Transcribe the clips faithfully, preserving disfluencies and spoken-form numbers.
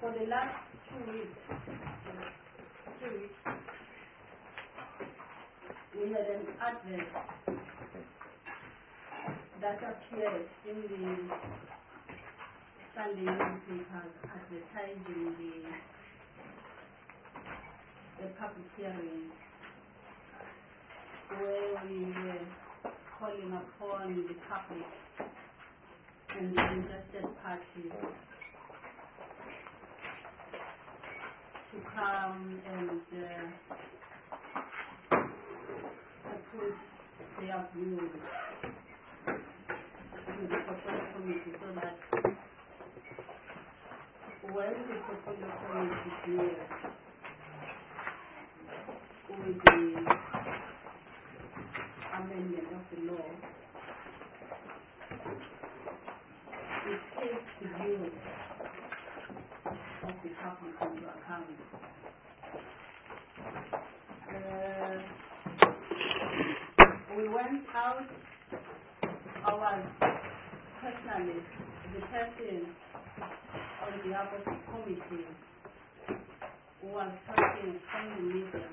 For the last two weeks, two weeks, we had an advert that appeared in the Sunday newspapers advertising the, the public hearing where we were calling upon the public and the interested parties to come and uh, put their views to the portfolio committee so that when the portfolio committee deals with the amendment of the law, it takes the views of the public into account. Uh, we went out, our personally, the person on behalf of the committee who was talking from the media,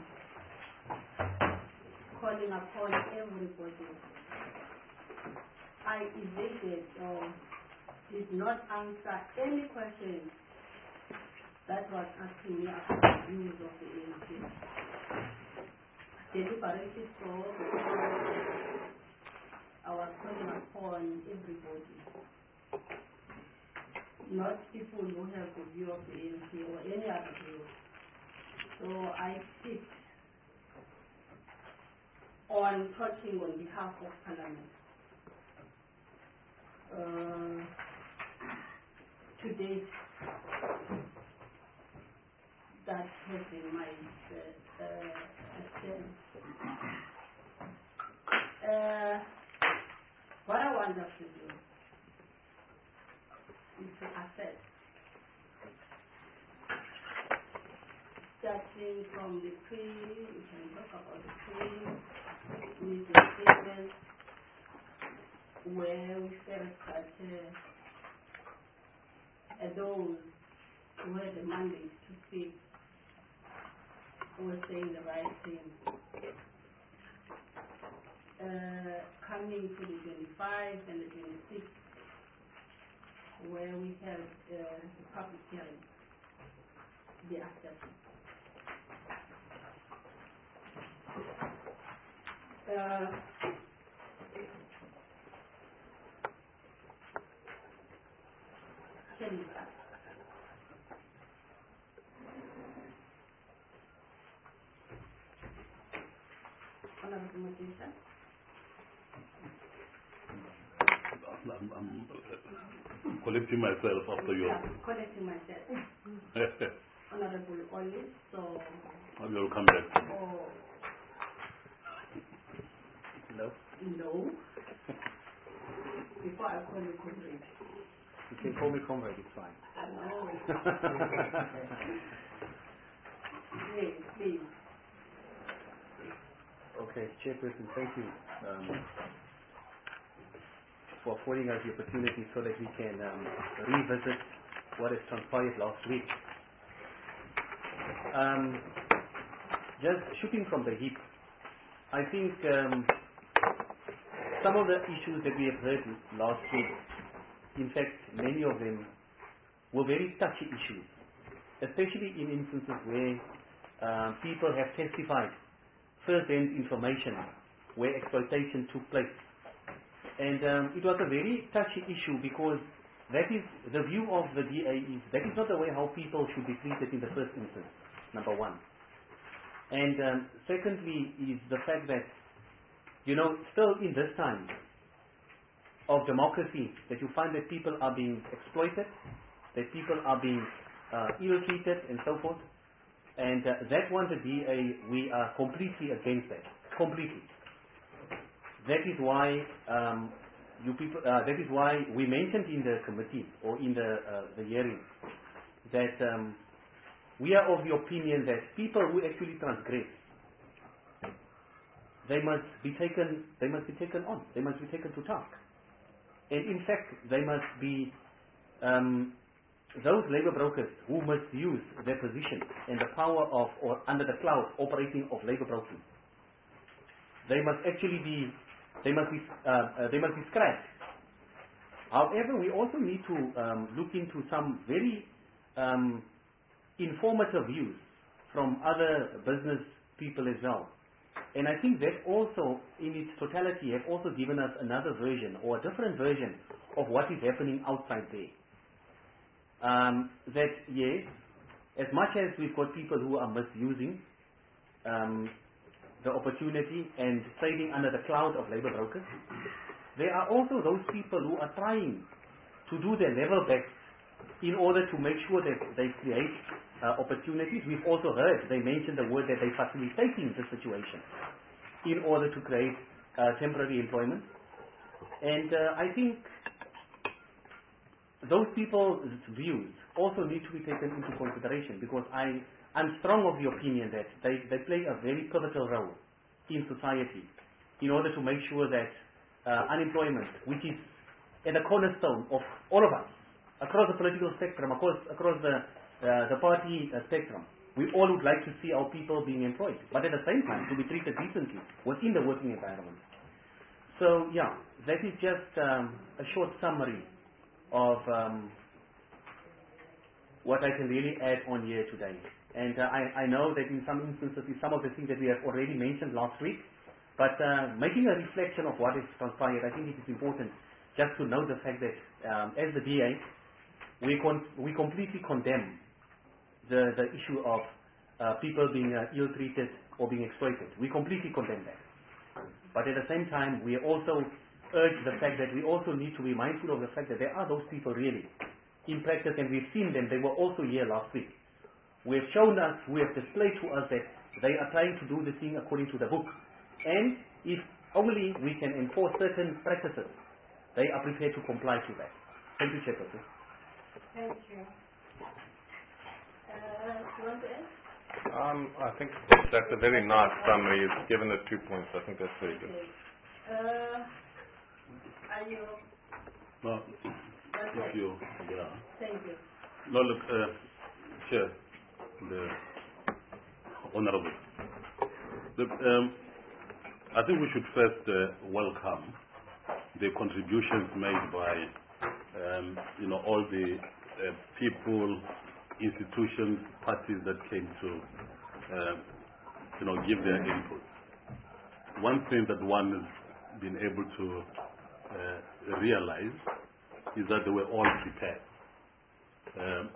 calling upon everybody. I evaded or did not answer any questions that was asking me about the views of the A N C. Deliberately so, I was calling upon everybody, not people who have the view of the A N C or any other view. So I sit on talking on behalf of Parliament. Uh, to date, that has been my uh, uh, stance. Uh, what I want us to do is to assess, starting from the pre, we can talk about the pre, with the statements, where we felt that uh, those who had the mandate to speak were saying the right thing. Uh, coming to the twenty-five and the twenty-six, where we have uh, the public hearing, the acceptance. Uh, can you ask? Honorable Moderator? I'm, I'm collecting myself after you. Yeah, collecting myself. Honorable Oli, so... I will come back. Oh. No? No. Before I call you comrade. You can call me comrade, it's fine. No. Please, please. Okay, Chairperson, thank you um, for affording us the opportunity so that we can um, revisit what has transpired last week. Um, just shooting from the hip, I think um, some of the issues that we have heard last week, in fact, many of them were very touchy issues, especially in instances where uh, people have testified first-hand information where exploitation took place. And um, it was a very touchy issue because that is the view of the D A is that is not the way how people should be treated in the first instance, number one. And um, secondly is the fact that, you know, still in this time of democracy, that you find that people are being exploited, that people are being uh, ill-treated and so forth. And uh, that one, the D A, we are completely against that. Completely. That is why um, you people. Uh, that is why we mentioned in the committee or in the uh, the hearing that um, we are of the opinion that people who actually transgress, they must be taken. They must be taken on. They must be taken to task. And in fact, they must be um, those labor brokers who misuse their position and the power of, or under the cloud operating of labor brokers, they must actually be, they must be, uh, uh, they must be scrapped. However, we also need to um, look into some very um, informative views from other business people as well. And I think that also, in its totality, have also given us another version or a different version of what is happening outside there. Um, that yes, as much as we've got people who are misusing um, the opportunity and trading under the cloud of labor brokers, there are also those people who are trying to do their level best in order to make sure that they create uh, opportunities. We've also heard they mentioned the word that they're facilitating the situation in order to create uh, temporary employment. And uh, I think those people's views also need to be taken into consideration, because I am strong of the opinion that they, they play a very pivotal role in society in order to make sure that uh, unemployment, which is at the cornerstone of all of us, across the political spectrum, across, across the, uh, the party uh, spectrum, we all would like to see our people being employed, but at the same time to be treated decently within the working environment. So yeah, that is just um, a short summary of um, what I can really add on here today. And uh, I, I know that in some instances, in some of the things that we have already mentioned last week, but uh, making a reflection of what is transpired, I think it is important just to note the fact that um, as the D A, we, con we completely condemn the, the issue of uh, people being uh, ill-treated or being exploited. We completely condemn that. But at the same time, we also urge the fact that we also need to be mindful of the fact that there are those people really in practice, and we've seen them. They were also here last week. We have shown us, we have displayed to us that they are trying to do the thing according to the book. And if only we can enforce certain practices, they are prepared to comply to that. Thank you, Chairperson. Thank you. Uh, you want to add? Um, I think that's a very nice summary. It's given the two points. I think that's very good. Okay. Uh, are you? No, That's if it. you, yeah. Thank you. No, look, uh, Chair, the Honorable. Look, um, I think we should first uh, welcome the contributions made by, um, you know, all the uh, people, institutions, parties that came to, uh, you know, give their input. One thing that one has been able to uh, realize is that they were all prepared. Um,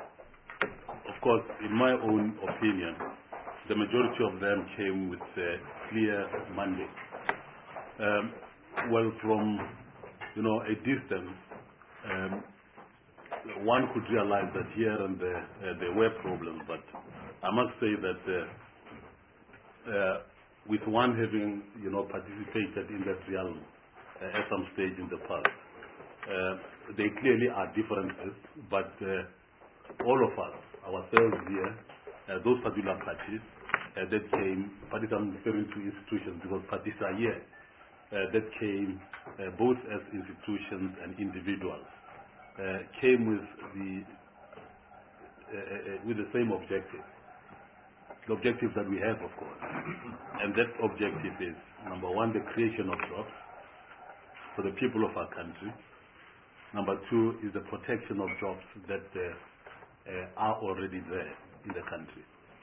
of course, in my own opinion, the majority of them came with a clear mandate. Um, well, from, you know, a distance, um, one could realize that here and there uh, there were problems, but I must say that uh, uh, with one having, you know, participated in that realm uh, at some stage in the past, uh, they clearly are differences, but uh, all of us, ourselves here, uh, those particular parties uh, that came, parties I'm referring to institutions because parties are here, uh, that came uh, both as institutions and individuals, uh, came with the uh, uh, with the same objective, the objective that we have, of course, and that objective is number one, the creation of jobs for the people of our country. Number two is the protection of jobs that uh, uh, are already there in the country.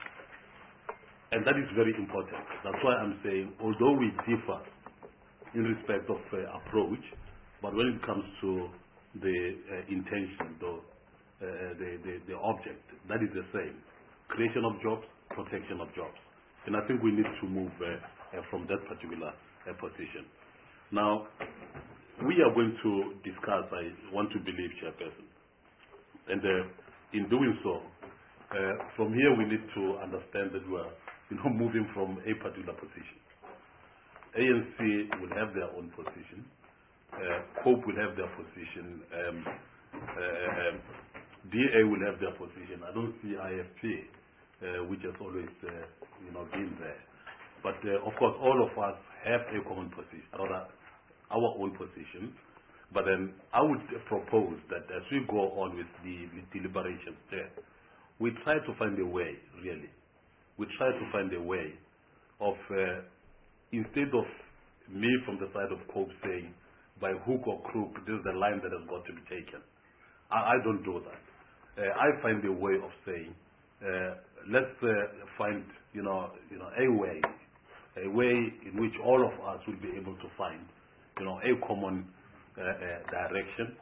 And that is very important. That's why I'm saying, although we differ in respect of uh, approach, but when it comes to the uh, intention, the, uh, the, the, the object, that is the same. Creation of jobs, protection of jobs. And I think we need to move uh, uh, from that particular uh, position. Now, we are going to discuss, I want to believe, Chairperson, and uh, in doing so, uh, from here we need to understand that we are, you know, moving from a particular position. A N C will have their own position. Uh, COPE will have their position. Um, uh, um, D A will have their position. I don't see I F P, uh, which has always, uh, you know, been there. But uh, of course, all of us have a common position, rather our own position. But then I would propose that as we go on with the, the deliberations there, we try to find a way, really. We try to find a way of, uh, instead of me from the side of COPE saying, by hook or crook, this is the line that has got to be taken. I, I don't do that. Uh, I find a way of saying, uh, let's uh, find, you know, you know, a way, a way in which all of us will be able to find, you know, a common uh, uh, direction.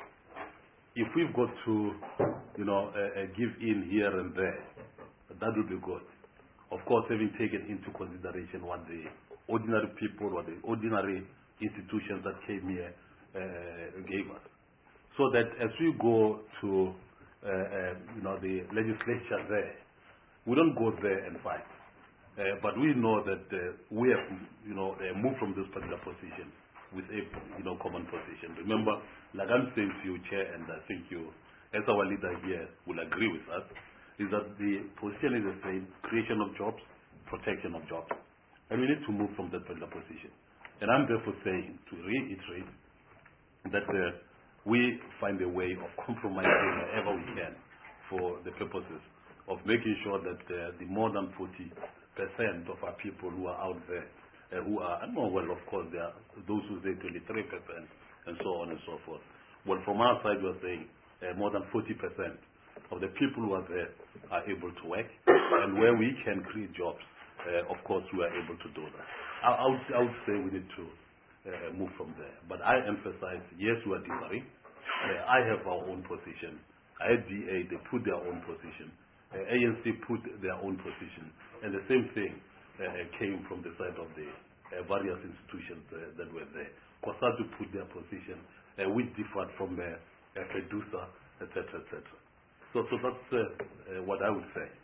If we've got to, you know, uh, uh, give in here and there, that would be good. Of course, having taken into consideration what the ordinary people, what the ordinary institutions that came here uh, gave us. So that as we go to, uh, uh, you know, the legislature there, we don't go there and fight. Uh, but we know that uh, we have, you know, uh, moved from this particular position with a, you know, common position. Remember, like I'm saying to you, Chair, and I think you, as our leader here, will agree with us, is that the position is the same: creation of jobs, protection of jobs, and we need to move from that particular position. And I'm therefore saying, to reiterate, that uh, we find a way of compromising wherever we can for the purposes of making sure that uh, the more than forty percent of our people who are out there, uh, who are, I know, well, of course, there are those who say twenty-three percent and so on and so forth. Well, from our side, we're saying uh, more than forty percent of the people who are there are able to work, and where we can create jobs, uh, of course, we are able to do that. I, I, would, I would say we need to uh, move from there. But I emphasize, yes, we are differing. Uh, I have our own position. I D A, they put their own position. Uh, A N C put their own position. And the same thing uh, came from the side of the uh, various institutions uh, that were there. COSATU put their position, uh, which differed from uh, uh, FEDUSA, et cetera, et cetera. So, so that's uh, uh, what I would say.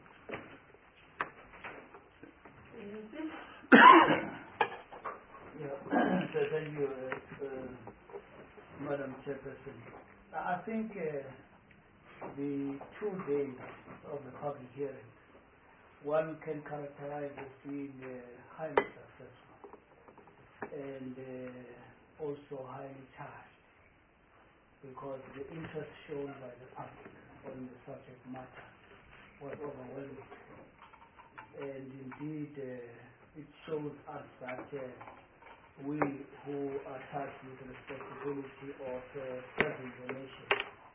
Yeah, so thank you, uh, uh, Madam Chairperson. I think uh, the two days of the public hearing, one can characterize as being uh, highly successful and uh, also highly charged, because the interest shown by the public on the subject matter was overwhelming. And indeed, uh, it shows us that uh, we who are tasked with the responsibility of uh, serving the nation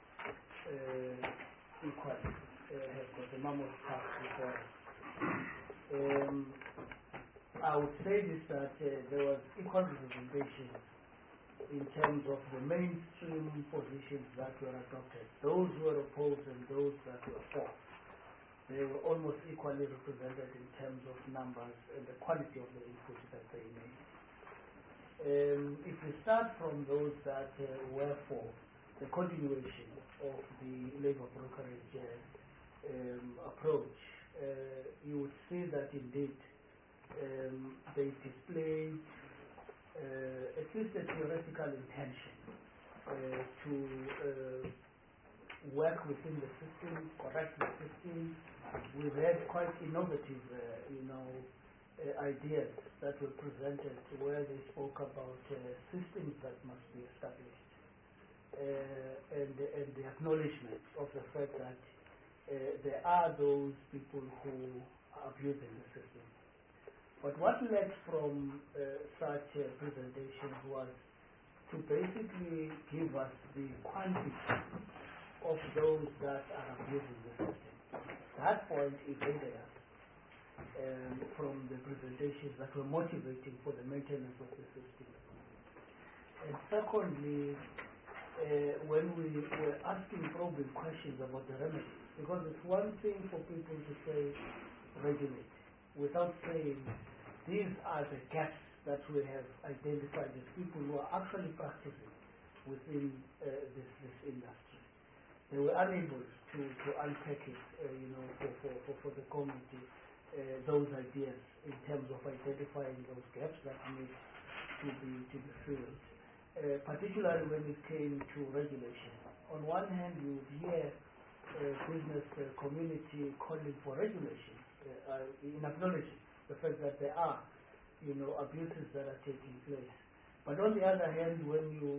uh, equally uh, have got a mammoth task before us. Um, I would say this, that uh, there was equal representation in terms of the mainstream positions that were adopted. Those who were opposed and those that were for. They were almost equally represented in terms of numbers and the quality of the input that they made. Um, if we start from those that uh, were for the continuation of the labor brokerage uh, um, approach, uh, you would see that indeed um, they displayed uh, at least a theoretical intention uh, to uh, work within the system, correct the system. We had quite innovative, uh, you know, uh, ideas that were presented where they spoke about uh, systems that must be established uh, and, and the acknowledgement of the fact that uh, there are those people who are abusing the system. But what led from uh, such uh, presentations was to basically give us the quantity of those that are abusing the system. That point evaded us um, from the presentations that were motivating for the maintenance of the system. And secondly, uh, when we were asking probing questions about the remedies, because it's one thing for people to say regulate without saying these are the gaps that we have identified as people who are actually practicing within uh, this, this industry. They were unable to, to unpack it, uh, you know, for, for, for, for the community, uh, those ideas in terms of identifying those gaps that need to be, to be filled, uh, particularly when it came to regulation. On one hand, you would hear uh, business uh, community calling for regulation, uh, uh, in acknowledging the fact that there are, you know, abuses that are taking place. But on the other hand, when you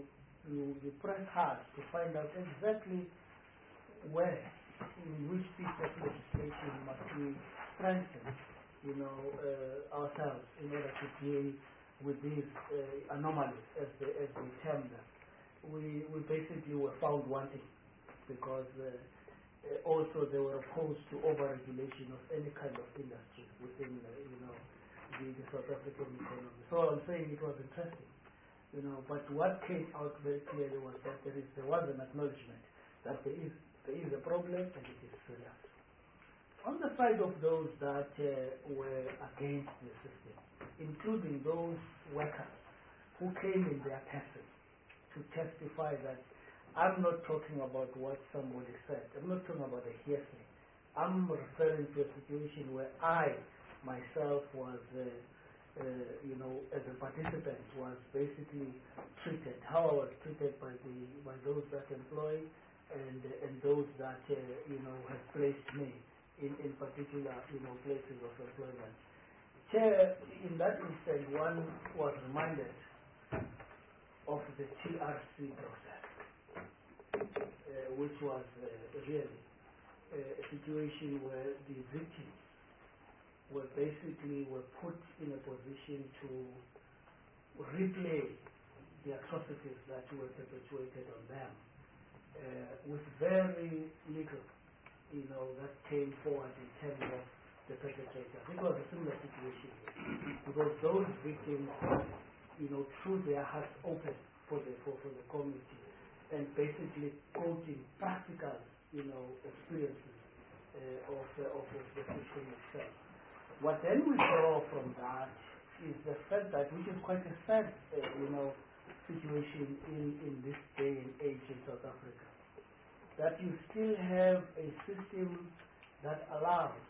you, you press hard to find out exactly where, in which piece of legislation must we strengthen, you know, uh, ourselves in order to deal with these uh, anomalies, as they, as we term them. We, we basically were found wanting because uh, uh, also they were opposed to over-regulation of any kind of industry within, uh, you know, the, the South African economy. So I'm saying it was interesting, you know, but what came out very clearly was that there is there was an acknowledgement that there is there is a problem and it is serious. On the side of those that uh, were against the system, including those workers who came in their person to testify that I'm not talking about what somebody said, I'm not talking about a hearsay, I'm referring to a situation where I myself was, uh, uh, you know, as a participant, was basically treated, how I was treated by the by those that employ and uh, and those that uh, you know have placed me in in particular, you know, places of employment. Chair, in that instance, one was reminded of the T R C process, uh, which was uh, really uh, a situation where the victims were basically were put in a position to replay the atrocities that were perpetuated on them uh, with very little, you know, that came forward in terms of the perpetrators. It was a similar situation because those victims, you know, threw their hearts open for the for, for the community and basically quoting practical, you know, experiences uh, of, uh, of of the system itself. What then we draw from that is the fact that, which is quite a sad, uh, you know, situation in, in this day and age in South Africa, that you still have a system that allows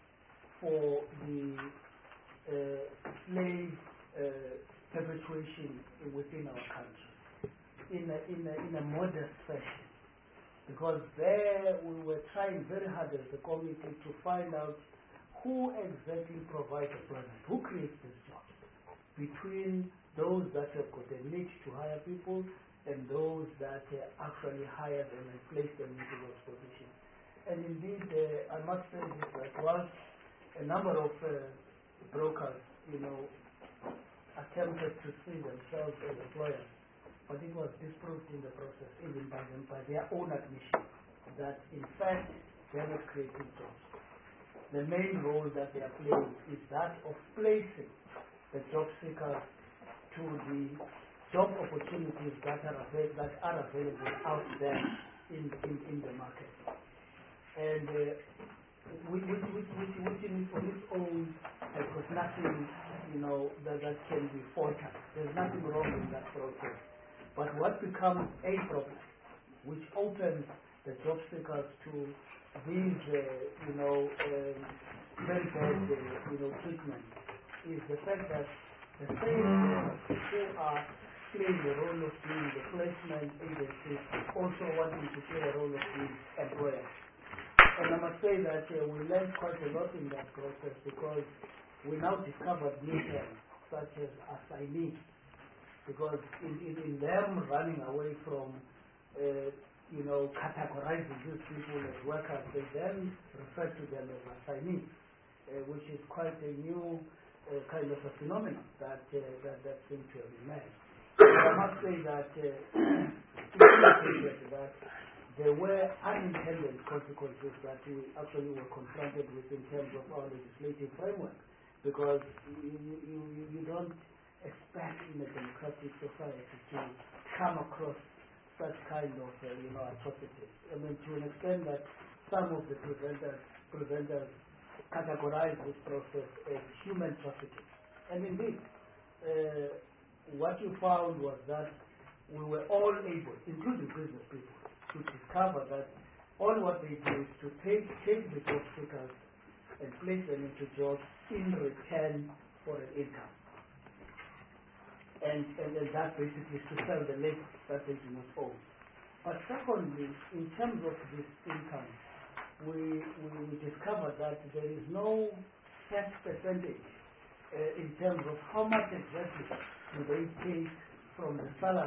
for the uh, slave uh, perpetuation within our country in a, in a, in a modest fashion. Because there we were trying very hard as a committee to find out who exactly provides employment, who creates these jobs, between those that have got a need to hire people and those that uh, actually hire them and place them into those positions. And indeed, uh, I must say this, that once a number of uh, brokers, you know, attempted to see themselves as employers, but it was disproved in the process, even by them, by their own admission, that in fact they are not creating jobs. The main role that they are playing is that of placing the job seekers to the job opportunities that are, avail- that are available out there in, in, in the market. And uh, which, which, which, which, which in, on its own has got nothing, you know, that, that can be faulted. There's nothing wrong in that process. But what becomes a problem, which opens the job seekers to these, uh, you know, um, very bad, uh, you know, treatment, is the fact that the same workers who are playing the role of being the placement agencies also wanting to play the role of being employers. And I must say that uh, we learned quite a lot in that process because we now discovered new terms such as assignees. Because in, in, in them running away from uh, you know, categorizing these people as workers, they then refer to them as assignees, uh, which is quite a new uh, kind of a phenomenon that, uh, that, that seems to have been made. I must say that uh, that there were unintended consequences that we actually were confronted with in terms of our legislative framework, because you, you, you, you don't expect in a democratic society to come across such kind of, uh, you know, atrocities. I mean, to an extent that some of the presenters, presenters categorize this process as human trafficking. And indeed, uh, what you found was that we were all able, including business people, to discover that all what they do is to take, take the job seekers and place them into jobs in return for an income. And, and, and that basically is to sell the labor that they do not own. But secondly, in terms of this income, we, we, we discovered that there is no set percentage uh, in terms of how much exactly do they take from the salaries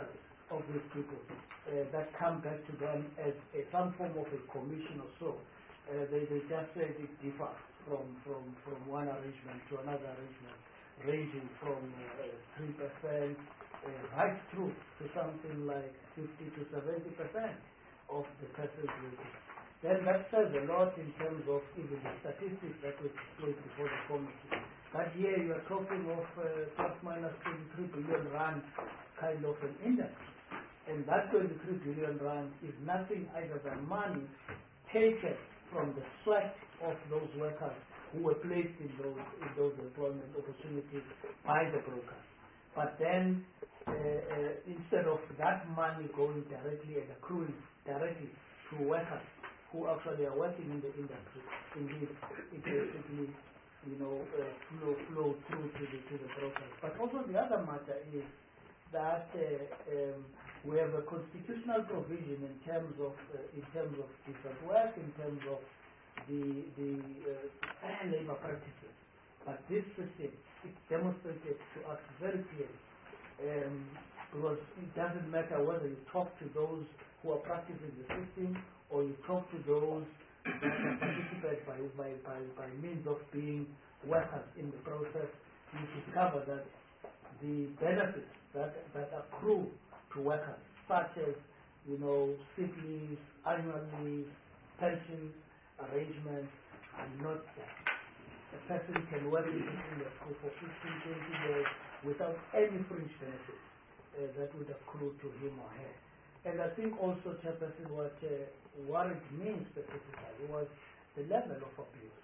of these people uh, that come back to them as a, some form of a commission or so. Uh, they, they just said it differs from, from, from one arrangement to another arrangement, ranging from uh, three percent uh, right through to something like fifty to seventy percent of the person's wages. Then that says a lot in terms of even the statistics that were displayed before the committee. But here you are talking of uh, plus minus twenty-three billion rand kind of an index. And that twenty-three billion rand is nothing other than money taken from the sweat of those workers who were placed in those, in those employment opportunities by the brokers. But then, uh, uh, instead of that money going directly and accruing directly to workers who actually are working in the industry, indeed, it basically, you know, uh, flow, flow through to the, to the brokers. But also the other matter is that uh, um, we have a constitutional provision in terms of uh, in terms of different work, in terms of the the uh, labor practices. But this system, it demonstrated to us very clearly, um, because it doesn't matter whether you talk to those who are practicing the system or you talk to those that participate by, by, by, by means of being workers in the process, you discover that the benefits that, that accrue to workers, such as, you know, sick leave, annual leave, pension arrangements, are not there. A person can work in this industry for fifteen, twenty years without any fringe benefits uh, that would accrue to him or her. And I think also, Chairperson, what, uh, what it means specifically was the level of abuse.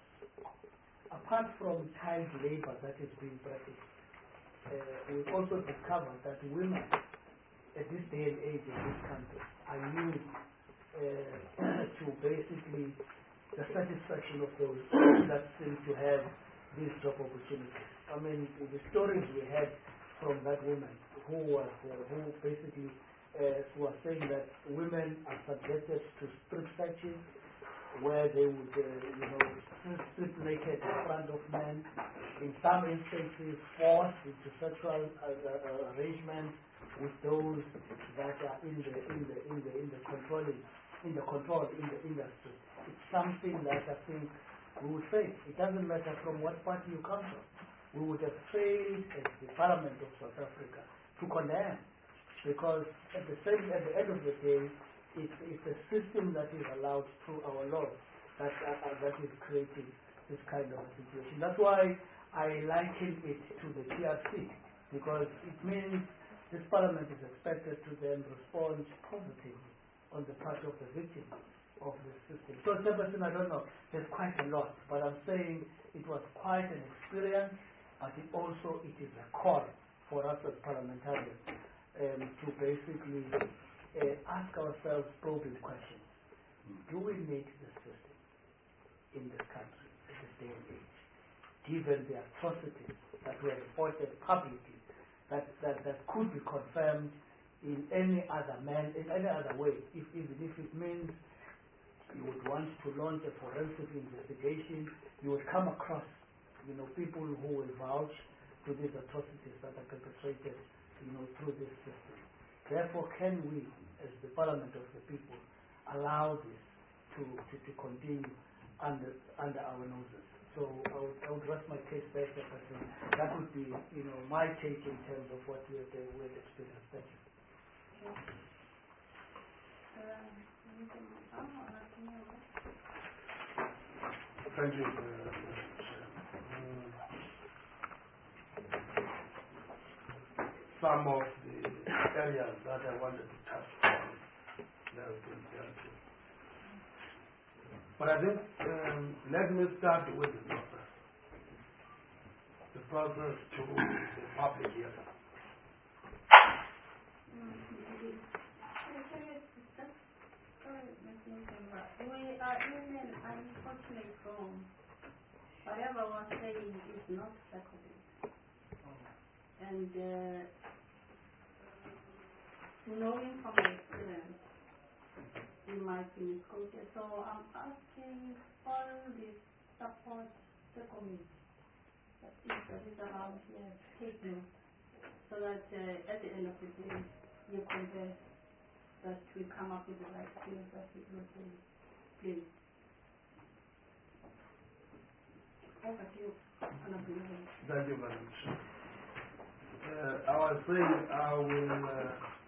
Apart from child labor that is being practiced, uh, we also discovered that women at this day and age in this country are used uh, to basically the satisfaction of those that seem to have these job opportunities. I mean, the stories we had from that woman who was, uh, who basically uh, was saying that women are subjected to strip searches where they would, uh, you know, strip naked in front of men. In some instances, forced into sexual uh, uh, arrangements with those that are in the in the in the in the controlling in the control in the industry. It's something that I think we would say. It doesn't matter from what party you come from. We would have failed as the Parliament of South Africa to condemn, because at the same at the end of the day, it's, it's a system that is allowed through our laws that uh, that is creating this kind of situation. That's why I liken it to the T R C, because it means this Parliament is expected to then respond positively on the part of the victims of the system. So, Chairperson, I don't know, there's quite a lot, but I'm saying it was quite an experience, but it also it is a call for us as parliamentarians um, to basically uh, ask ourselves probing questions. Do we need this system in this country at this day and age, given the atrocities that were reported publicly, that, that, that could be confirmed in any other man, in any other way, if, even if it means you would want to launch a forensic investigation, you would come across, you know, people who will vouch to these atrocities that are perpetrated, you know, through this system. Therefore, can we, as the Parliament of the people, allow this to, to, to continue under under our noses? So I would, I would rest my case back, Chairperson. That would be, you know, my take in terms of what we have, we have experienced. Thank you. Thank you. Uh, um, some of the areas that I wanted to touch on, that have been dealt with. But I think, um, let me start with the process. The process to the public hearing. We are in an unfortunate zone. Whatever was saying is not recorded. And uh, knowing from experience, we might be misquoted. So I'm asking all the support the community that is that is around here, take note, so that uh, at the end of the day, you contest that we come up with the right skills that we will say, please. Over to you, Honorable Member. Thank you very much. Uh, I was saying I will, uh,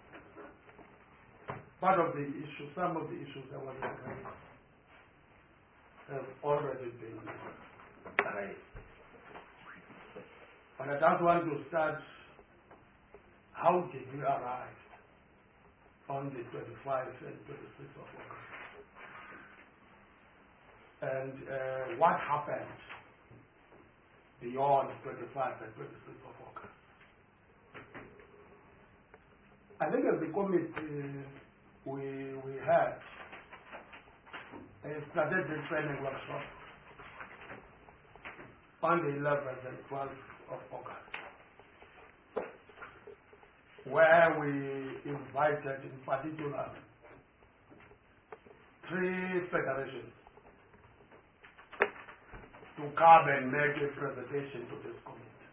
part of the issue, some of the issues I was raised have already been raised. But I just want to start, how did we arrive on the twenty-fifth and twenty-sixth of August? And uh, what happened beyond twenty-fifth and twenty-sixth of August? I think as the committee, we, we had a strategic training workshop on the eleventh and twelfth of August, where we invited in particular three federations to come and make a presentation to this committee,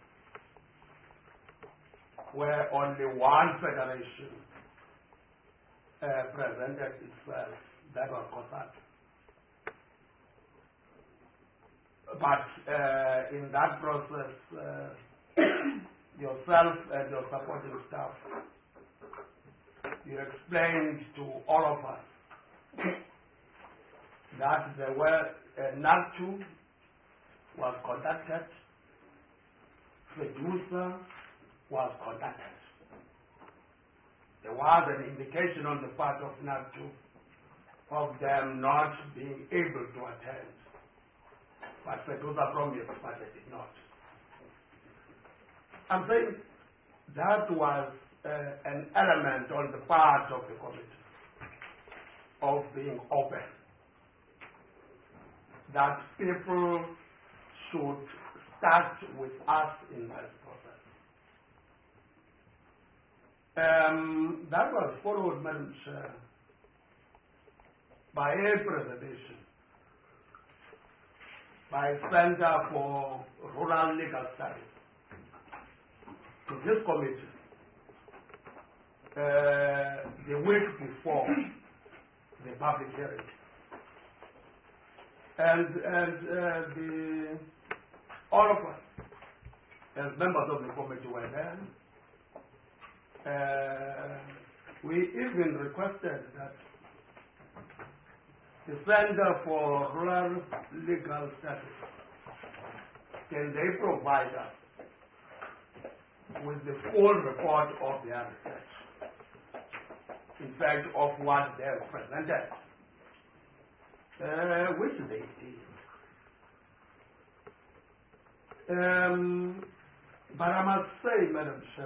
where only one federation uh, presented itself, that was COSATU. But uh, in that process, uh, yourself and your supporting staff, you explained to all of us that there were uh, NACTU was conducted, FEDUSA was conducted. There was an indication on the part of NACTU of them not being able to attend. But FEDUSA promised, but they did not. I'm saying that was uh, an element on the part of the committee of being open, that people should start with us in that process. Um, that was followed, Madam Chair, by a presentation by Center for Rural Legal Studies to this committee uh, the week before the public hearing. And, and uh, the, all of us, as members of the committee, were there. Uh, we even requested that the Center for Rural Legal Studies, can they provide us with the full report of their research, in fact, of what they have presented, uh, which they did. Um, but I must say, Madam Chair,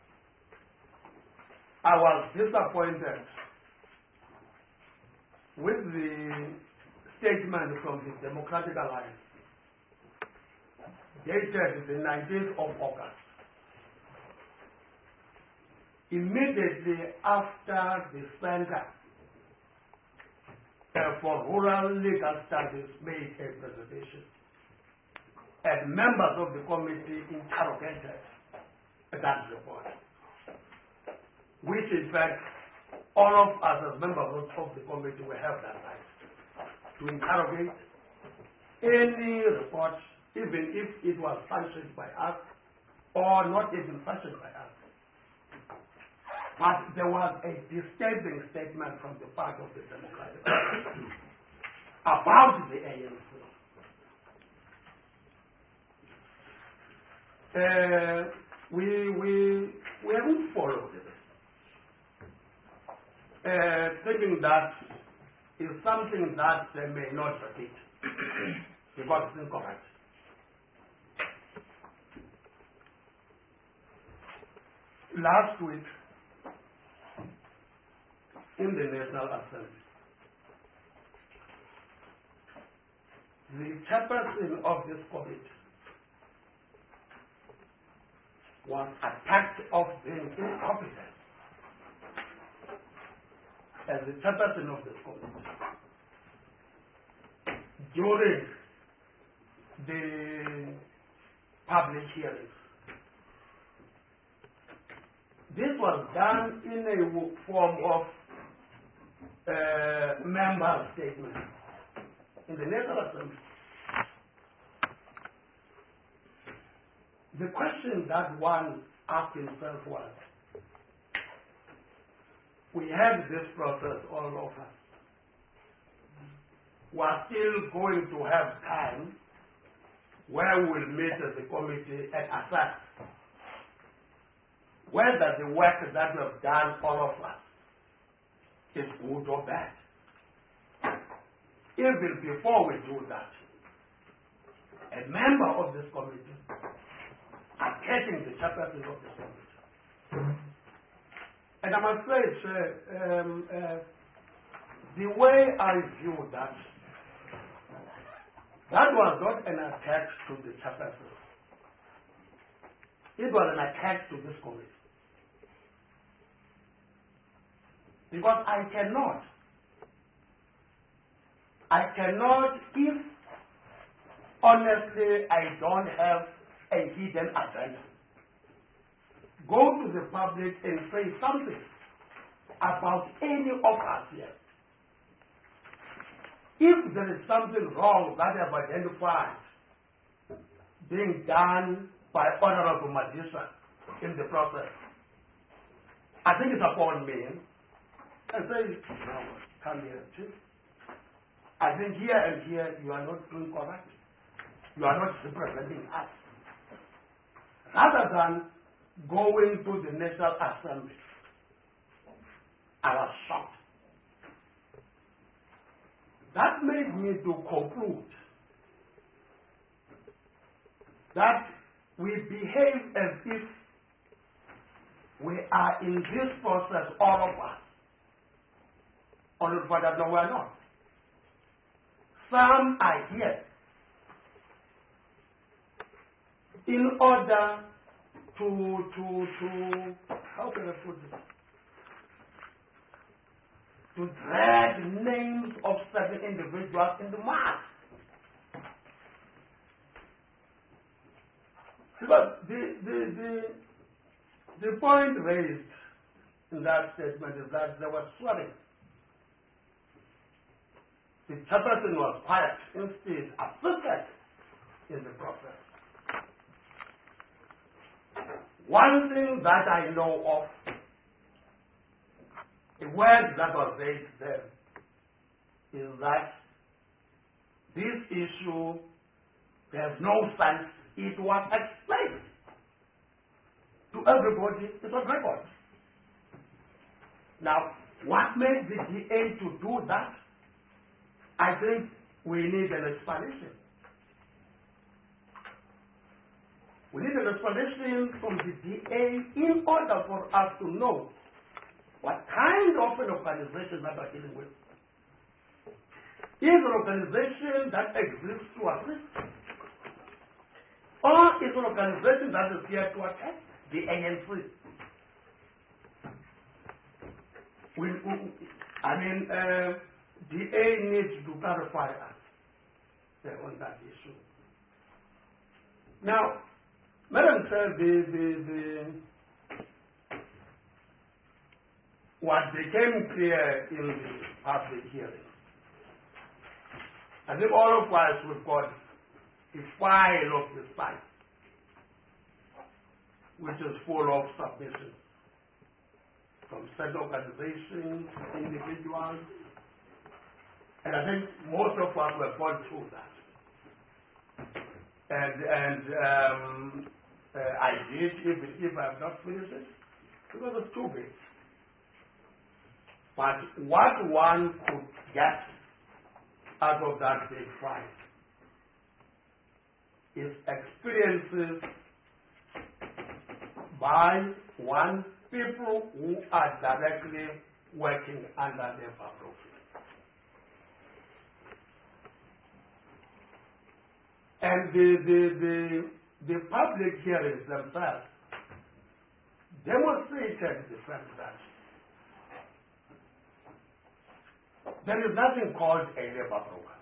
I was disappointed with the statement from the Democratic Alliance dated the nineteenth of August, immediately after the Center for Rural Legal Studies made a presentation, and members of the committee interrogated that report, which in fact all of us as members of the committee will have that right to interrogate any report, even if it was sanctioned by us or not even sanctioned by us. But there was a disturbing statement from the part of the Democratic Party about the A N C. Uh, we we we haven't followed it. Uh, thinking that is something that they may not repeat because it's incorrect. Last week, in the National Assembly, the chairperson of this committee was attacked of being incompetent as the chairperson of this committee during the public hearings. this was done in a w- form of uh, member statement in the National Assembly. The question that one asked himself was, we had this process all over. We are still going to have time where we will meet as a committee and assess whether the work that we have done, all of us, is good or bad. Even before we do that, a member of this committee are getting the chairperson of this committee. And I'm afraid, sir, um, uh, the way I view that, that was not an attack to the chairperson. It was an attack to this committee. Because I cannot, I cannot, if honestly I don't have a hidden agenda, go to the public and say something about any of us here. If there is something wrong that I have identified being done by Honorable Madisa in the process, I think it's upon me. I say, no, come here, chief. I think here and here you are not doing correct. You are not representing us. Rather than going to the National Assembly, I was shocked. That made me to conclude that we behave as if we are in this process, all of us. All of us, no, we are not. Some are here in order to, to, to, how can I put this? To drag names of certain individuals in the mud. Because the, the, the, the point raised in that statement is that there was swearing. The chairperson was quiet, instead assisted in the process. One thing that I know of, the word that was raised there, is that this issue, there's no sense. It was explained to everybody. It was recorded. Now, what made the D A to do that? I think we need an explanation. We need an explanation from the D A in order for us to know what kind of an organization that we're dealing with. Is an organization that exists to assist, or is an organization that is here to attack the A N C? We, we, I mean, uh, the A needs to clarify us uh, on that issue. Now, Madam Chair, the, the, the, what became clear in the public hearing, I think all of us would got a file of the site, which is full of submissions from certain organizations, individuals, and I think most of us were gone through that. And, and um, uh, I did, even if I have not finished it, because it's too big. But what one could get out of that big fight is experiences by one, people who are directly working under their profit. And the, the, the, the public hearings themselves demonstrated the fact that there is nothing called a labor broker.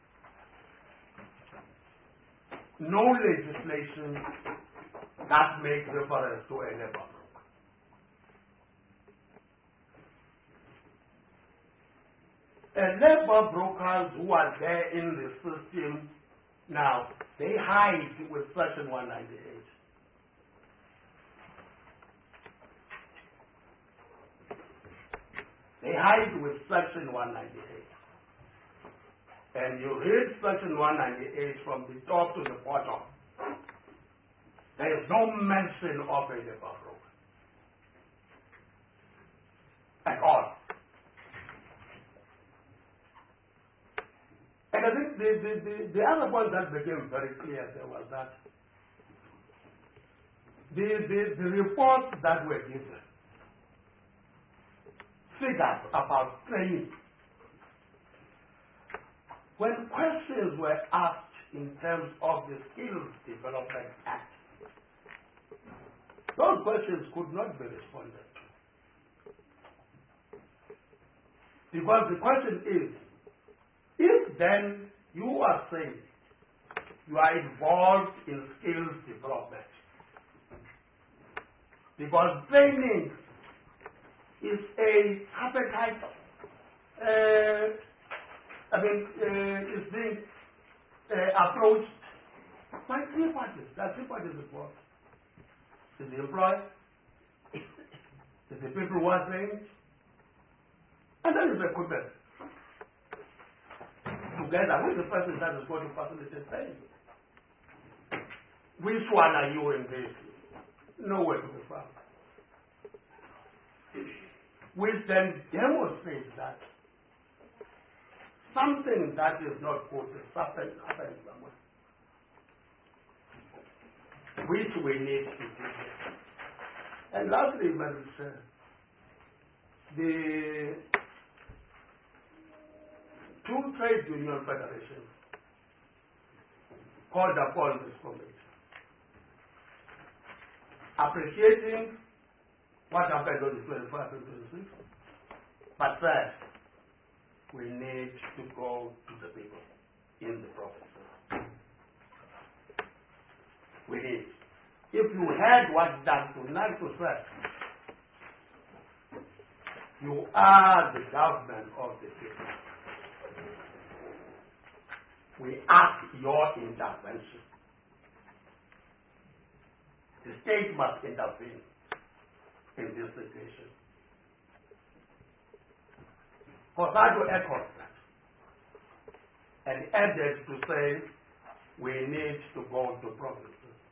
No legislation that makes reference to a labor broker. the labor brokers who are there in the system now, they hide with Section one ninety-eight. They hide with Section one ninety-eight. And you read Section one ninety-eight from the top to the bottom. There is no mention of a labor broker at all. And I think the, the, the, the other point that became very clear there was that the, the, the reports that were given, figures about training, when questions were asked in terms of the Skills Development Act, those questions could not be responded to. Because the question is, if then you are saying you are involved in skills development, because training is a appetite, uh, I mean, uh, is being uh, approached by three parties. There are three parties involved. Is the employer, is the people who are trained, and then is the equipment. Together with the person that is going to facilitate training. Which one are you in this? Nowhere to be found. Which then demonstrates that something that is not good is happening somewhere. Which we need to do. And lastly, Madam Chair, the two trade union federations called upon this committee, appreciating what happened on the twenty-fourth and twenty-sixth, but said we need to go to the people in the provinces. We need. If you heard what Doctor Naito said, you are the government of the people. We ask your intervention. The state must intervene in this situation. For that to echo that, and added to say we need to go to provinces.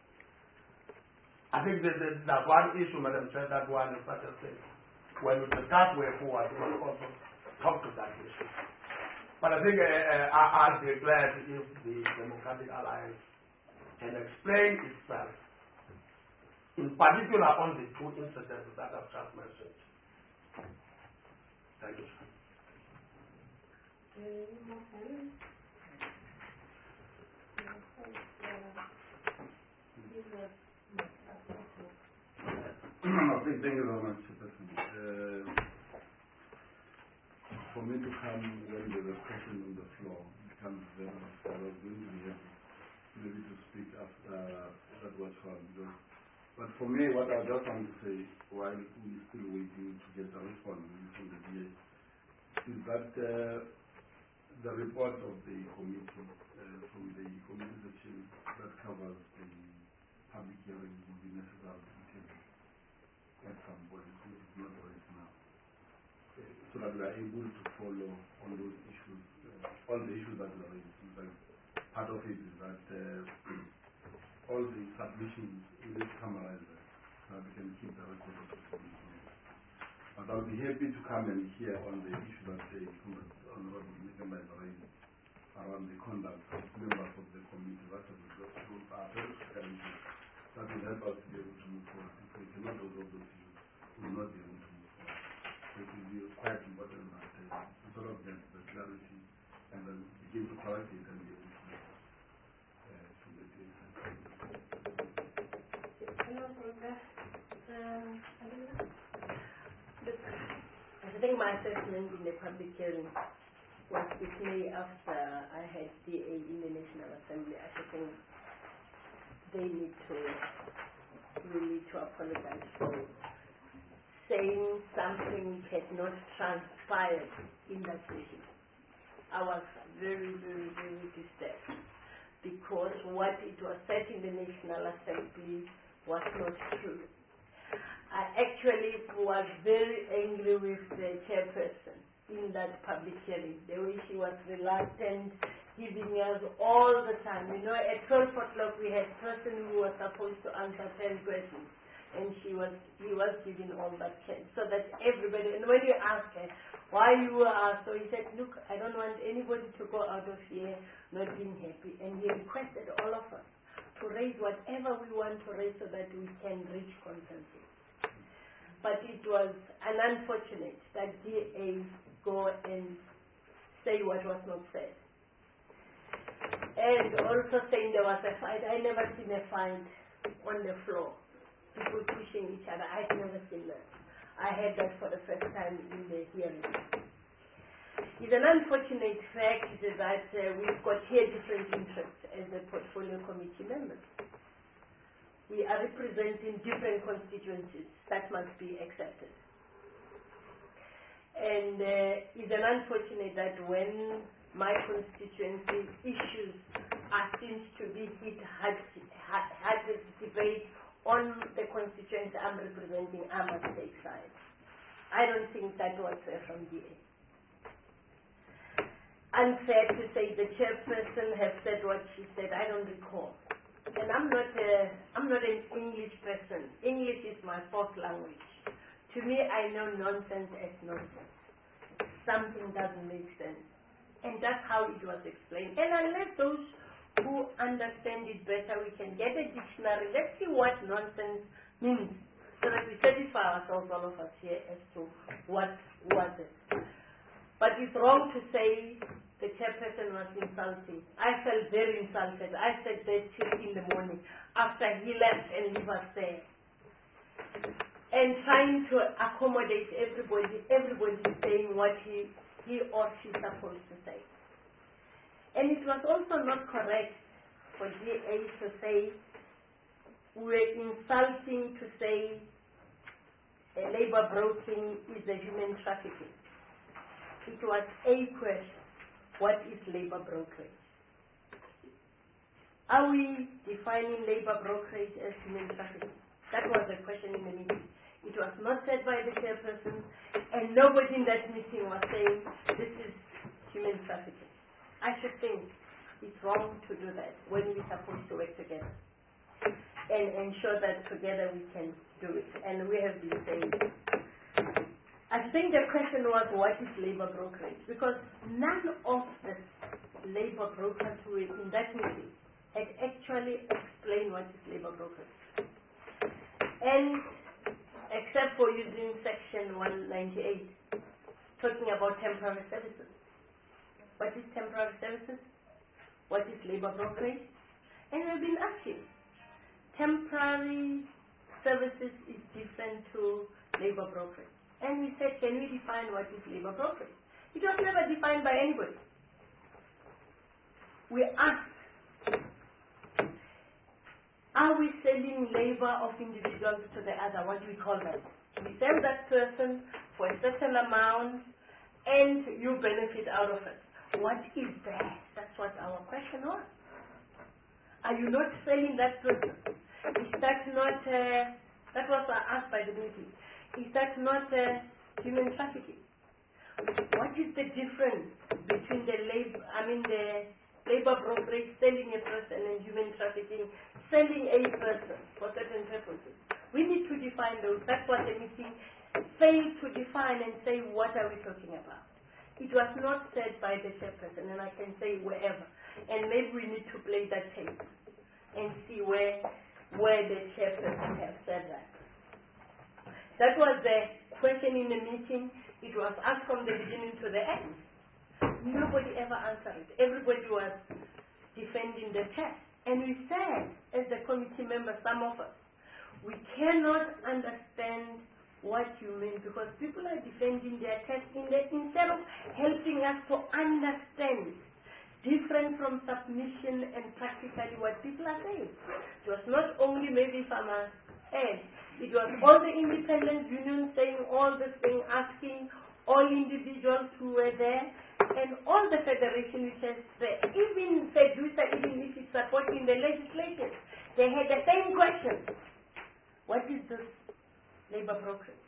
I think that that one issue, Madam Chair, that one is such a thing. When we discuss way forward, we will also talk to that issue. But I think uh, uh, I'd be glad if the Democratic Alliance can explain itself, in particular on the two incidents that I've just mentioned. Thank you. Thank you very much, Person. Uh, for me to come when there's a question on the floor becomes very much. I was going to be able maybe to speak after that was found. But for me, what I just want to say, while we're still waiting to get a response from the D A, is that uh, the report of the committee, uh, from the committee section that covers the public hearing will be necessary to take at some point, which is not right now, so that we are able to follow on those issues, uh, all the issues that we are raised. In fact, part of it is that uh, all the submissions, we need to summarize them so that we can keep the record of the committee. But I'll be happy to come and hear on the issue that the Honorable Mister Mayor raised around the conduct of members of the committee. That will are very critical issues that will help us to be able to move forward. If we cannot resolve those issues, we will not be able to move forward. It will be quite important that uh, we sort of get the clarity and then begin to correct it and be able to move uh, to the data. Hello, Professor. Um, I think my assessment in the public hearing was quickly after I had D A in the National Assembly. I think they need to really to apologize for saying something had not transpired in that session. I was very, very, very disturbed because what it was said in the National Assembly was not true. I actually was very angry with the chairperson in that public hearing, the way she was reluctant, giving us all the time. You know, at twelve o'clock we had a person who was supposed to answer ten questions, and she was, he was giving all that chance, so that everybody, and when you ask her, why you are, so he said, look, I don't want anybody to go out of here not being happy, and he requested all of us to raise whatever we want to raise so that we can reach consensus. But it was an unfortunate that D A go and say what was not said. And also saying there was a fight. I never seen a fight on the floor. People pushing each other. I've never seen that. I heard that for the first time in the hearing. It's an unfortunate fact that uh, we've got here different interests as a portfolio committee members. We are representing different constituencies. That must be accepted. And uh, it's an unfortunate that when my constituency issues are seems to be hit hard, hard, hard debate on the constituency I'm representing, I must take sides. I don't think that was fair from D A. Unfair to say the chairperson has said what she said, I don't recall. And I'm not a, I'm not an English person. English is my fourth language. To me, I know nonsense as nonsense. Something doesn't make sense. And that's how it was explained. And unless those who understand it better, we can get a dictionary. Let's see what nonsense means, so that we satisfy ourselves, all of us here, as to what was it. But it's wrong to say the chairperson was insulting. I felt very insulted. I said that till in the morning after he left and leave us there. And trying to accommodate everybody, everybody saying what he, he or she is supposed to say. And it was also not correct for D A to say, we're insulting to say a labor broking is a human trafficking. It was a question. What is labor brokerage? Are we defining labor brokerage as human trafficking? That was the question in the meeting. It was not said by the chairperson, and nobody in that meeting was saying this is human trafficking. I should think it's wrong to do that when we're supposed to work together and ensure that together we can do it. And we have been saying it. I think the question was, what is labor brokerage? Because none of the labor brokers who were in that meeting had actually explained what is labor brokerage. And except for using section one ninety-eight, talking about temporary services. What is temporary services? What is labor brokerage? And we've been asking. Temporary services is different to labor brokerage. And we said, can we define what is labor brokerage? It was never defined by anybody. We asked, are we selling labor of individuals to the other? What do we call that? We sell that person for a certain amount and you benefit out of it. What is that? That's what our question was. Are you not selling that person? Is that not, uh, that was asked by the meeting. Is that not uh, human trafficking? What is the difference between the labor, I mean the labor brokerage, selling a person, and human trafficking, selling a person for certain purposes? We need to define those. That's what the meeting failed to define and say, what are we talking about? It was not said by the chairperson, and I can say wherever. And maybe we need to play that tape and see where, where the chairperson has said that. That was the question in the meeting. It was asked from the beginning to the end. Nobody ever answered it. Everybody was defending the chair. And we said, as the committee members, some of us, we cannot understand what you mean because people are defending their test in the, instead of helping us to understand different from submission and practically what people are saying. It was not only maybe farmers' head. It was all the independent unions saying all this thing, asking all individuals who were there, and all the federation which has, the, even FEDUSA, even if it's supporting the legislation, they had the same question. What is this labor brokerage?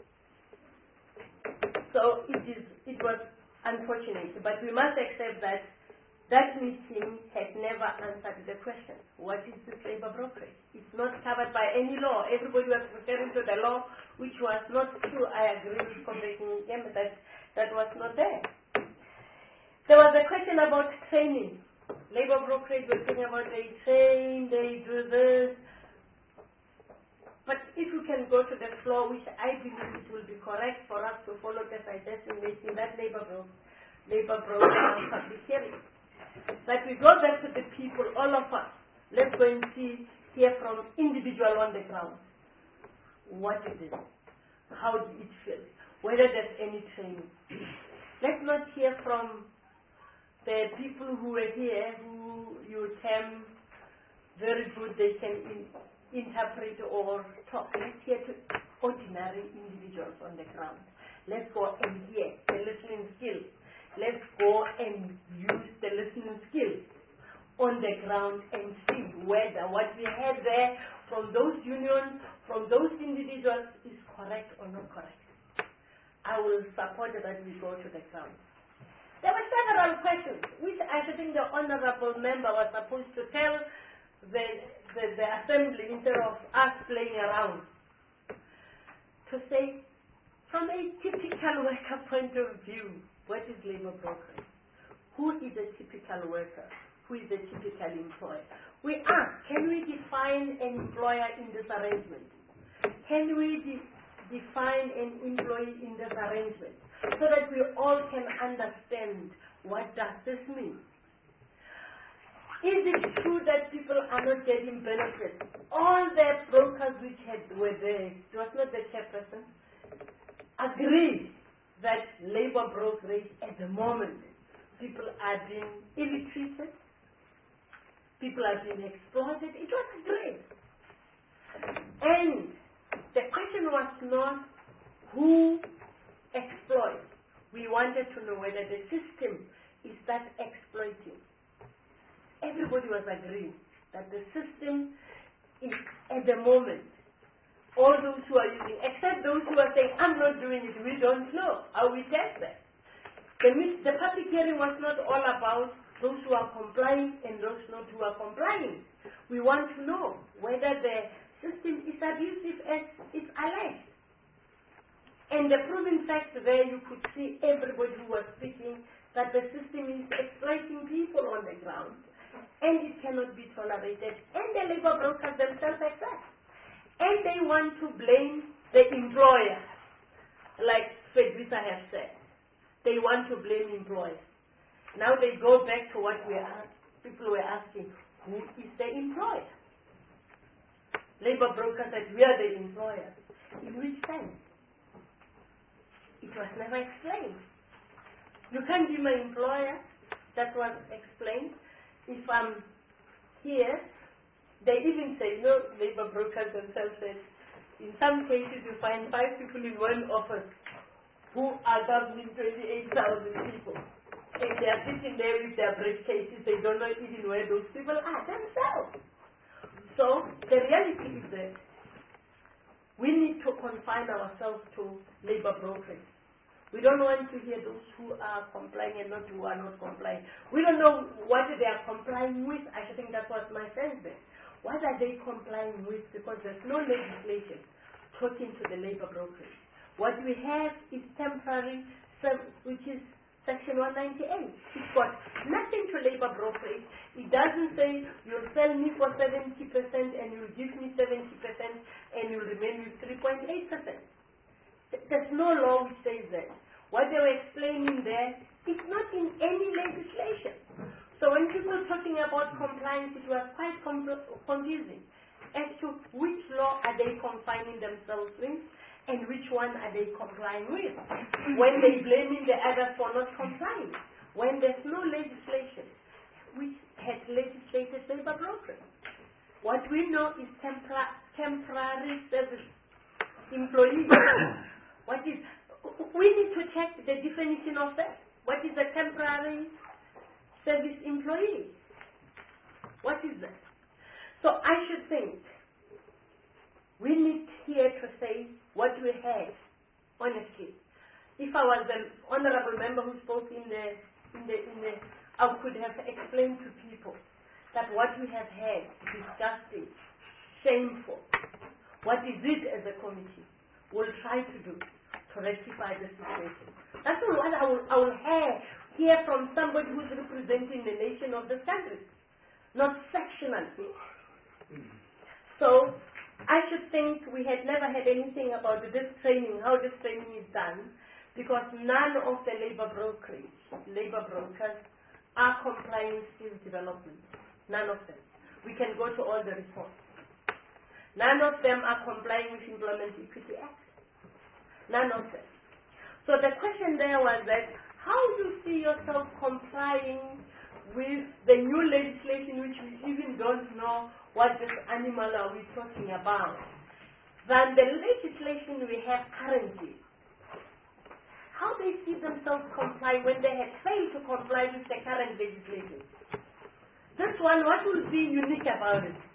So it is, it was unfortunate, but we must accept that that meeting had never answered the question. What is this labor brokerage? It's not covered by any law. Everybody was referring to the law, which was not true. I agree with Comrade Ngembe that that was not there. There was a question about training. Labor brokerage was talking about they train, they do this. But if we can go to the floor, which I believe it will be correct for us to follow the suggestion making that labor bro labor broker public hearing. That we go back to the people, all of us. Let's go and see, hear from individual on the ground. What is it? How do it feel? Whether there's any training. Let's not hear from the people who were here, who you term very good, they can in, interpret or talk. Let's hear to ordinary individuals on the ground. Let's go and hear the listening skills. Let's go and use the listening skills on the ground and see whether what we have there from those unions, from those individuals is correct or not correct. I will support that we go to the ground. There were several questions which I think the honorable member was supposed to tell the, the, the assembly instead of us playing around. To say, from a typical worker point of view, what is labor brokerage? Who is a typical worker? Who is a typical employer? We ask, can we define an employer in this arrangement? Can we de define an employee in this arrangement so that we all can understand what does this mean? Is it true that people are not getting benefits? All the brokers which had, were there, it was not the chairperson, agreed that labor brokerage at the moment, people are being ill-treated, people are being exploited. It was agreed. And the question was not who exploits. We wanted to know whether the system is that exploiting. Everybody was agreeing that the system is at the moment, all those who are using, except those who are saying, I'm not doing it, we don't know. How we test that? The, the public hearing was not all about those who are complying and those not who are complying. We want to know whether the system is abusive as it's alleged. And the proven fact there, you could see everybody who was speaking that the system is exploiting people on the ground and it cannot be tolerated. And the labor brokers themselves accept. And they want to blame the employer, like FEDUSA has said. They want to blame employers. Now they go back to what we are, people were asking, who is the employer? Labor brokers said, we are the employers. In which sense? It was never explained. You can't be my employer. That was explained. If I'm here, they even say, you know, labor brokers themselves said, in some cases you find five people in one office who are governing twenty-eight thousand people. And they are sitting there with their briefcases, they don't know even where those people are themselves. So the reality is that we need to confine ourselves to labor brokerage. We don't want to hear those who are complying and not who are not complying. We don't know what they are complying with. I think that was my sense there. What are they complying with? Because there's no legislation talking to the labor brokerage. What we have is temporary, which is Section one ninety-eight. It's got nothing to labor brokerage. It doesn't say you'll sell me for seventy percent and you'll give me seventy percent and you'll remain with three point eight percent. There's no law which says that. What they were explaining there is not in any legislation. So when people are talking about compliance, it was quite confusing as to which law are they confining themselves with and which one are they complying with. When they blaming the others for not complying, when there's no legislation which has legislated labor brokerage. What we know is tempor temporary service employees. What is, we need to check the definition of that. What is a temporary service employee? What is that? So I should think we need here to say what we had, honestly. If I was an honorable member who spoke in the, in the, in the, I could have explained to people that what we have had is disgusting, shameful. What is it as a committee? We'll try to do to rectify the situation. That's what I will, I will hear, hear from somebody who's representing the nation of this country, not sectionally. So I should think we had never had anything about this training, how this training is done, because none of the labor brokerage, labor brokers are complying skills development. None of them. We can go to all the reports. None of them are complying with Employment Equity Act. None of them. So the question there was that, how do you see yourself complying with the new legislation which we even don't know what this animal are we talking about, than the legislation we have currently? How they see themselves comply when they have failed to comply with the current legislation? This one, what will be unique about it?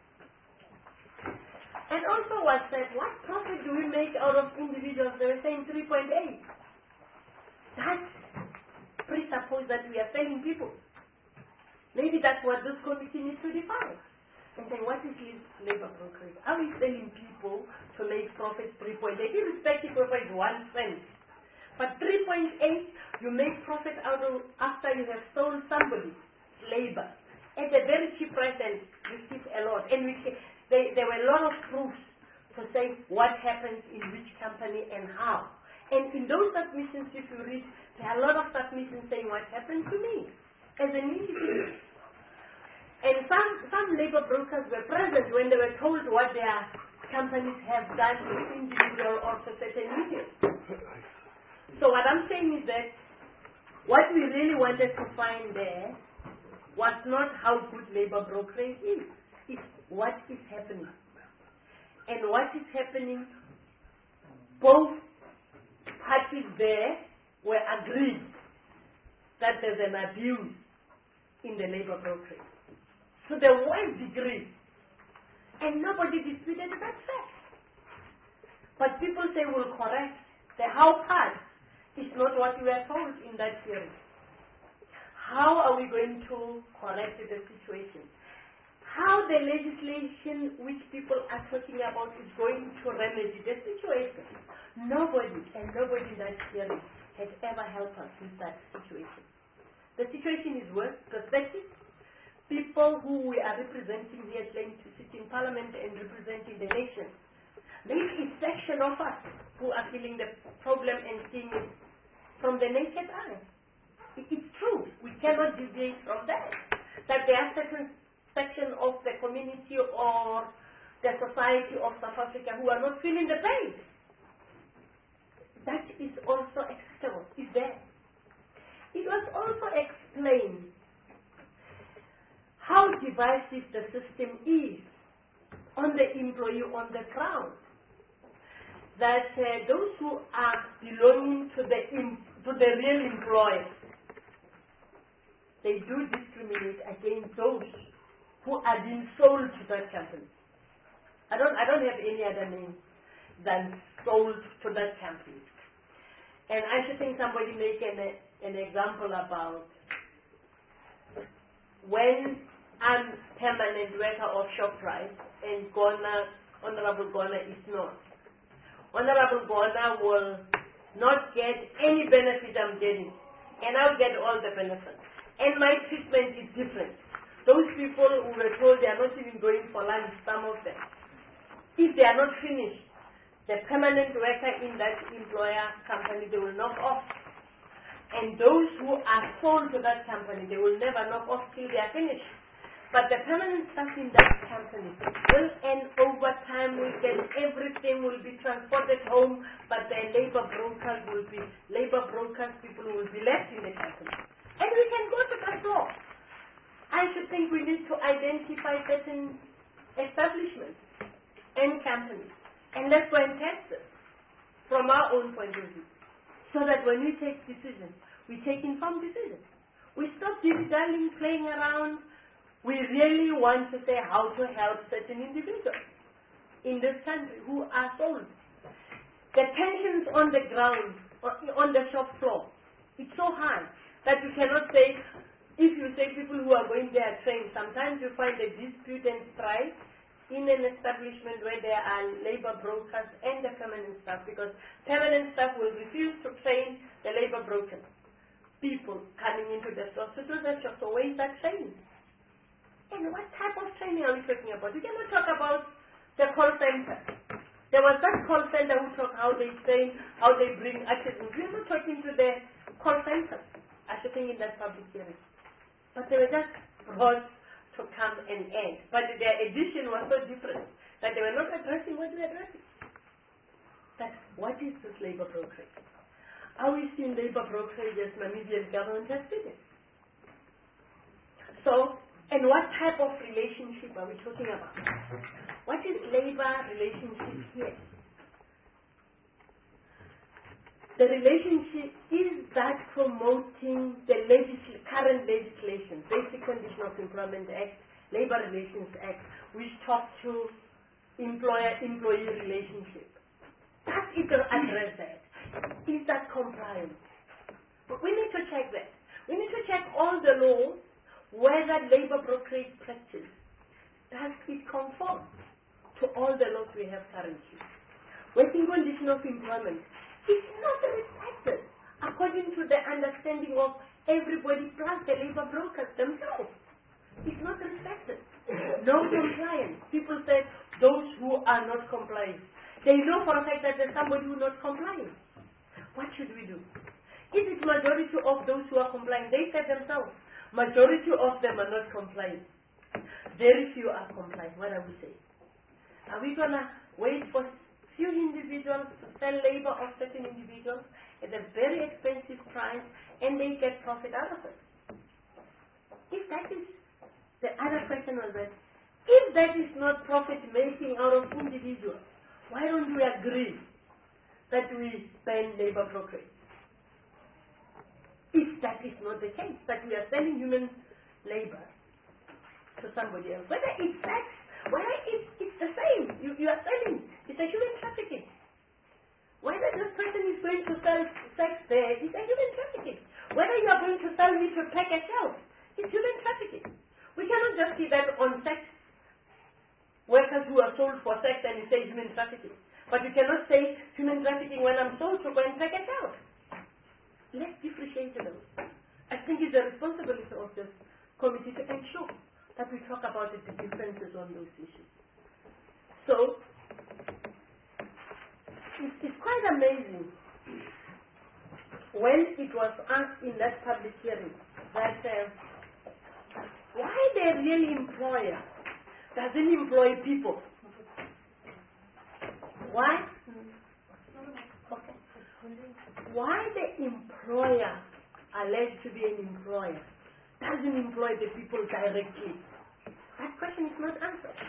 And also was said, what profit do we make out of individuals? They were saying three point eight. That presupposes that we are selling people. Maybe that's what this committee needs to define. And say, what is his labor brokerage? Are we selling people to make profits three point eight, irrespective of whether it's one cent? But three point eight, you make profit out of after you have sold somebody labor at a very cheap price and receive a lot. And we can, they, there were a lot of proofs to say what happens in which company and how. And in those submissions, if you read, there are a lot of submissions saying what happened to me as an individual. And some, some labor brokers were present when they were told what their companies have done to individual or to certain mediums. So what I'm saying is that what we really wanted to find there was not how good labor brokerage is. It's what is happening. And what is happening, both parties there were agreed that there's an abuse in the labor brokerage to the worst degree. And nobody disputed that fact. But people say we'll correct. The how part is not what we were told in that hearing. How are we going to correct the situation? How the legislation which people are talking about is going to remedy the situation. Nobody, and nobody in that hearing has ever helped us with that situation. The situation is worse, pathetic. People who we are representing here claim to sit in parliament and representing the nation. There is a section of us who are feeling the problem and seeing it from the naked eye. It's true. We cannot deviate from that. That there are certain section of the community or the society of South Africa who are not feeling the pain. That is also acceptable. Is there? It was also explained how divisive the system is on the employee on the ground. That uh, those who are belonging to the em- to the real employer, they do discriminate against those who are being sold to that company. I don't, I don't have any other name than sold to that company. And I should think somebody make an, an example about when I'm permanent worker of ShopRite and Gona, Honorable Gona is not. Honorable Gona will not get any benefit I'm getting, and I'll get all the benefits. And my treatment is different. Those people who were told they are not even going for lunch, some of them, if they are not finished, the permanent worker in that employer company, they will knock off. And those who are sold to that company, they will never knock off till they are finished. But the permanent staff in that company will end overtime, will get everything, will be transported home, but the labor brokers will be, labor brokers, people will be left in the company. And we can go to that floor. I should think we need to identify certain establishments and companies. And let's go and test it from our own point of view. So that when we take decisions, we take informed decisions. We stop dilly-dallying, playing around. We really want to say how to help certain individuals in this country who are sold. The tensions on the ground, on the shop floor, it's so high that you cannot say, if you say people who are going there trained, sometimes you find a dispute and strife in an establishment where there are labor brokers and the permanent staff, because permanent staff will refuse to train the labor brokers. People coming into the store to do their job, so where is that training? And what type of training are we talking about? We cannot talk about the call center. There was that call center who talked how they train, how they bring assistance. We are not talking to the call center, assisting in that public hearing. But they were just brought to come and end. But their edition was so different that they were not addressing what we are addressing. That what is this labor brokerage? Are we seeing labor brokerage as Namibian government has did it? So, and what type of relationship are we talking about? What is labor relationship here? The relationship is that promoting the legisl- current legislation, Basic Condition of Employment Act, Labor Relations Act, which talks to employer-employee relationship. Does it address that? Is that compliant? But we need to check that. We need to check all the laws, whether labor brokerage practice, does it conform to all the laws we have currently. Working condition of employment is not respected according to the understanding of everybody plus the labor brokers themselves. It's not respected. No compliance. People say those who are not complying. They know for a fact that there's somebody who is not complying. What should we do? If it's majority of those who are complying, they said themselves, majority of them are not complying. Very few are complying. What are we saying? Are we going to wait for few individuals to sell labor of certain individuals at a very expensive price and they get profit out of it? If that is, the other question was that, if that is not profit making out of individuals, why don't we agree that we ban labor brokerage? If that is not the case, that we are selling human labor to somebody else, whether it's sex, whether it's, it's the same, you, you are selling, it's a human trafficking. Whether this person is going to sell sex there, it's a human trafficking. Whether you are going to sell me to pack a shelf, it's human trafficking. We cannot just see that on sex workers who are sold for sex and you say human trafficking. But you cannot say human trafficking when I'm sold to go and pack a shelf. Let's differentiate those. I think it's the responsibility of this committee to ensure that we talk about the differences on those issues. So, it's, it's quite amazing when it was asked in that public hearing that uh, why the real employer doesn't employ people. Why? Okay. Why the employer, alleged to be an employer, doesn't employ the people directly? That question is not answered.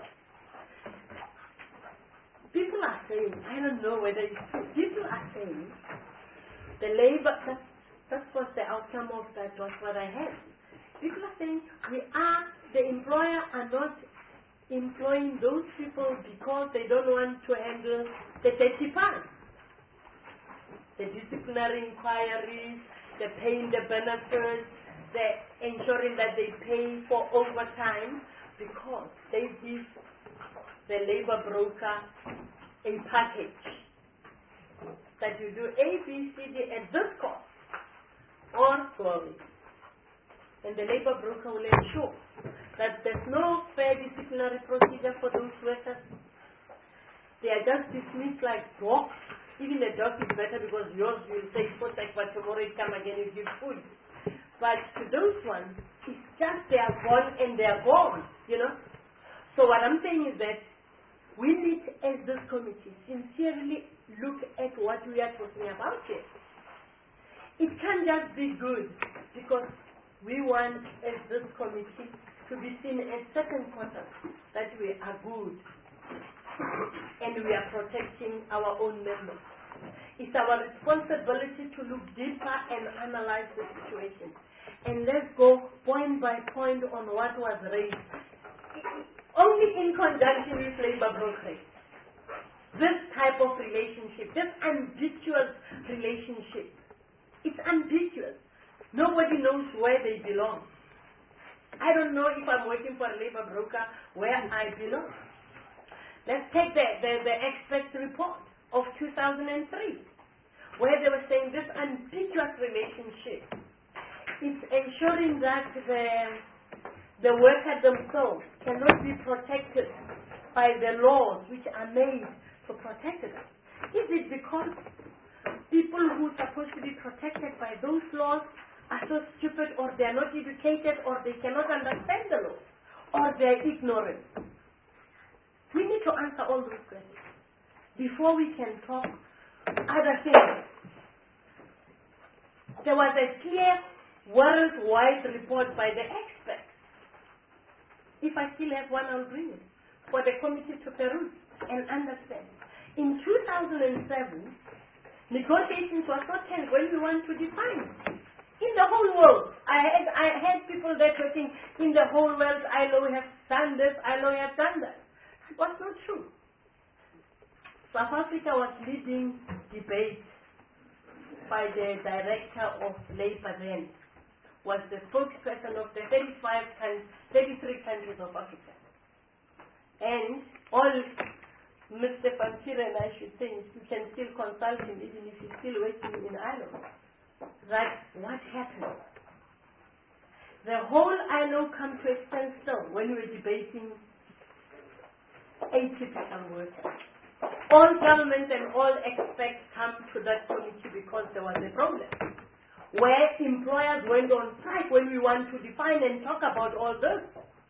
People are saying, I don't know whether it's true, people are saying the labor, that, that was the outcome of that, was what I had. People are saying we are, the employer are not employing those people because they don't want to handle the dirty part. The disciplinary inquiries, the paying the benefits, the ensuring that they pay for overtime, because they give the labor broker a package that you do A, B, C, D at this cost or slowly. And the labor broker will ensure that there's no fair disciplinary procedure for those workers. They are just dismissed like dogs. Even a dog is better because yours will take for sex, but tomorrow it come again and give food. But to those ones, it's just they are gone and they are gone, you know. So what I'm saying is that we need, as this committee, sincerely look at what we are talking about here. It can't just be good because we want, as this committee, to be seen as second quarter, that we are good and we are protecting our own members. It's our responsibility to look deeper and analyze the situation. And let's go point by point on what was raised. Only in conjunction with labor brokerage. This type of relationship, this ambiguous relationship, it's ambiguous. Nobody knows where they belong. I don't know if I'm working for a labor broker where I belong. Let's take the, the, the experts report of two thousand three, where they were saying this ambiguous relationship is ensuring that the, the worker themselves cannot be protected by the laws which are made to protect them. Is it because people who are supposed to be protected by those laws are so stupid, or they are not educated, or they cannot understand the law, or they are ignorant? We need to answer all those questions before we can talk other things. There was a clear worldwide report by the experts. If I still have one, I'll bring it for the committee to peruse and understand. In two thousand seven, negotiations were so tense when we want to define. In the whole world, I had, I had people there talking, in the whole world, I know we have done this, I know we have done that. It was not true. South Africa was leading debate by the director of labor then, was the spokesperson of the thirty-five, thirty-three countries of Africa. And all Mister Fanchira and I should say, you can still consult him even if he's still working in Ireland. That what happened? The whole I L O come to a standstill when we were debating atypical workers. All governments and all experts come to that committee because there was a problem where employers went on strike when we want to define and talk about all this.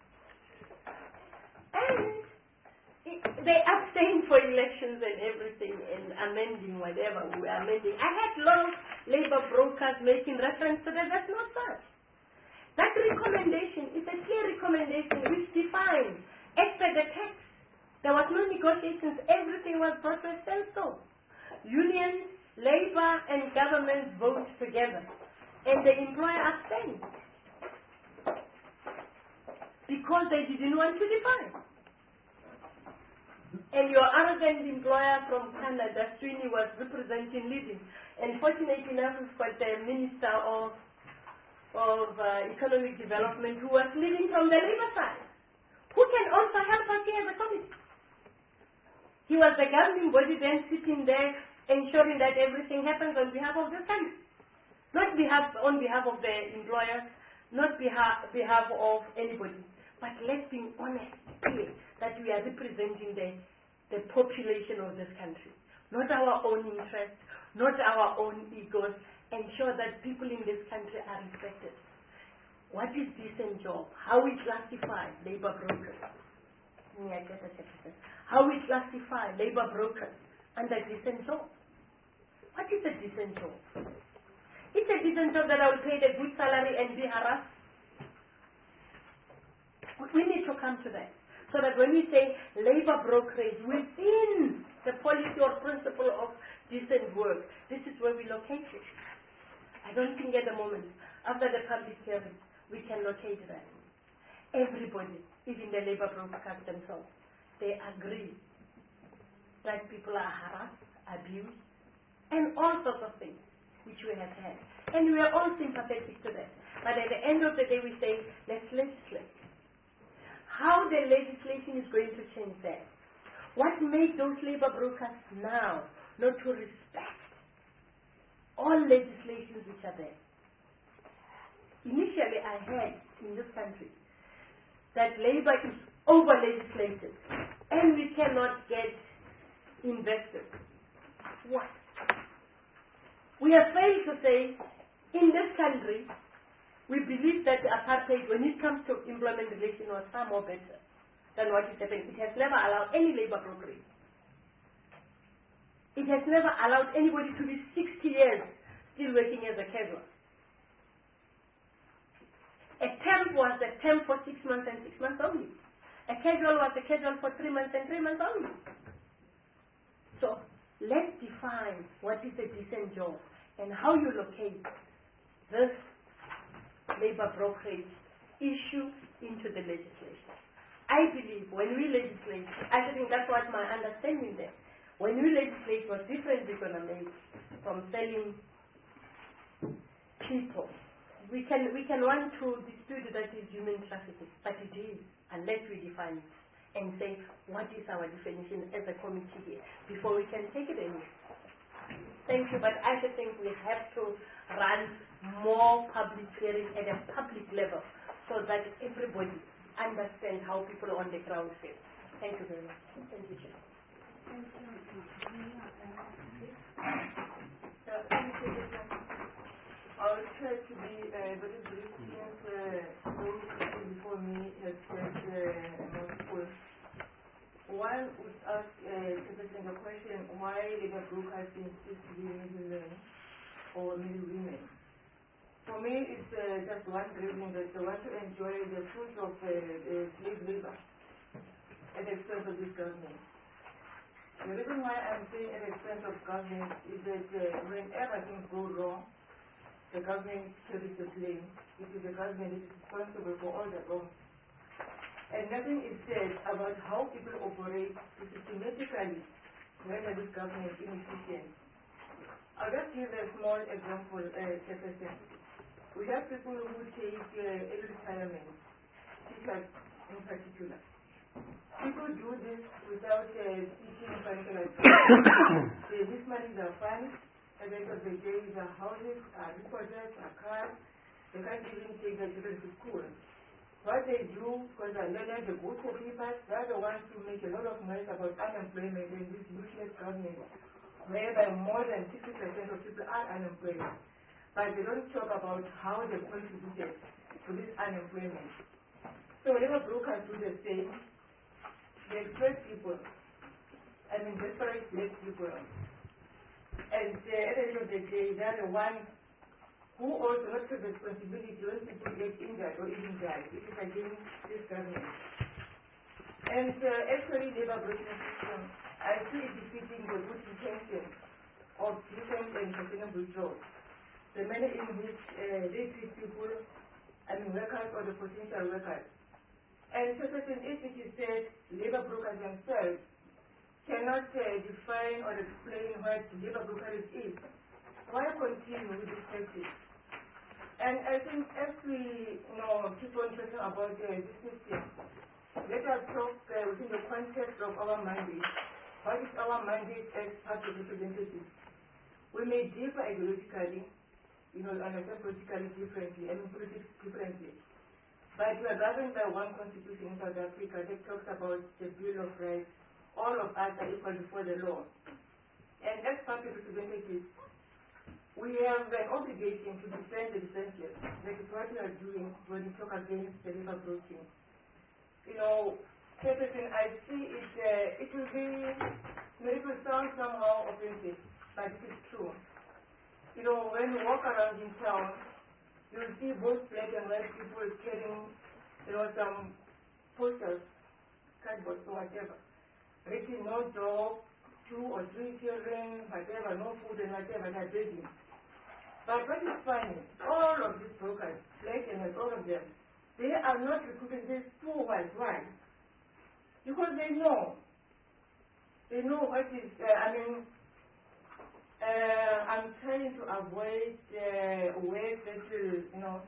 And it, they abstained for elections and everything and amending whatever we were amending. I had long labor brokers making reference to that. That's not such. That recommendation is a clear recommendation which defines as per the text. There was no negotiations. Everything was brought to a standstill. Unions, labor, and government vote together. And the employer abstained. Because they didn't want to define. And your arrogant employer from Canada, Sweeney, was representing leading. And fortunately enough, we've got the Minister of, of uh, Economic Development who was leading from the labor side, who can also help us here as a committee. He was the governing body then sitting there ensuring that everything happens on behalf of the country. Not behalf, on behalf of the employers, not behalf, behalf of anybody. But let's be honest here that we are representing the, the population of this country. Not our own interests, not our own egos. Ensure that people in this country are respected. What is decent job? How we classify labor brokers? How we classify labor brokers under decent job? What is a decent job? It's a decent job that I will pay the good salary and be harassed. We need to come to that. So that when we say labor brokerage within the policy or principle of decent work, this is where we locate it. I don't think at the moment, after the public hearing, we can locate that. Everybody, even the labor brokers themselves, they agree that people are harassed, abused, and all sorts of things which we have had. And we are all sympathetic to that. But at the end of the day, we say, let's legislate. How the legislation is going to change that? What made those labor brokers now not to respect all legislations which are there? Initially, I heard in this country that labor is over-legislated and we cannot get investors. What? We are failed to say, in this country, we believe that the apartheid, when it comes to employment relations, was far more better than what is happening. It has never allowed any labor brokerage. It has never allowed anybody to be sixty years still working as a casual. A temp was a temp for six months and six months only. A casual was a casual for three months and three months only. So, let's define what is a decent job and how you locate this labor brokerage issue into the legislation. I believe when we legislate, I think that's what my understanding there. When we legislate what difference we're going to make from selling people, we can we can want to dispute that is human trafficking, but it is, unless we define it and say what is our definition as a committee here before we can take it anywhere. Thank you, but I think we have to run more public hearing at a public level so that everybody understands how people on the ground feel. Thank you very much. Thank you, Chair. Thank you. Uh, thank you, Chair. I will try to be uh, very brief since uh, those people before me have said uh, multiple. One would ask uh, the question why labor brokers insist to be middlemen or middle women. For me, it's uh, just one reason that they want to enjoy the fruits of uh, uh, slave labor at the expense of this government. The reason why I'm saying at the expense of government is that uh, whenever things go wrong, the government carries the blame. It is the government that is responsible for all the wrongs. And nothing is said about how people operate to systematically render this government inefficient. I'll just give a small example, uh, We have people who take uh, early retirement, teachers in particular. People do this without uh, seeking financial advice. They mismanage their funds. At the end of the day, their houses are repossessed, are cars. They can't even take their children to school. What they do, because they're learning the good for people, they're the ones who make a lot of noise about unemployment in this useless government, whereby more than sixty percent of people are unemployed. But they don't talk about how they contributed to this unemployment. So labor brokers do the same. They exploit people, I mean desperate black people. And uh, at the end of the day, they're the ones who also not take responsibility when people get injured or even die. It is against this government. And uh, actually, labor broking system, I see it defeating the good intention of decent and sustainable jobs. The manner in which uh, they treat people, I mean workers or the potential workers. And to a certain extent, it is said labor brokers themselves cannot uh, define or explain what labor brokerage is. Why continue with this practice? And I think as we you know, keep on talking about uh, this system, let us talk uh, within the context of our mandate. What is our mandate as public representatives? We may differ ideologically, you know, understand politically differently, I mean politics differently. But we are governed by one constitution in South Africa that talks about the Bill of Rights. All of us are equal before the law. And as public representatives, we have an obligation to defend the defenseless. That is what we are doing when we talk against the labor broking. You know, Jefferson, I see it, uh, it will be, you know, it will sound somehow offensive, but it is true. You know, when you walk around in town, you'll see both black and white people carrying, you know, some posters, cardboard or whatever, written no job, two or three children, whatever, no food and whatever, they're begging. But what is funny, all of these brokers, black and white, all of them, they are not recruiting these poor white. Why? Because they know. They know what is, uh, I mean, uh, I'm trying to avoid uh, ways that will, you know,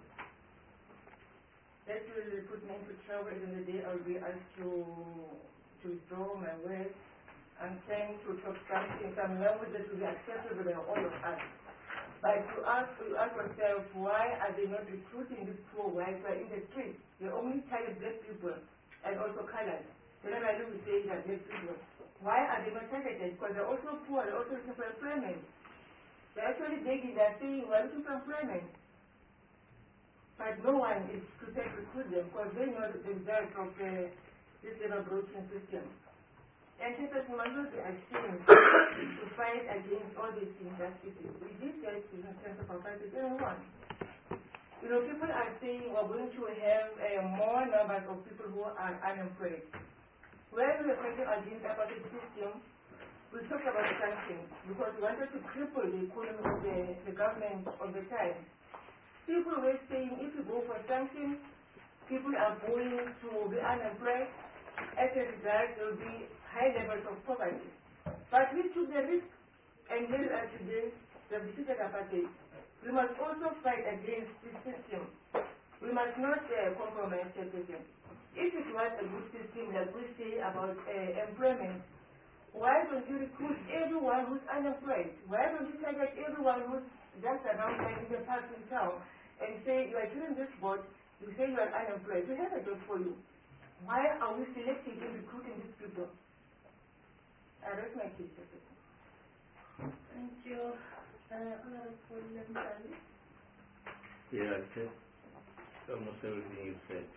that will put me into trouble. At the end of the day, I'll be asked to, to withdraw my words. I'm trying to talk something, some language that will be acceptable to all of us. But to ask, to ask yourself, why are they not recruiting these poor whites who are in the streets? They only target black people and also colored. They never really say that black people. Why are they not targeted? Because they're also poor, they're also looking for employment. They're actually begging, they're saying, we're looking for employment. But no one is prepared to recruit them because they know the result of uh, this labor broking system. And people must be ashamed to fight against all these injustices. We did that in terms of our party one. You know, people are saying we're going to have uh, more numbers of people who are unemployed. When we are fighting against the apartheid system, we we talked about sanctions because we wanted to cripple the economy of the, the government of the time. People were saying if you go for sanctions, people are going to be unemployed. As a result, there will be high levels of poverty. But we took the risk, and here we are today, we have defeated apartheid. We must also fight against this system. We must not uh, compromise the system. If it was a good system, like we say about uh, employment, why don't you recruit everyone who's unemployed? Why don't you target everyone who's just around like in the park in town and say, you are doing this work, you say you are unemployed, we have a job for you. Why are we selective in recruiting these people? I rest my case. Thank you. Uh, Honorable Lembali. Yeah, I said almost everything you said.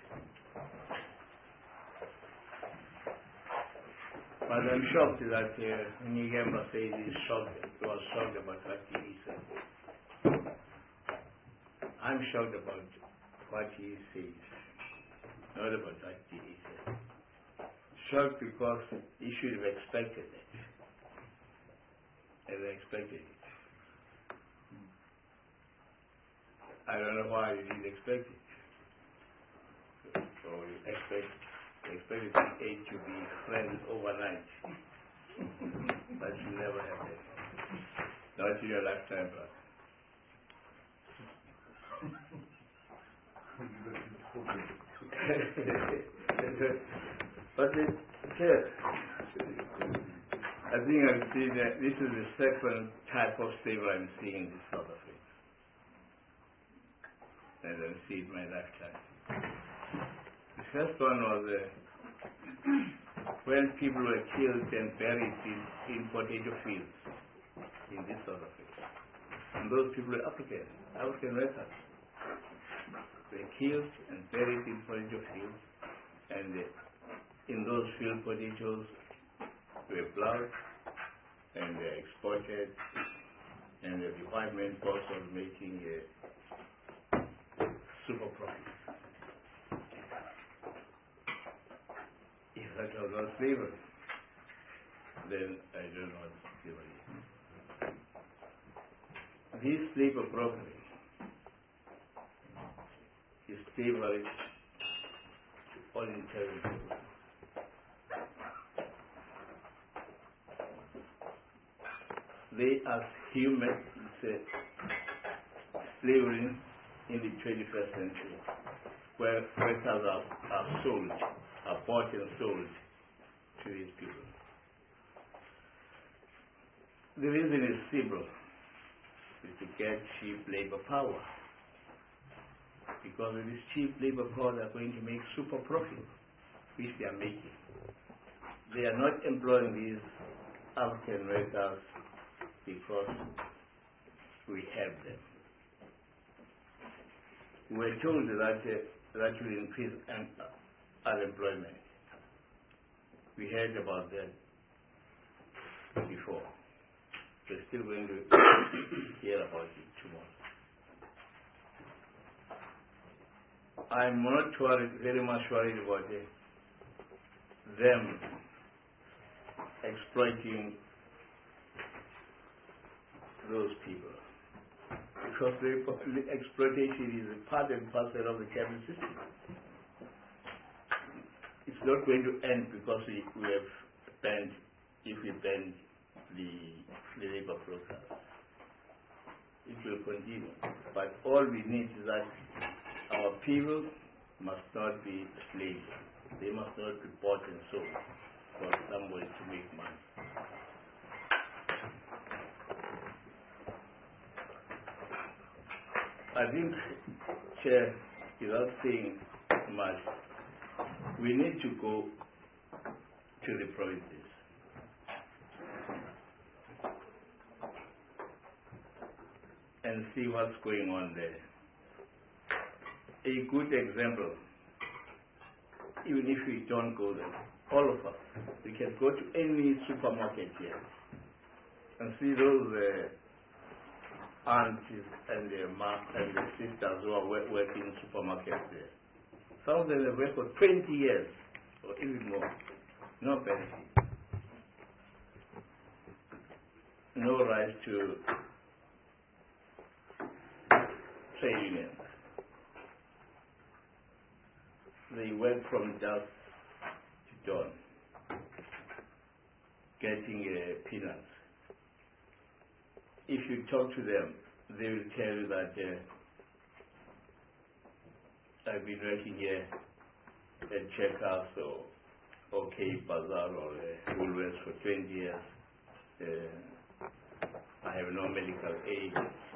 But I'm shocked that uh, Nigemba said he's shocked, he was shocked about what he said. I'm shocked about what he says, not about what he said. Shocked because he should have expected it. Have expected it. I don't know why you didn't expect it. So you expect expected the eight to be friends overnight. That should never happen. Not in your lifetime, brother. But it, yeah, I think I'm seeing that this is the second type of slavery I'm seeing in this South Africa. And I see it in my lifetime. The first one was uh, when people were killed and buried in, in potato fields in this South Africa. And those people were African, African residents. They were killed and buried in potato fields, and uh, in those field potatoes were plowed and uh, exported, and uh, the white man was making a super profit. If that was not slavery, then I don't know what slavery is. This labor problem is slavery to all intelligence. They are human, it's a slavery in the twenty-first century, where workers are, are sold, are bought and sold to these people. The reason is simple, is to get cheap labor power. Because with this cheap labor power, they are going to make super profit, which they are making. They are not employing these African workers because we help them. We were told that uh, that will increase un uh, unemployment. We heard about that before. We're still going to hear about it tomorrow. I'm not worried, very much worried about it, them exploiting those people. Because the exploitation is a part and parcel of the capitalist system. It's not going to end because we, we have banned, if we ban the, the labor program. It will continue. But all we need is that our people must not be slaves. They must not be bought and sold for somebody to make money. I think, Chair, without saying much, we need to go to the provinces. And see what's going on there. A good example, even if we don't go there, all of us, we can go to any supermarket here and see those uh, aunties and their ma and their sisters who are working in supermarkets there. Some of them have worked for twenty years or even more, no benefit. no right to trade unions. They work from dusk to dawn, getting uh, peanuts. If you talk to them, they will tell you that uh, I've been working here at Checkers or OK Bazaar or uh, Woolworths for twenty years. Uh, I have no medical aid,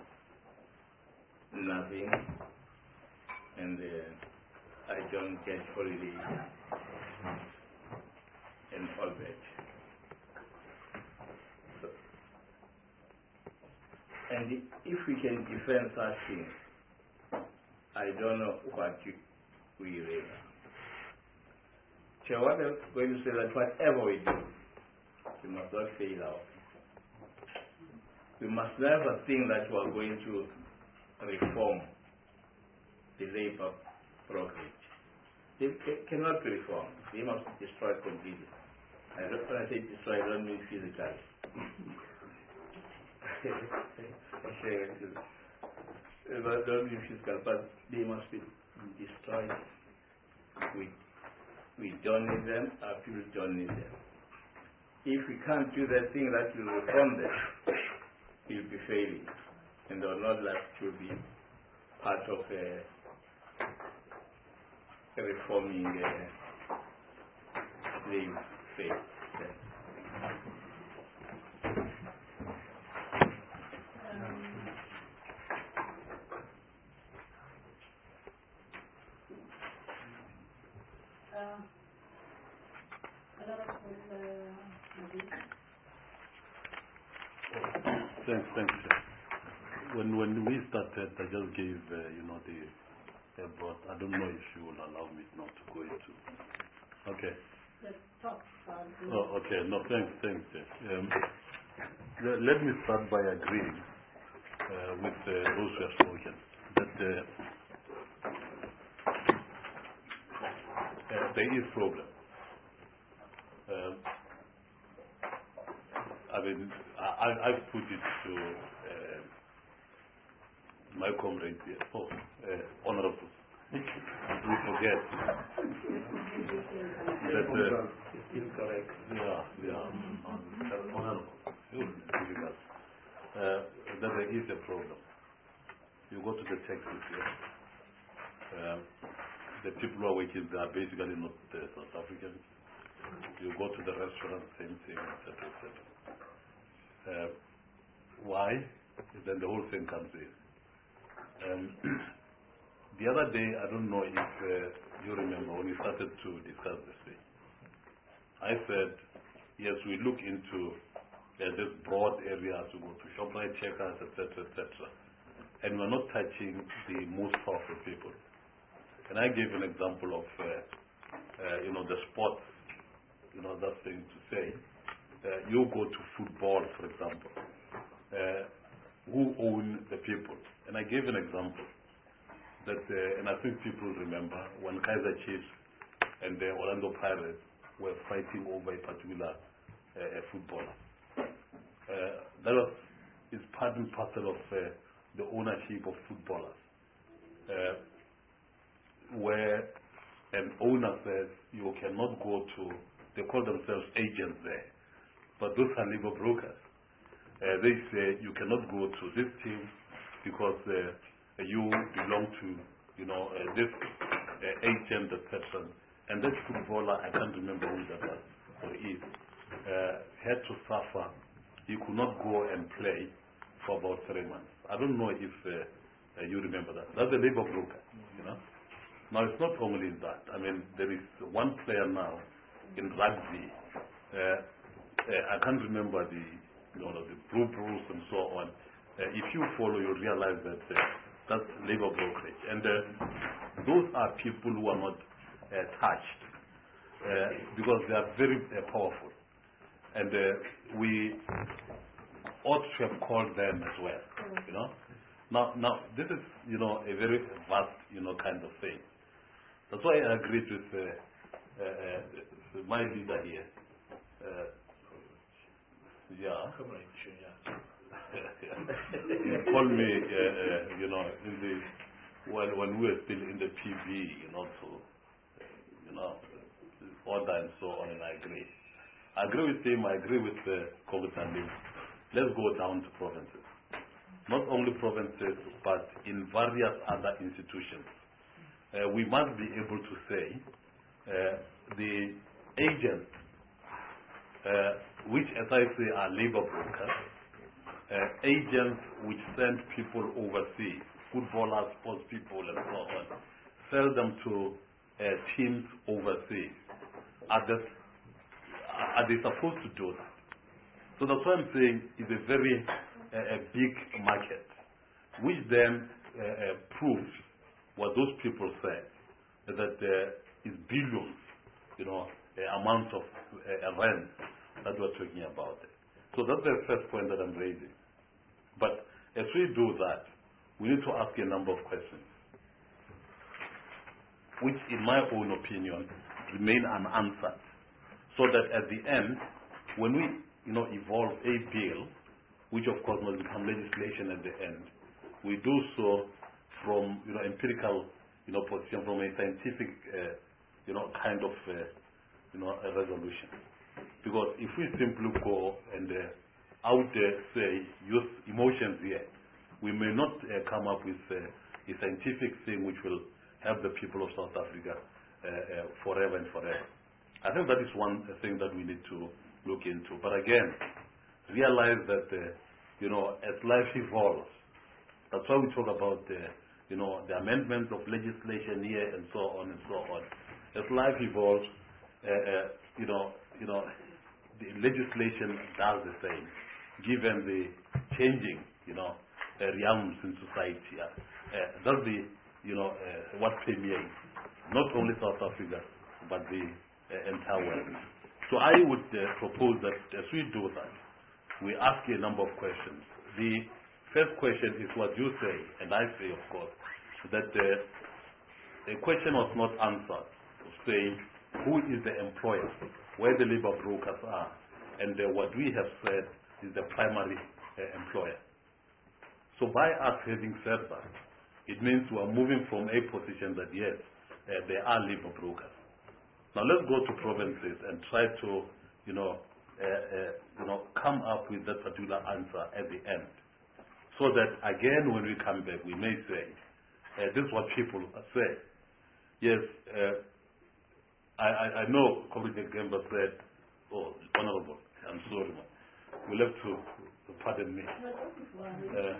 nothing, and uh, I don't get holiday and all that. So, and if we can defend such things, I don't know what you, we will. So what I'm going to say that whatever we do, we must not fail out. We must never think that we are going to reform the labor brokerage. They cannot be reformed. They must be destroyed completely. I don't, when I say destroy, I don't mean physically. I don't mean physical, but they must be destroyed. We, we don't need them, our people don't need them. If we can't do that thing that will reform them, we'll be failing, and they will not like to be part of a, a reforming uh, slave faith. Uh, another question, uh, Thanks, thanks. When when we started, I just gave uh, you know the, uh, but I don't know if you will allow me not to go into. Okay. let's talk about the- Oh, okay. No, thanks, thanks. Jeff. Um, le- let me start by agreeing uh, with uh, those who have spoken that uh, uh, there is problem. Um, I mean, I, I- I've put it to uh, my comrade here. Oh, uh, honorable. We forget that, uh, Incorrect. yeah, yeah, uh, honorable. You difficult. Uh, that there is a problem. You go to the Texas here. Uh, the people who are working there are basically not uh, South Africans. You go to the restaurant, same thing, et cetera, et cetera. Uh, why? Then the whole thing comes in. Um, the other day, I don't know if uh, you remember when we started to discuss this thing. I said, yes, we look into uh, this broad areas, we go to ShopRite, Checkers, et cetera, et cetera. And we're not touching the most powerful people. And I gave an example of, uh, uh, you know, the sports, you know, that thing to say. Uh, you go to football, for example. Uh, who own the people? And I gave an example that, uh, and I think people remember when Kaiser Chiefs and the Orlando Pirates were fighting over a particular uh, footballer. Uh, that was, is part and parcel of uh, the ownership of footballers, uh, where an owner says you cannot go to, they call themselves agents there, but those are labor brokers. Uh, they say you cannot go to this team because uh, you belong to, you know, uh, this uh, agent, et cetera. And that footballer, I can't remember who that was or is, uh, had to suffer. He could not go and play for about three months. I don't know if uh, uh, you remember that. That's a labor broker, you know. Now it's not only that. I mean, there is one player now in rugby. Uh, uh, I can't remember the, you know, the Blue Bruce and so on. Uh, if you follow, you realize that uh, that's labor brokerage, and uh, those are people who are not uh, touched uh, because they are very uh, powerful, and uh, we ought to have called them as well. You know, now, now this is, you know, a very vast, you know, kind of thing. That's why I agreed with uh, uh, uh, my leader here. Uh, Yeah. Comrade, sure, yeah. You called me, uh, uh, you know, in the when when we were still in the P B, you know, to you know, order and so on, and I agree. I agree with him. I agree with the COVID nineteen. Let's go down to provinces. Not only provinces, but in various other institutions. Uh, we must be able to say uh, the agents, uh, which, as I say, are labor brokers, uh, agents which send people overseas, footballers, sports people, and so on, sell them to uh, teams overseas. Are they, are they supposed to do that? So that's what I'm saying is a very uh, a big market, which then uh, uh, proves what those people said, that uh, is billions, you know, uh, amount of uh, rent that we're talking about. So that's the first point that I'm raising. But as we do that, we need to ask a number of questions, which in my own opinion remain unanswered, so that at the end, when we you know, evolve a bill, which of course must become legislation at the end, we do so from you know empirical you know position, from a scientific uh, you know kind of uh, you know a resolution. Because if we simply go and uh, out there say use emotions here, we may not uh, come up with uh, a scientific thing which will help the people of South Africa uh, uh, forever and forever. I think that is one thing that we need to look into. But again, realize that uh, you know as life evolves, that's why we talk about uh, you know the amendments of legislation here and so on and so on. As life evolves, uh, uh, you know you know the legislation does the same, given the changing you know uh, realms in society. Uh, uh, that's the you know uh, what permeates not only South Africa but the uh, entire world. So I would uh, propose that as we do that, we ask a number of questions. The first question is what you say, and I say, of course, that uh, the question was not answered, saying who is the employer, where the labor brokers are, and uh, what we have said is the primary uh, employer. So by us having said that, it means we are moving from a position that yes, uh, there are labor brokers. Now let's go to provinces and try to, you know, uh, uh, you know, come up with that particular answer at the end, so that again when we come back we may say, uh, this is what people say. Yes, uh, I, I, I know Comrade Gemba said, oh, Honorable, I'm sorry, man. You'll have to pardon me. Uh,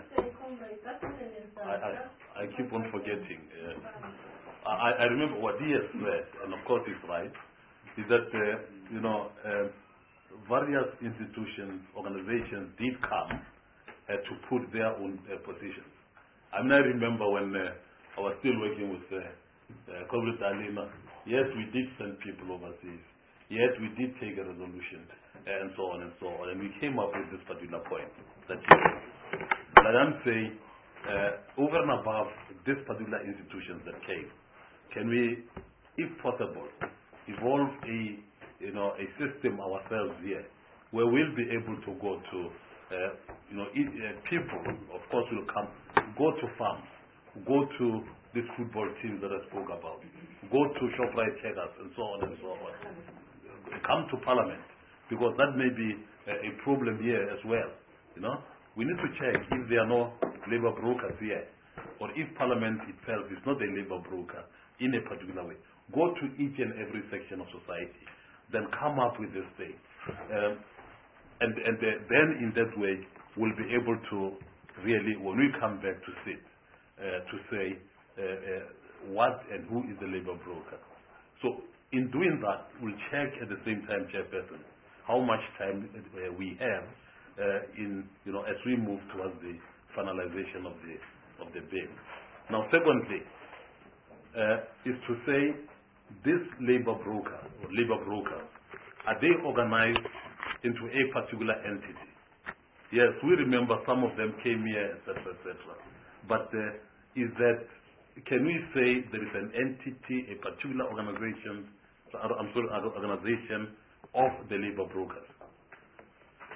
I, I, I keep on forgetting. Uh, I, I remember what he has said, and of course he's right, is that, uh, you know, uh, various institutions, organizations did come uh, to put their own uh, positions. I mean, I remember when uh, I was still working with uh, uh, Comrade Alima, yes, we did send people overseas, yes, we did take a resolution, uh, and so on and so on, and we came up with this particular point that you but I'm saying, uh, over and above this particular institutions that came, can we, if possible, evolve a, you know, a system ourselves here where we'll be able to go to, uh, you know, it, uh, people, of course, will come, go to farms, go to these football teams that I spoke about, go to ShopRite checkers and so on and so on. Come to Parliament, because that may be a, a problem here as well, you know. We need to check if there are no labor brokers here, or if Parliament itself is not a labor broker in a particular way. Go to each and every section of society, then come up with this thing. Um, and and uh, then in that way, we'll be able to really, when we come back to sit, uh, to say uh, uh, what and who is the labor broker. So in doing that, we'll check at the same time, Chairperson, how much time uh, we have uh, in, you know, as we move towards the finalization of the, of the bill. Now, secondly, Uh, is to say this labor broker or labor brokers, are they organized into a particular entity? Yes, we remember some of them came here, et cetera, et cetera. But uh, is that, can we say there is an entity, a particular organization, I'm sorry, organization of the labor brokers?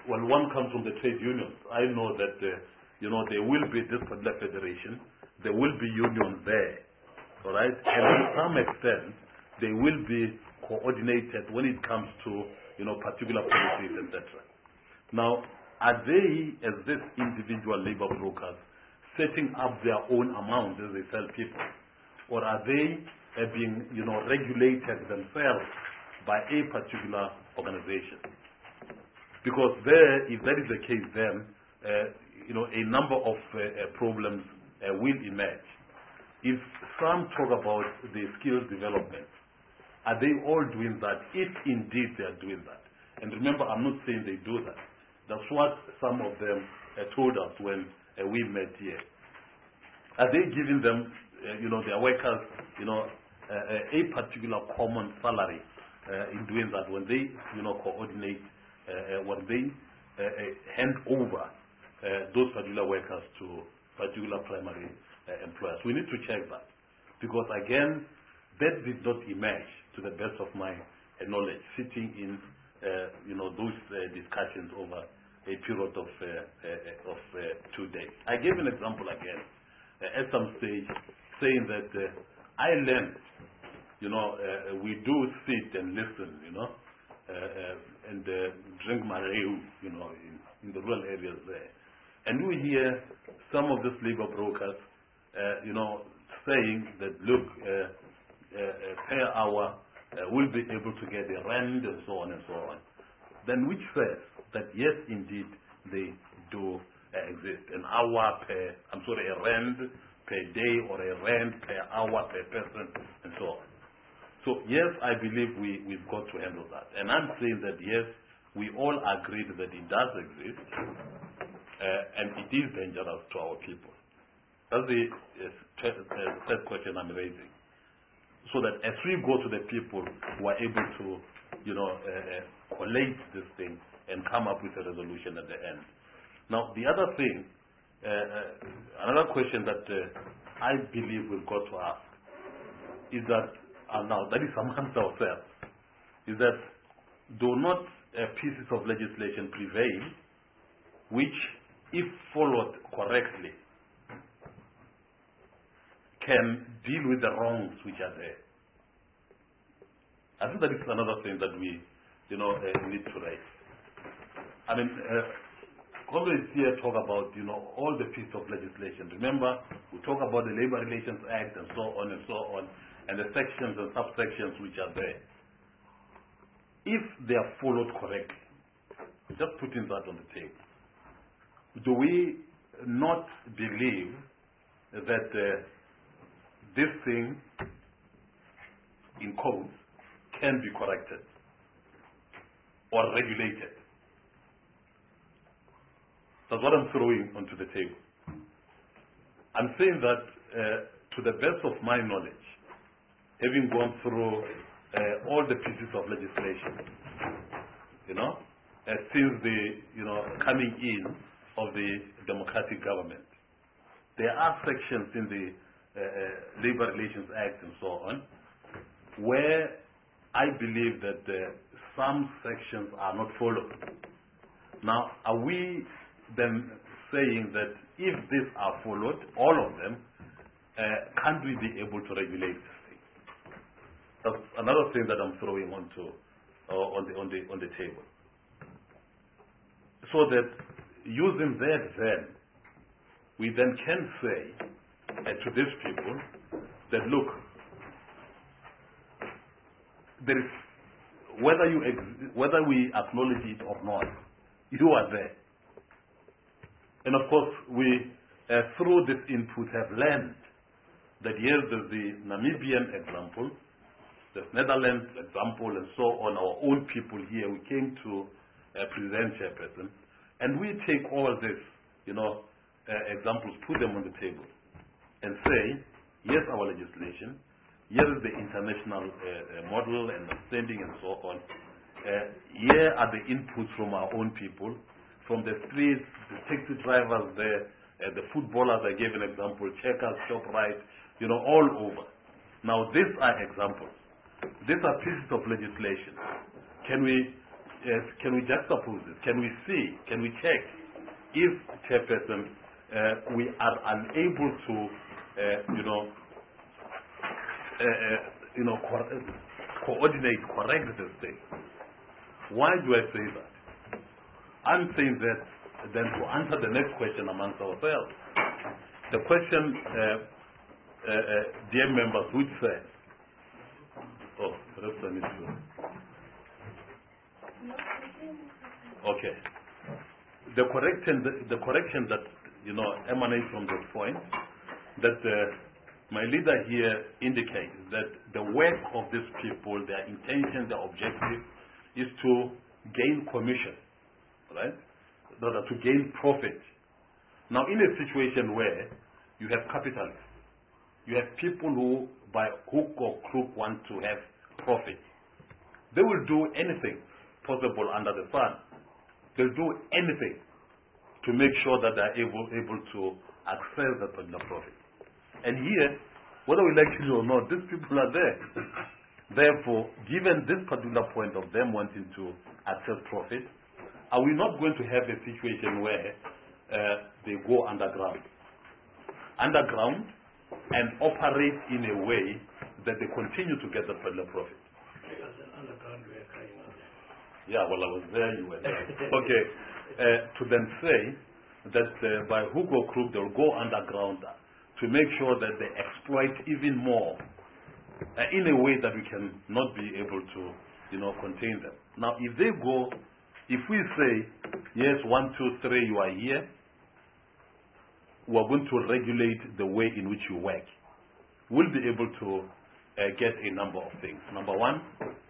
well, one comes from the trade unions. I know that, uh, you know, there will be this particular federation, there will be unions there, all right? And to some extent, they will be coordinated when it comes to, you know, particular policies, et cetera. Now, are they, as these individual labor brokers, setting up their own amount as they tell people? Or are they uh, being, you know, regulated themselves by a particular organization? Because there, if that is the case, then, uh, you know, a number of uh, uh, problems uh, will emerge. If some talk about the skills development, are they all doing that, if indeed they are doing that? And remember, I'm not saying they do that. That's what some of them uh, told us when uh, we met here. Are they giving them, uh, you know, their workers, you know, uh, a particular common salary uh, in doing that when they, you know, coordinate, uh, uh, when they uh, uh, hand over uh, those particular workers to particular primary uh, employers? We need to check that, because again, that did not emerge to the best of my uh, knowledge, sitting in, uh, you know, those uh, discussions over a period of uh, uh, of uh, two days. I gave an example again uh, at some stage, saying that uh, I learned, you know, uh, we do sit and listen, you know, uh, uh, and uh, drink mareu, you know, in, in the rural areas there, and we hear some of these labor brokers, uh, you know, saying that, look, uh, uh, per hour uh, we'll be able to get a rent and so on and so on. Then which says that yes, indeed, they do uh, exist. An hour per, I'm sorry, a rent per day, or a rent per hour per person, and so on. So yes, I believe we, we've got to handle that. And I'm saying that yes, we all agreed that it does exist, uh, and it is dangerous to our people. That's the uh, third question I'm raising. So that as we go to the people who are able to, you know, uh, uh, collate this thing and come up with a resolution at the end. Now, the other thing, uh, uh, another question that uh, I believe we've got to ask is that, uh, now that is amongst ourselves, is that do not uh, pieces of legislation prevail which, if followed correctly, can deal with the wrongs which are there? I think that is another thing that we, you know, uh, need to raise. I mean, uh, comrades here talk about, you know, all the pieces of legislation. Remember, we talk about the Labor Relations Act and so on and so on, and the sections and subsections which are there. If they are followed correctly, just putting that on the table, do we not believe that uh, this thing in code can be corrected or regulated? That's what I'm throwing onto the table. I'm saying that uh, to the best of my knowledge, having gone through uh, all the pieces of legislation, you know, uh, since the, you know, coming in of the democratic government, there are sections in the uh, uh, Labor Relations Act and so on, where I believe that uh, some sections are not followed. Now, are we then saying that if these are followed, all of them, uh, can't we be able to regulate this thing? That's another thing that I'm throwing onto uh, on the on the on the table. So that using that, then we then can say uh, to these people that, look, there is, whether you ex whether we acknowledge it or not, you are there. And of course, we uh, through this input have learned that yes, there's the Namibian example, the Netherlands example, and so on. Our own people here, we came to uh, present chairperson, and we take all this, you know, uh, examples, put them on the table, and say, yes, our legislation. Here is the international uh, uh, model and understanding and so on. Uh, here are the inputs from our own people, from the streets, the taxi drivers, the, uh, the footballers, I gave an example, checkers, ShopRite, you know, all over. Now, these are examples. These are pieces of legislation. Can we uh, yes, can we juxtapose this? Can we see, can we check if, Chairperson, uh, we are unable to, uh, you know, uh, uh, you know, co coordinate, correct this thing? Why do I say that? I'm saying that then to answer the next question amongst ourselves. The question, uh, uh, uh, dear members, which says, oh, perhaps I need to. Okay. The correction, the, the correction that you know emanates from this point, that uh, my leader here indicates that the work of these people, their intention, their objective, is to gain commission, right? In order to gain profit. Now, in a situation where you have capitalists, you have people who, by hook or crook, want to have profit, they will do anything possible under the sun. They'll do anything to make sure that they're able, able to access that particular profit. And here, whether we like it or not, these people are there. Therefore, given this particular point of them wanting to access profit, are we not going to have a situation where uh, they go underground? Underground and operate in a way that they continue to get the particular profit. Yeah, well, I was there, you were there. Okay, uh, to then say that uh, by hook or crook they'll go underground to make sure that they exploit even more uh, in a way that we can not be able to, you know, contain them. Now, if they go, if we say, yes, one, two, three, you are here, we're going to regulate the way in which you work. We'll be able to uh, get a number of things. Number one,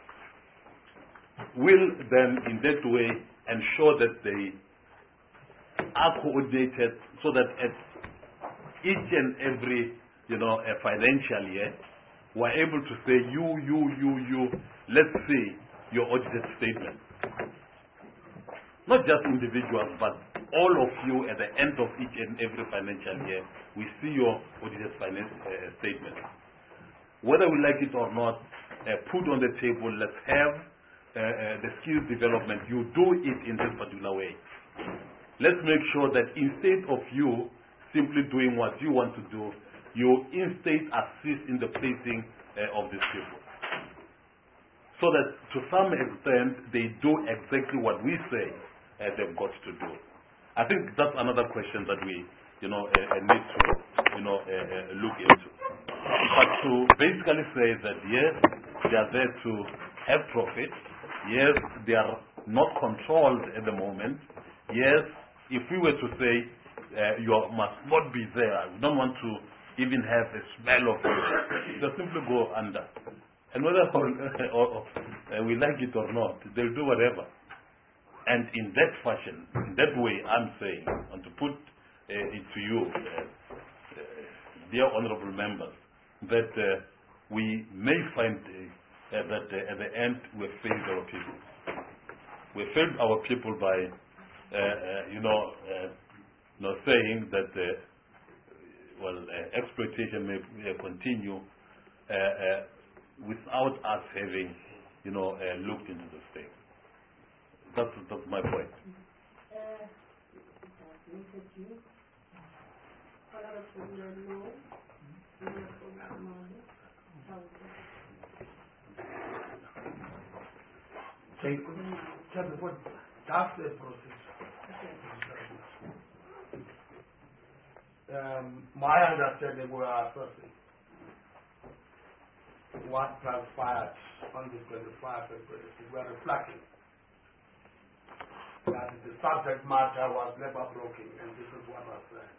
will then in that way ensure that they are coordinated so that at each and every, you know, a financial year, we're able to say, you, you, you, you, let's see your audited statement. Not just individuals, but all of you at the end of each and every financial year, we see your audited finance uh, statement. Whether we like it or not, uh, put on the table, let's have Uh, uh, the skills development, you do it in this particular way. Let's make sure that instead of you simply doing what you want to do, you instead assist in the placing uh, of these people. So that to some extent, they do exactly what we say uh, they've got to do. I think that's another question that we, you know, uh, uh, need to, you know, uh, uh, look into. But to basically say that, yes, they are there to have profit. Yes, they are not controlled at the moment. Yes, if we were to say uh, you must not be there, we don't want to even have a smell of it, they'll simply go under. And whether or, or, or, uh, we like it or not, they'll do whatever. And in that fashion, in that way, I'm saying, and to put uh, it to you, uh, uh, dear honorable members, that uh, we may find uh, Uh, that uh, at the end we failed our people. We failed our people by, uh, uh, you know, uh, you know, saying that, uh, well, uh, exploitation may uh, continue uh, uh, without us having, you know, uh, looked into this thing. That's, that's my point. Thank you. Just what that's the process. Um, my understanding was firstly what transpired on the twenty-fifth of February. We were reflecting that the subject matter was never broken, and this is what was said.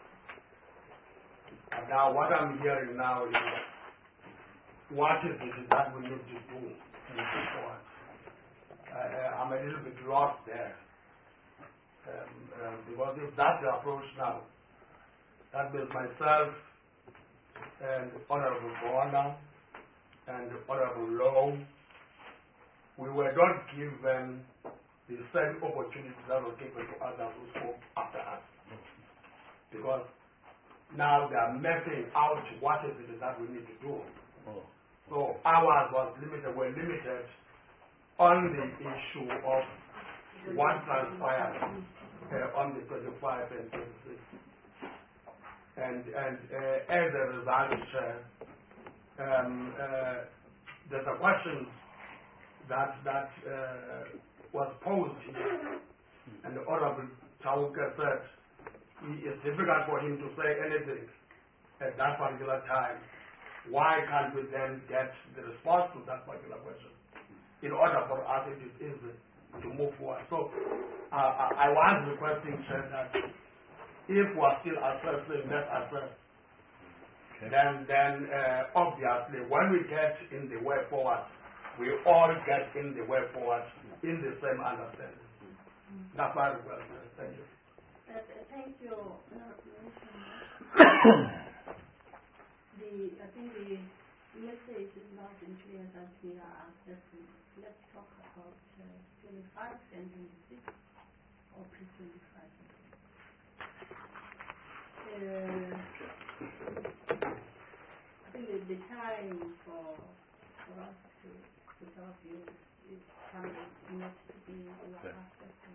And now what I'm hearing now is what is it that we need to do in the forward. Uh, I'm a little bit lost there. Um, um, because if that's the approach now, that means myself and Honorable Governor and Honorable Law, we were not given the same opportunities that were given to others who spoke after us. Because now they are mapping out what is it that we need to do. Oh. So ours was limited, were limited on the issue of what transpired uh, on the twenty-five and twenty-six. And, and uh, as a result, uh, um, uh, there's a question that, that uh, was posed here, and the Honorable Chauke said it's difficult for him to say anything at that particular time. Why can't we then get the response to that particular question in order for us it is easy to move forward? So uh, I was requesting, Chair, that if we are still assessing, let's assess. Okay. Then, then uh, obviously, when we get in the way forward, we all get in the way forward in the same understanding. Mm-hmm. That's my request. Thank you. Uh, thank you. The, I think the message is not clear that we are assessing. Let's talk about uh, twenty-five and twenty-six or pre twenty-five. Uh, I think the, the time for, for us to put our views is coming not to be our okay. assessing.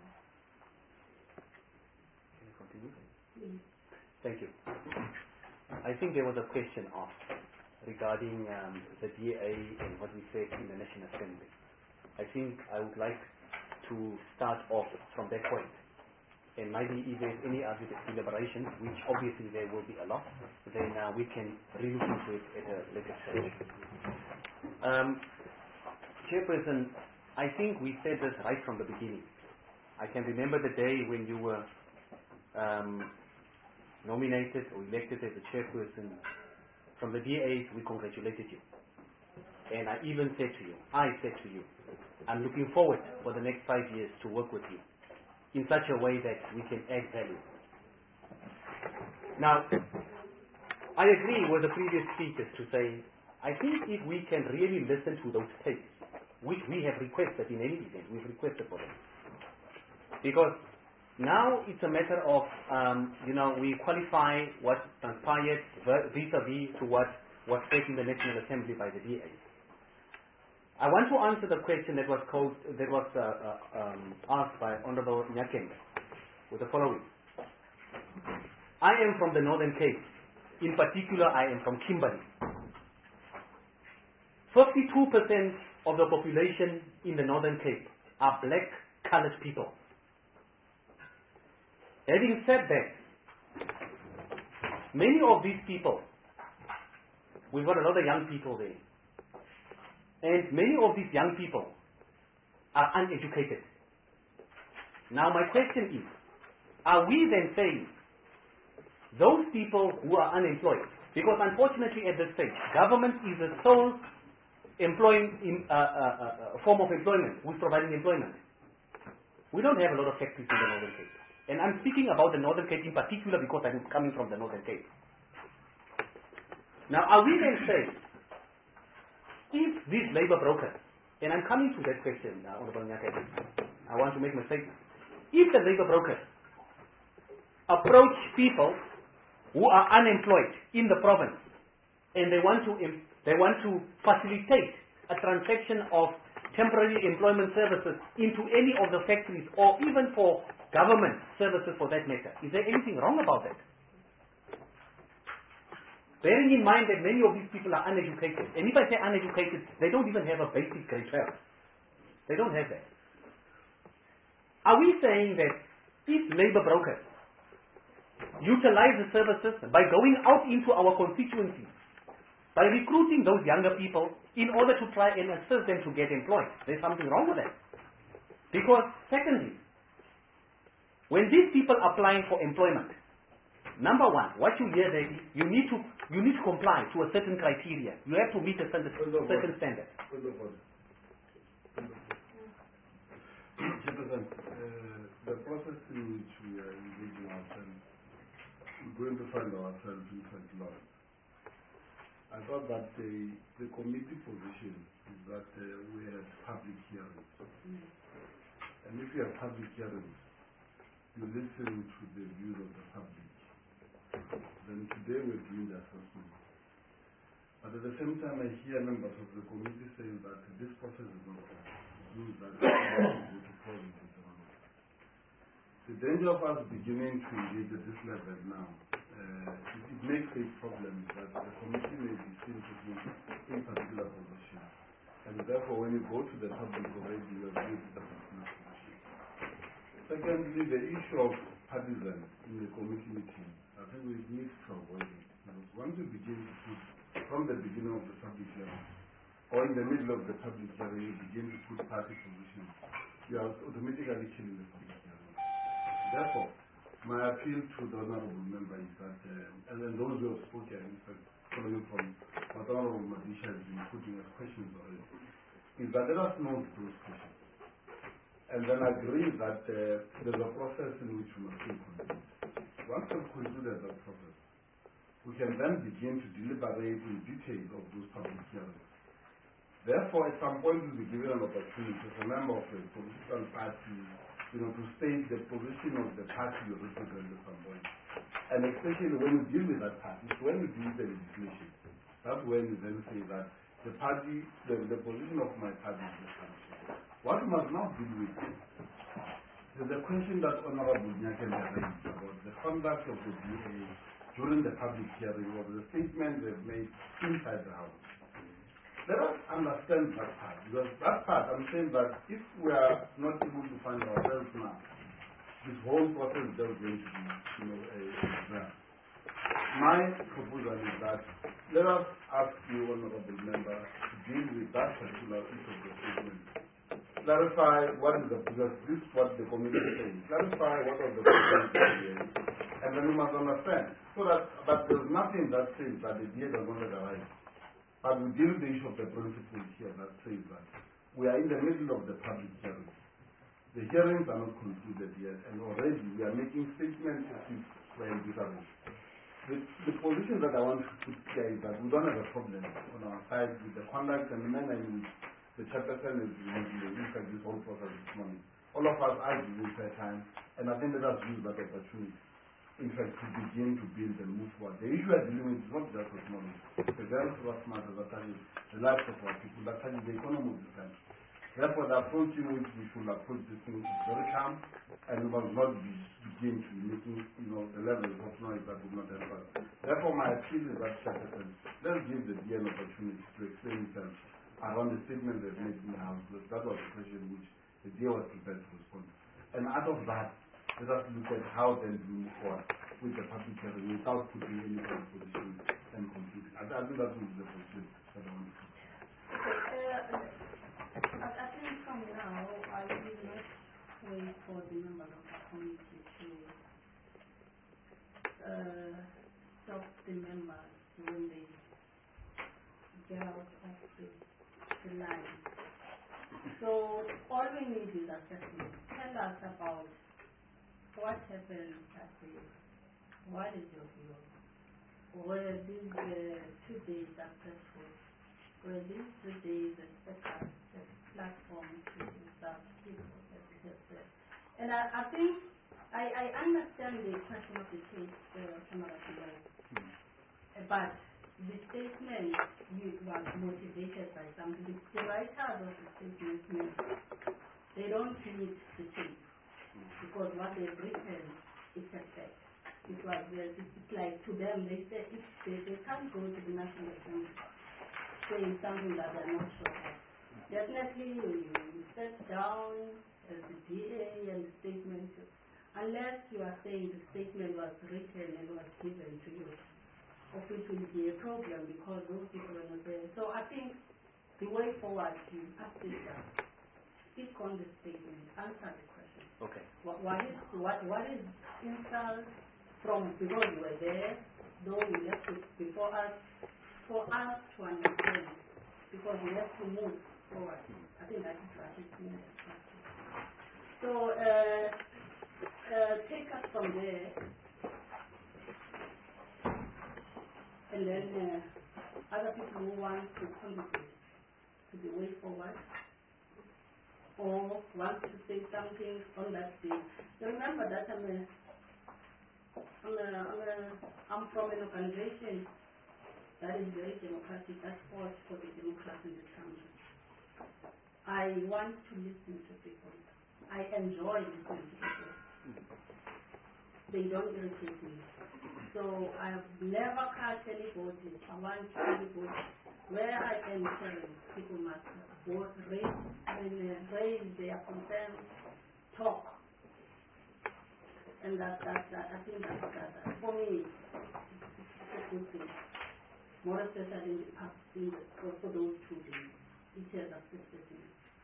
Can I continue? Please. Thank you. I think there was a question asked regarding um, the D A and what we said in the National Assembly. I think I would like to start off from that point. And maybe if there's any other deliberations, which obviously there will be a lot, then uh, we can relook into it at a later stage. Um, Chairperson, I think we said this right from the beginning. I can remember the day when you were um, nominated or elected as a chairperson. From the D As, we congratulated you. And I even said to you, I said to you, I'm looking forward for the next five years to work with you in such a way that we can add value. Now, I agree with the previous speakers to say, I think if we can really listen to those tapes, which we have requested in any event, we've requested for them. Because now it's a matter of, um, you know, we qualify what transpired vis-a-vis to what was said in the National Assembly by the D A. I want to answer the question that was called, that was uh, uh, um, asked by Honorable Nyakeng with the following. I am from the Northern Cape. In particular, I am from Kimberley. fifty-two percent of the population in the Northern Cape are black colored people. Having said that, many of these people, we've got a lot of young people there, and many of these young people are uneducated. Now my question is, are we then saying those people who are unemployed, because unfortunately at this stage, government is the sole employing in, uh, uh, uh, form of employment, who's providing employment. We don't have a lot of factories in the Northern Cape. And I'm speaking about the Northern Cape in particular because I'm coming from the Northern Cape. Now, are we then saying, if these labor brokers, and I'm coming to that question, uh, Honorable Nyakeng, I want to make my statement. If the labor brokers approach people who are unemployed in the province, and they want to they want to facilitate a transaction of temporary employment services into any of the factories, or even for government services for that matter, is there anything wrong about that? Bearing in mind that many of these people are uneducated, and if I say uneducated, they don't even have a basic grade twelve. They don't have that. Are we saying that if labor brokers utilize the services by going out into our constituencies, by recruiting those younger people in order to try and assist them to get employed, there's something wrong with that? Because secondly, when these people are applying for employment, number one, what you hear there is you need to you need to comply to a certain criteria. You have to meet a certain, certain standard. Gentlemen, uh, the process in which we are engaging ourselves, we're going to find ourselves in Saint Lawrence. I thought that the, the committee position is that uh, we have public hearings. And if you have public hearings, you listen to the views of the public. Then today we're doing the assessment. But at the same time, I hear members of the committee saying that this process is not, is conclude that we go to polling later on. The danger of us beginning to engage at this level now, uh, it, it makes a problem that the committee may be seen to be in particular position. And therefore, when you go to the public already, you are viewed as a particular position. Secondly, the issue of partisan in the committee meeting, I think we need to avoid it. Because once you begin to put, from the beginning of the public hearing, or in the middle of the public hearing, you begin to put party positions, you are automatically killing the public hearing. Therefore, my appeal to the honorable member is that, uh, and then those who have spoken, in fact, following from what Honorable Madisha has been putting as questions already, is that let us know those questions. And then agree that uh, there's a process in which we must conclude. Once we've concluded that process, we can then begin to deliberate in detail of those public hearings. Therefore, at some point, we'll be given an opportunity as a member of a political party, you know, to state the position of the party you represent at some point. And especially when you deal with that party, so when you deal with the legislation, that's when you then say that the party, the, the position of my party is the party. What we must now deal with is the question that Honorable Nyaken raised about the conduct of the D A during the public hearing or the statement they've made inside the House. Let us understand that part, because that part, I'm saying that if we are not able to find ourselves now, this whole process is just going to be, you know, a exam. My proposal is that let us ask you, honorable member, to deal with that particular piece of the statement. Clarify what is the, because this is what the committee is saying. Clarify what are the questions, and then we must understand. So that, but there's nothing that says that the D A does not arise. But we deal with the issue of the principle here that says that we are in the middle of the public hearing. The hearings are not concluded yet, and already we are making statements as if we're in disagreement. The, the position that I want to put here is that we don't have a problem on our side with the conduct and the manner in which the chairperson is handling in fact this whole process this morning. All of us are giving fair time, and I think let us use that opportunity, in fact, to begin to build and move forward. The issue we are dealing with is not just with money. It's a very serious matter that touches the lives of our people, that touches the economy of the country. Therefore, the approach in which we should approach this thing is very calm, and we must not be, begin to be making, you know, the level of noise that would not help us. Therefore, my appeal is that, Chairperson, let's give the D A an opportunity to explain himself around the statement they've made in the House, because that was the question which the D A was prepared to respond. And out of that, let us look at how then we move forward with the public hearing without putting any kind of position and concluding. I, I think that will be the position that I want to put. I, I think from now, I will not wait for the members of the committee to uh, stop the members when they get out of the, the line. So all we need is assessment. Tell us about what happened at the, what is your view? Were these uh, two days successful? Were these two days a better platform to start people? And I, I think, I, I understand the question of the case, uh, but the statement you was motivated by something. The writers of the statement, they don't need the case, because what they've written is a fact. It was, it's like to them, they say if they, they can't go to the National Assembly saying something that they're not sure of. Definitely, you, you sit down as the D A and the statement, unless you are saying the statement was written and was given to you, of which will be a problem because those people are not there. So I think the way forward is update them. Speak on the statement, answer the question. Okay. What, what is what what is insult from because you were there, though we left it before us, for us to understand, because we have to move forward. I think that is what it means. So uh, uh, take us from there, and then uh, other people who want to contribute to the way forward, or want to say something on that day. Remember that I'm, a, I'm, a, I'm, a, I'm from an organization that is very democratic, that fought for the democracy in this country. I want to listen to people. I enjoy listening to people. They don't irritate me. So I've never cut anybody. I want anybody. Where I am telling people must both raise, and, uh, raise their concerns, talk. And that, that, that I think that, that, that for me, it's a good thing. More especially in the past, in the, for, for those two days. It has assisted me.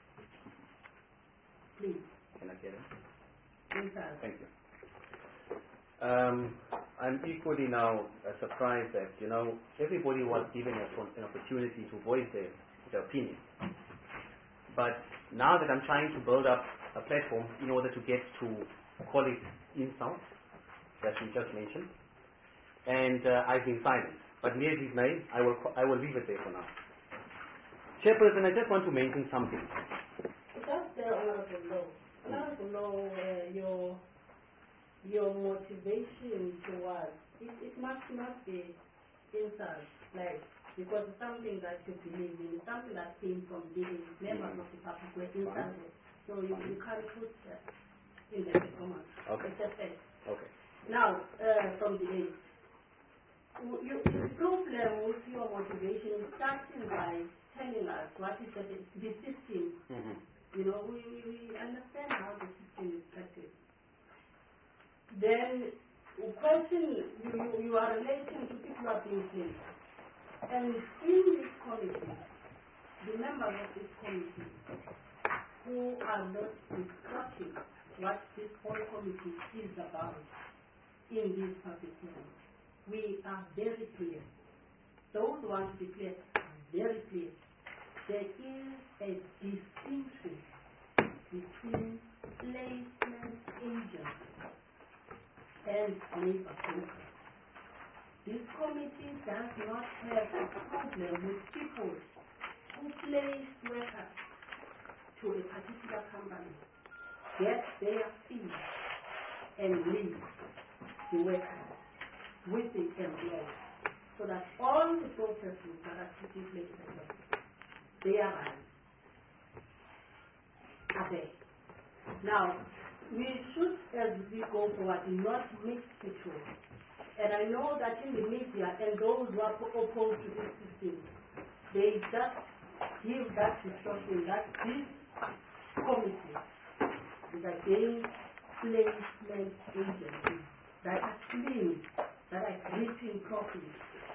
Please. Can I get it? Inside. Thank you. Um, I'm equally now uh, surprised that, you know, everybody was given a, an opportunity to voice their, their opinion. But now that I'm trying to build up a platform in order to get to call it insult, that we just mentioned, and uh, I've been silent. But near this may, I will, I will leave it there for now. Chairperson, I just want to mention something. Just the Honorable Law. Honorable Law, uh, your your motivation towards it, it must not be insult, like because it's something that you believe in, something that came from being members of the public were insulted. So you, you can't put that in the performance. Okay. It's a fact. Okay. Now, uh, from the age. You, the problem with your motivation is starting by telling us what is the, the system. Mm-hmm. You know, we, we, we understand how the system is practiced. Then, question, you, you, you are relating to people who are being slaves. And in this committee, the members of this committee who are not discussing what this whole committee is about in this public hearing, we are very clear. Those who want to be clear are very clear. There is a distinction between placement agents and labor brokers. This committee does not have a problem with people who place workers to a particular company, get their fee, and leave the workers with the employer, so that all the processes that are taking place at work, they are right. Okay. Now, we should, as we go forward, not mix the two. And I know that in the media and those who are opposed to this system, they just give that discussion that this committee is against placement agencies that are clean, that are written properly.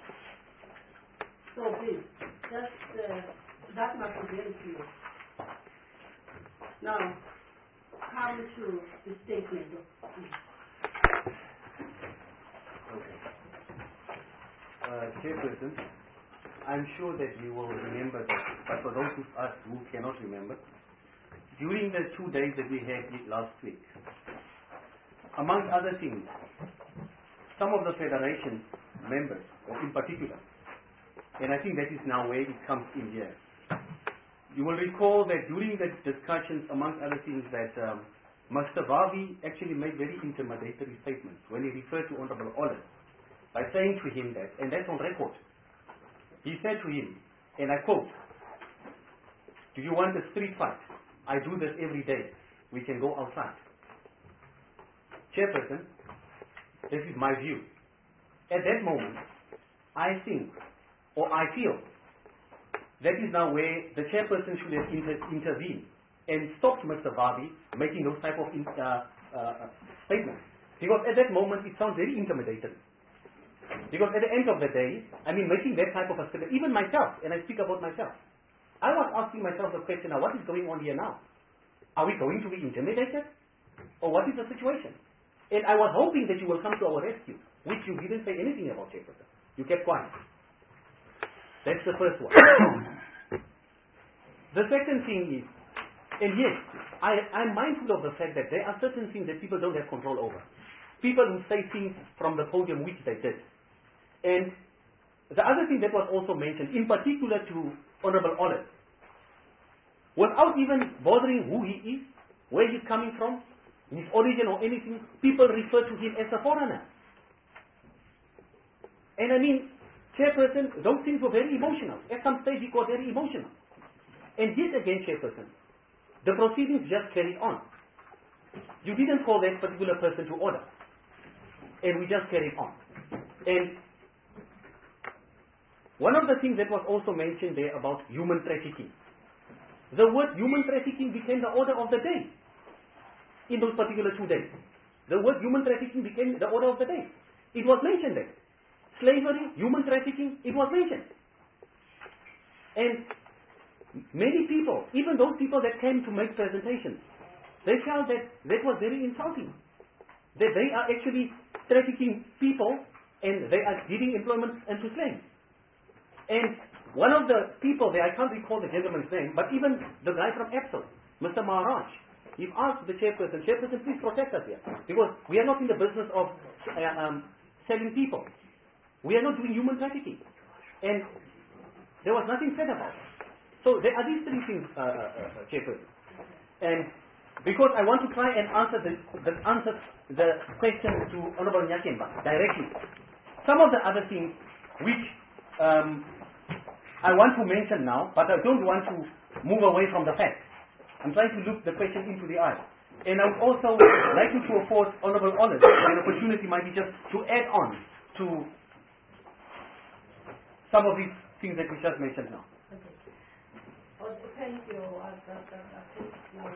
So please, just uh, that must be very clear. Now, come to the statement of Okay. Uh, Chairperson, I'm sure that you will remember that, but for those of us who cannot remember, during the two days that we had last week, among other things, some of the Federation members, in particular, and I think that is now where it comes in here, you will recall that during the discussions, among other things, that um, Mister Vavi actually made very intimidatory statements when he referred to Honorable Ollett by saying to him that, and that's on record, he said to him, and I quote, "Do you want a street fight? I do this every day. We can go outside." Chairperson, this is my view. At that moment, I think, or I feel, that is now where the chairperson should have inter intervened and stopped Mister Vavi making those type of in, uh, uh, statements. Because at that moment, it sounds very intimidating. Because at the end of the day, I mean, making that type of a statement, even myself, and I speak about myself, I was asking myself the question, now what is going on here now? Are we going to be intimidated? Or what is the situation? And I was hoping that you will come to our rescue, which you didn't say anything about, Chairperson. You kept quiet. That's the first one. The second thing is, and yes, I, I'm mindful of the fact that there are certain things that people don't have control over. People who say things from the podium which they did. And the other thing that was also mentioned, in particular to Honorable Ollett, without even bothering who he is, where he's coming from, his origin or anything, people refer to him as a foreigner. And I mean, Chairperson, those things were very emotional. At some stage it got very emotional. And yet again, Chairperson, the proceedings just carried on. You didn't call that particular person to order. And we just carried on. And one of the things that was also mentioned there about human trafficking. The word human trafficking became the order of the day in those particular two days. The word human trafficking became the order of the day. It was mentioned there. Slavery, human trafficking, it was mentioned. And many people, even those people that came to make presentations, they felt that that was very insulting. That they are actually trafficking people and they are giving employment unto slaves. And one of the people there, I can't recall the gentleman's name, but even the guy from Epsom, Mister Maharaj, he asked the chairperson, chairperson, please protect us here. Because we are not in the business of uh, um, selling people. We are not doing human trafficking. And there was nothing said about it. So there are these three things, uh, uh, uh, chairperson. And because I want to try and answer the, the answer the question to Honorable Nyakemba directly. Some of the other things which um, I want to mention now, but I don't want to move away from the facts. I'm trying to look the question into the eye. And I would also like to afford Honorable Honors an opportunity might be just to add on to some of these things that we just mentioned now. Okay. Oh, thank you. I, I, I think you,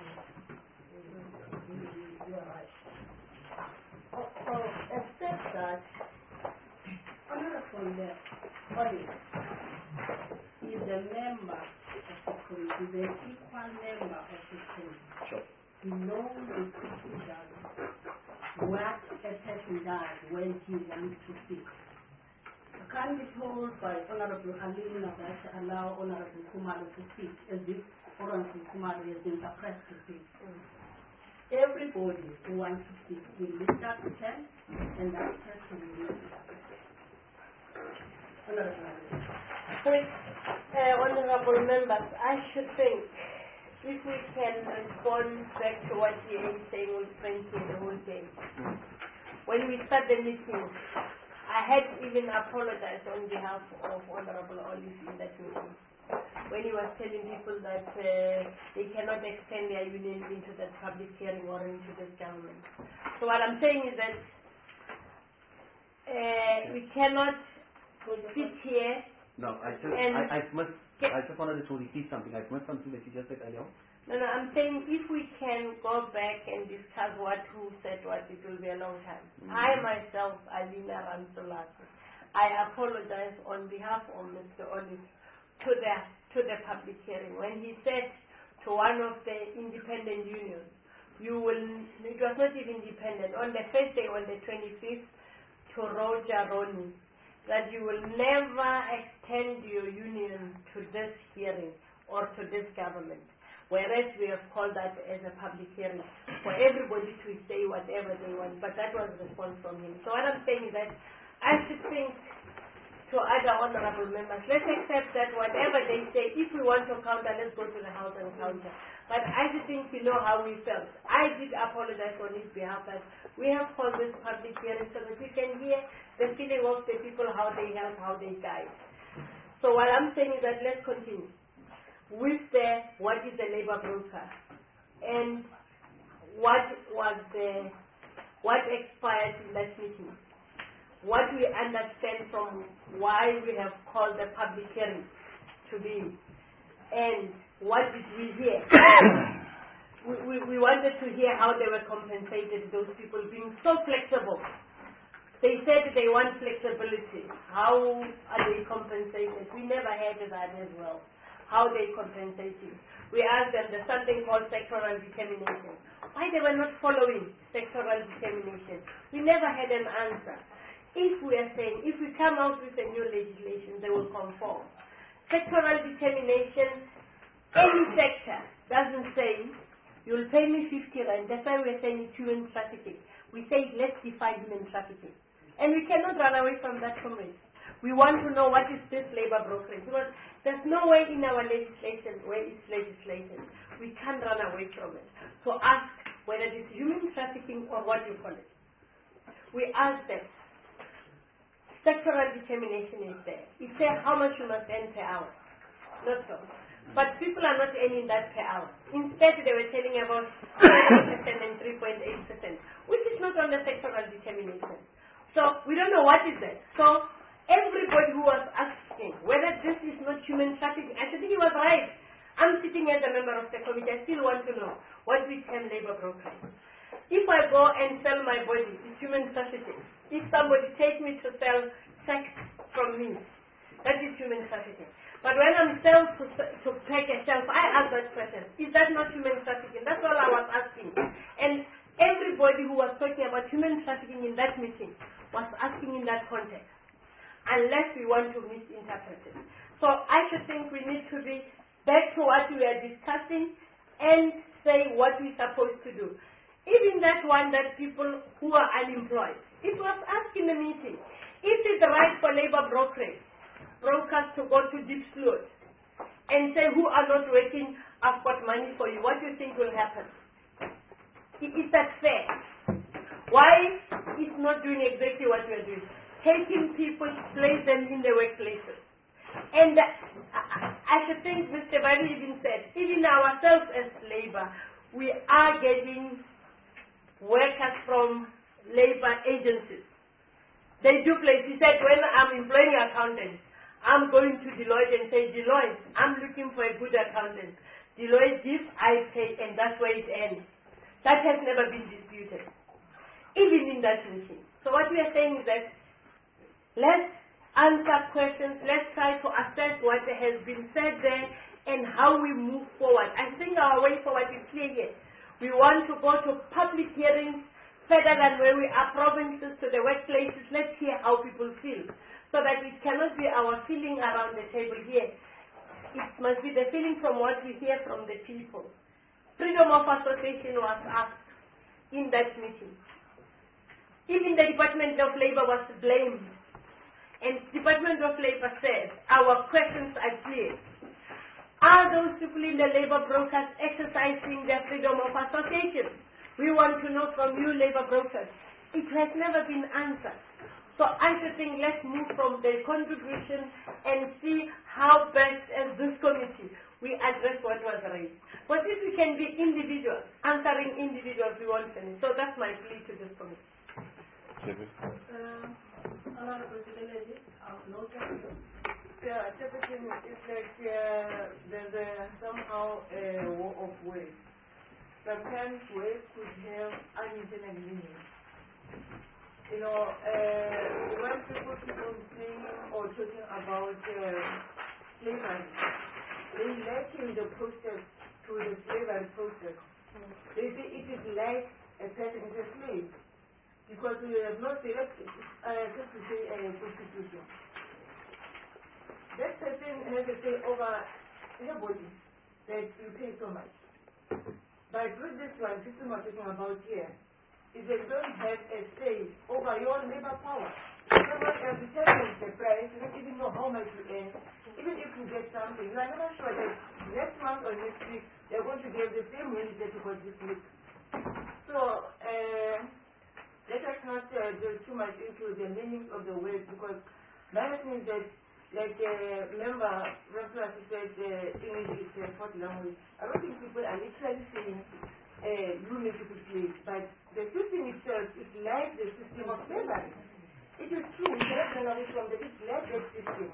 you are right. Oh, oh, except that, Honorable audience is a member of the committee, the equal member of the committee. Sure. He knows the person does, what a person does when he wants to speak. I can't be told by Honorable Alina that to allow Honorable Kumalo to speak as if Honorable Kumalo has been suppressed to speak. Everybody who wants to speak will lift up his hand and that person will lift up his hand. Honorable Alina. uh, honorable members, I should think if we can respond back to what he is saying with Frankie the whole day. When we start the meeting, I had even apologized on behalf of Honorable Olive in that meeting. When he was telling people that uh, they cannot extend their union into that public hearing or into this government. So what I'm saying is that uh, we cannot sit here. No, I just, and I, I must, I just wanted to repeat something. I missed something that you just said earlier. No, no, I'm saying if we can go back and discuss what who said what, it will be a long time. Mm-hmm. I myself, Alina Ramsolasi, I apologize on behalf of Mister Olive to the to the public hearing when he said to one of the independent unions, you will, it was not even independent, on the first day, on the twenty-fifth, to Roger Ronnie, that you will never extend your union to this hearing or to this government. Whereas we have called that as a public hearing for everybody to say whatever they want, but that was the response from him. So what I'm saying is that I should think to other honorable members, let's accept that whatever they say, if we want to counter, let's go to the House and counter. But I should think you know how we felt. I did apologize on his behalf that we have called this public hearing so that we can hear the feeling of the people, how they help, how they guide. So what I'm saying is that let's continue with the what is the labor broker and what was the what expired in that meeting, what we understand from why we have called the public hearing to be, and what did we hear. we, we, we wanted to hear how they were compensated, those people being so flexible. They said they want flexibility. How are they compensated? We never had that as well. How they compensating. We asked them, there's something called sectoral determination. Why they were not following sectoral determination? We never had an answer. If we are saying, if we come out with a new legislation, they will conform. Sectoral determination, any sector doesn't say, you'll pay me fifty rand. That's why we're saying it's human trafficking. We say, let's define human trafficking. And we cannot run away from that comrade. We want to know what is this labor brokerage. Because there's no way in our legislation where it's legislated. We can't run away from it. So ask whether it is human trafficking or what you call it. We ask them. Sectoral determination is there. It says how much you must earn per hour. Not so. But people are not earning that per hour. Instead, they were telling about three percent and three point eight percent, which is not on the sectoral determination. So we don't know what is that. So everybody who was asking whether this is not human trafficking, I think he was right. I'm sitting as a member of the committee. I still want to know what we term labor brokering. If I go and sell my body, it's human trafficking. If somebody takes me to sell sex from me, that is human trafficking. But when I'm sold to, to take a shelf, I ask that question, is that not human trafficking? That's all I was asking. And everybody who was talking about human trafficking in that meeting was asking in that context, unless we want to misinterpret it. So I should think we need to be back to what we are discussing and say what we're supposed to do. Even that one that people who are unemployed, it was asked in the meeting, is it right for labor brokerage, brokers to go to deep sleuth and say who are not working, I've got money for you, what do you think will happen? Is that fair? Why is not doing exactly what we are doing? Taking people, place them in the workplaces. And uh, I should think Mister Badu even said, even ourselves as labor, we are getting workers from labor agencies. They do place. He said, when I'm employing accountants, I'm going to Deloitte and say, Deloitte, I'm looking for a good accountant. Deloitte gives, I pay, and that's where it ends. That has never been disputed, even in that meeting. So what we are saying is that let's answer questions, let's try to assess what has been said there and how we move forward. I think our way forward is clear here. We want to go to public hearings further than where we are provinces to the workplaces. Let's hear how people feel, so that it cannot be our feeling around the table here. It must be the feeling from what we hear from the people. Freedom of association was asked in that meeting. Even the Department of Labor was blamed. And Department of Labor said, our questions are clear. Are those people in the labor brokers exercising their freedom of association? We want to know from you, labor brokers. It has never been answered. So I should think let's move from the contribution and see how best as this committee we address what was raised. But if we can be individuals, answering individuals, we won't finish. So that's my plea to this committee. Uh, Honorable President, I've noted yeah, everything is like uh, there's a, somehow a war of words. Sometimes words could have unintended meaning. You know, uh, when people keep on saying or talking about uh, slavery, they liken the process to the slavery process. Mm. They say it is like a person is a slave. Because we have not selected, uh, just to say, a uh, prostitution. That person has a say over your body that you pay so much. But with this one, this is what we're talking about here, is that you don't have a say over your labor power. Someone else determines the price, you don't even know how much you earn. Even if you get something, you are never sure that next month or next week, they're going to give the same wage that you got this week. So, uh, let us not uh, go too much into the meaning of the word, because my thing is that, like a uh, member, Reverend said, uh, English is a fourth language. I don't think people are literally saying uh, you need to place, but the system itself is like the system of slavery. It is true, we cannot run away from the it's like that system.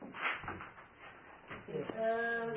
Uh,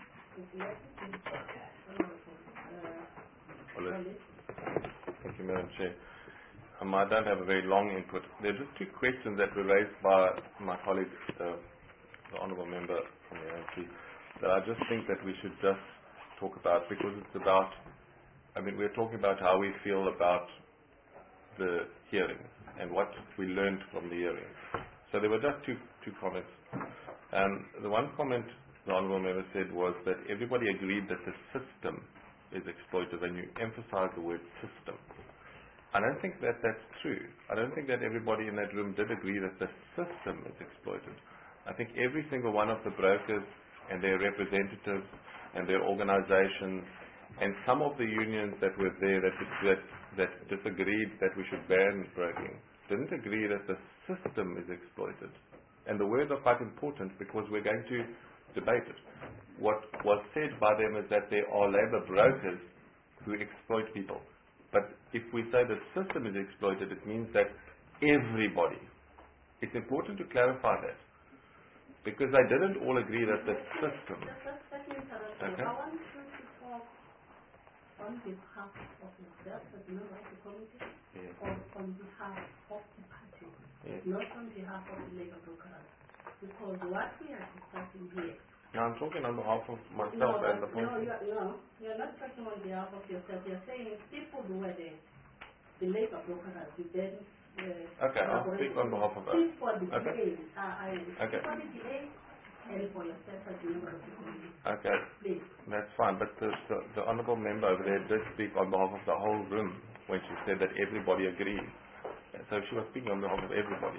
Thank you, Madam Chair. Um, I don't have a very long input. There are just two questions that were raised by my colleague, uh, the Honourable Member from the A N C, that I just think that we should just talk about, because it's about, I mean, we're talking about how we feel about the hearings and what we learned from the hearings. So there were just two, two comments. Um, the one comment the Honourable Member said was that everybody agreed that the system is exploitive, and you emphasize the word system. I don't think that that's true. I don't think that everybody in that room did agree that the system is exploited. I think every single one of the brokers and their representatives and their organizations and some of the unions that were there that, that, that disagreed that we should ban broking didn't agree that the system is exploited. And the words are quite important because we're going to debate it. what was said by them is that there are labor brokers who exploit people. But if we say the system is exploited, it means that everybody. It's important to clarify that. Because they didn't all agree that the system... Okay. I want you to talk on behalf of yourself as a member of the committee, yes. or on behalf of the party, yes. not on behalf of the labor brokers. Because what we are discussing here... Now I'm talking on behalf of myself no, and the no, party. you are, no, you are not talking on behalf of yourself. You are saying people who were the, the labor brokers, you then... Uh, okay, I'll speak on behalf of us. Speak for the okay. D A, uh, I, okay. for the D A and for yourself as a member of the committee. Okay, please. That's fine, but the, the, the honourable member over there did speak on behalf of the whole room when she said that everybody agreed. So she was speaking on behalf of everybody.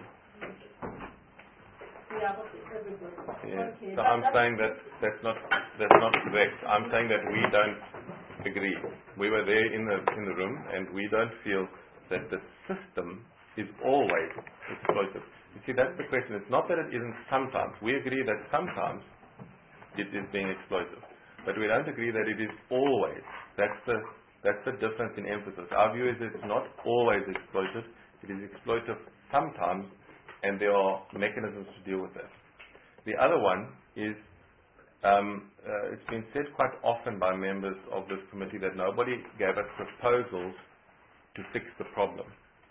Yeah, okay, everybody. Yeah. Okay, so that, I'm saying that that's not that's not correct. I'm saying that we don't agree. We were there in the in the room, and we don't feel that the system is always exploitive. You see, that's the question. It's not that it isn't sometimes. We agree that sometimes it is being exploitive, but we don't agree that it is always. That's the that's the difference in emphasis. Our view is it's not always exploitive. It is exploitive sometimes, and there are mechanisms to deal with that. The other one is um, uh, it's been said quite often by members of this committee that nobody gave us proposals to fix the problem.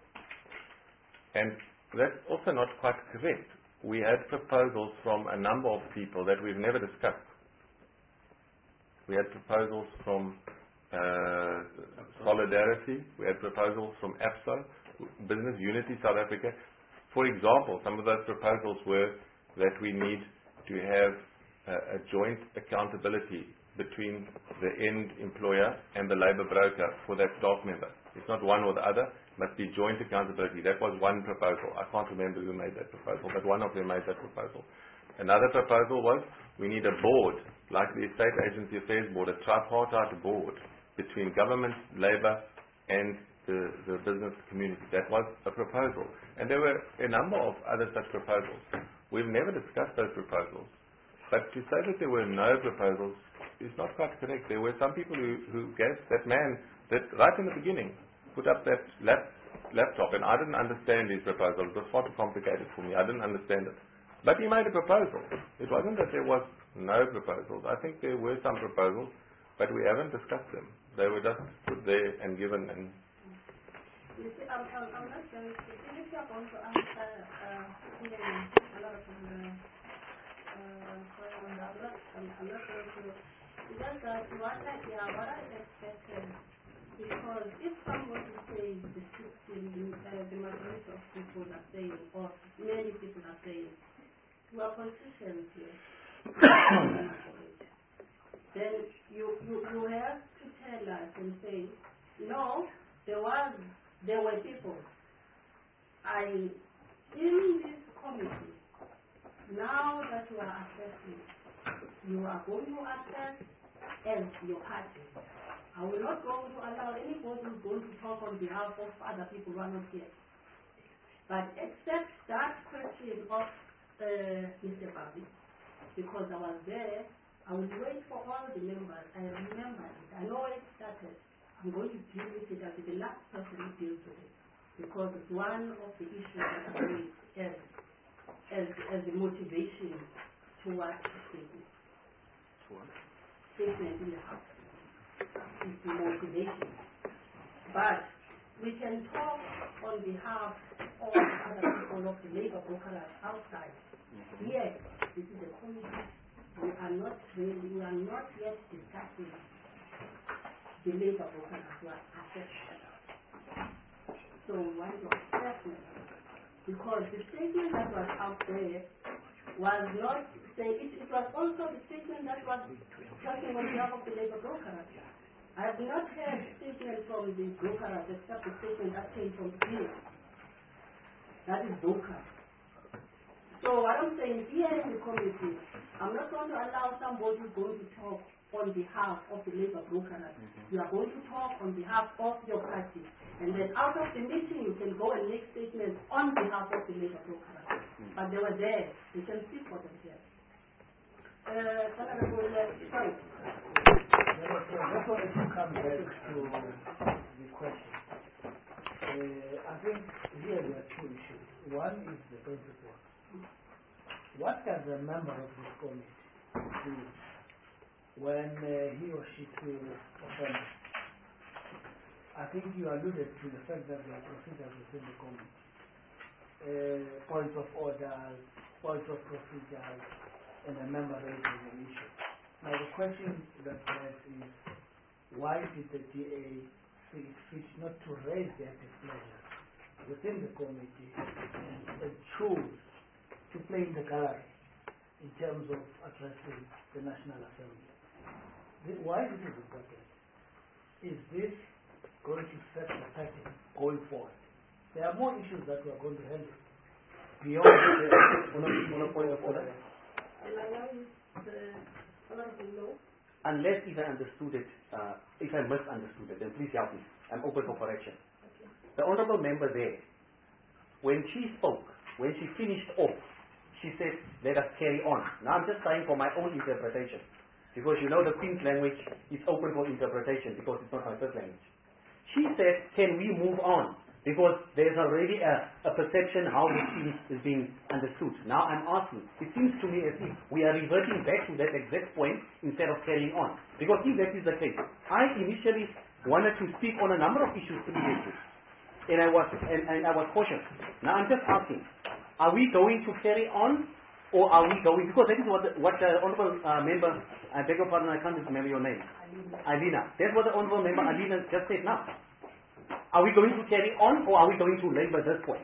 And that's also not quite correct. We had proposals from a number of people that we've never discussed. We had proposals from uh, Solidarity. We had proposals from A P S O, Business Unity South Africa. For example, some of those proposals were that we need to have uh, a joint accountability between the end employer and the labour broker for that staff member. It's not one or the other, it must be joint accountability. That was one proposal. I can't remember who made that proposal, but one of them made that proposal. Another proposal was we need a board, like the Estate Agency Affairs Board, a tripartite board between government, labour and the, the business community. That was a proposal. And there were a number of other such proposals. We've never discussed those proposals. But to say that there were no proposals is not quite correct. There were some people who, who gave that man, that right in the beginning, put up that lap, laptop, and I didn't understand his proposal. It was far too complicated for me. I didn't understand it. But he made a proposal. It wasn't that there was no proposals. I think there were some proposals, but we haven't discussed them. They were just put there and given. And you see, I'm, I'm, I'm not going to, if you're going to answer uh, a lot of them, uh, I'm not, I'm, I'm not going to, just that what I, yeah, what I expected, because if somebody says the system, uh, the majority of people are saying, or many people are saying, we are politicians here, then you, you, you have to tell us and say, no, there was, there were people. I, in this committee, now that you are assessing, you are going to assess as your party. I will not go to allow anybody who is going to talk on behalf of other people who are not here. But except that question of uh, Mister Babi, because I was there, I will wait for all the members. I remember it. I know it started. I'm going to deal with it. I'll be the last person who deals with it. Because it's one of the issues that I raised as, as, as a motivation towards the statement. Statement in the House. It's the motivation. But we can talk on behalf of other people of the labor brokers outside. Mm-hmm. Yes, this is a committee. We are not really, we are not yet discussing the labor brokers who are affected. So we want to assess them. Because the statement that was out there was not saying, it, it was also the statement that was talking on behalf of the labor brokers. I have not heard statement from the brokers except the statement that came from here. That is broker. So what I'm saying here in the committee, I'm not going to allow somebody who's going to talk on behalf of the labor brokers. Mm-hmm. You are going to talk on behalf of your party. And then out of the meeting, you can go and make statements on behalf of the labor brokers. Mm-hmm. But they were there. You can speak for them here. Uh, Honorable uh, Frank. Madam Chair, I just wanted to come back to the question. Uh, I think here there are two issues. One is the principle. What does a member of this committee do when uh, he or she feels offended? I think you alluded to the fact that there are procedures within the committee. Uh, points of orders, points of procedures, and a member raising an issue. Now the question that arises is, why did the D A see it fit not to raise their displeasure within the committee and, and choose to play in the gallery in terms of addressing the National Assembly? The, why this is important? Is this going to set the pattern going forward? There are more issues that we are going to handle beyond the on a, on a point of order. Unless if I understood it, uh, if I misunderstood it, then please help me. I'm open for correction. Okay. The honourable member there, when she spoke, when she finished off, she said, let us carry on. Now I'm just trying for my own interpretation. Because you know the Queen's language is open for interpretation because it's not my first language. She said, can we move on? Because there's already a, a perception how this thing is being understood. Now I'm asking, it seems to me as if we are reverting back to that exact point instead of carrying on. Because if that is the case, I initially wanted to speak on a number of issues previously. And I was and, and I was cautious. Now I'm just asking, are we going to carry on or are we going, because that is what the, what the honourable uh, member, I beg your pardon, I can't remember your name. Alina. That's what the honourable member Alina just said now. Are we going to carry on or are we going to labour this point?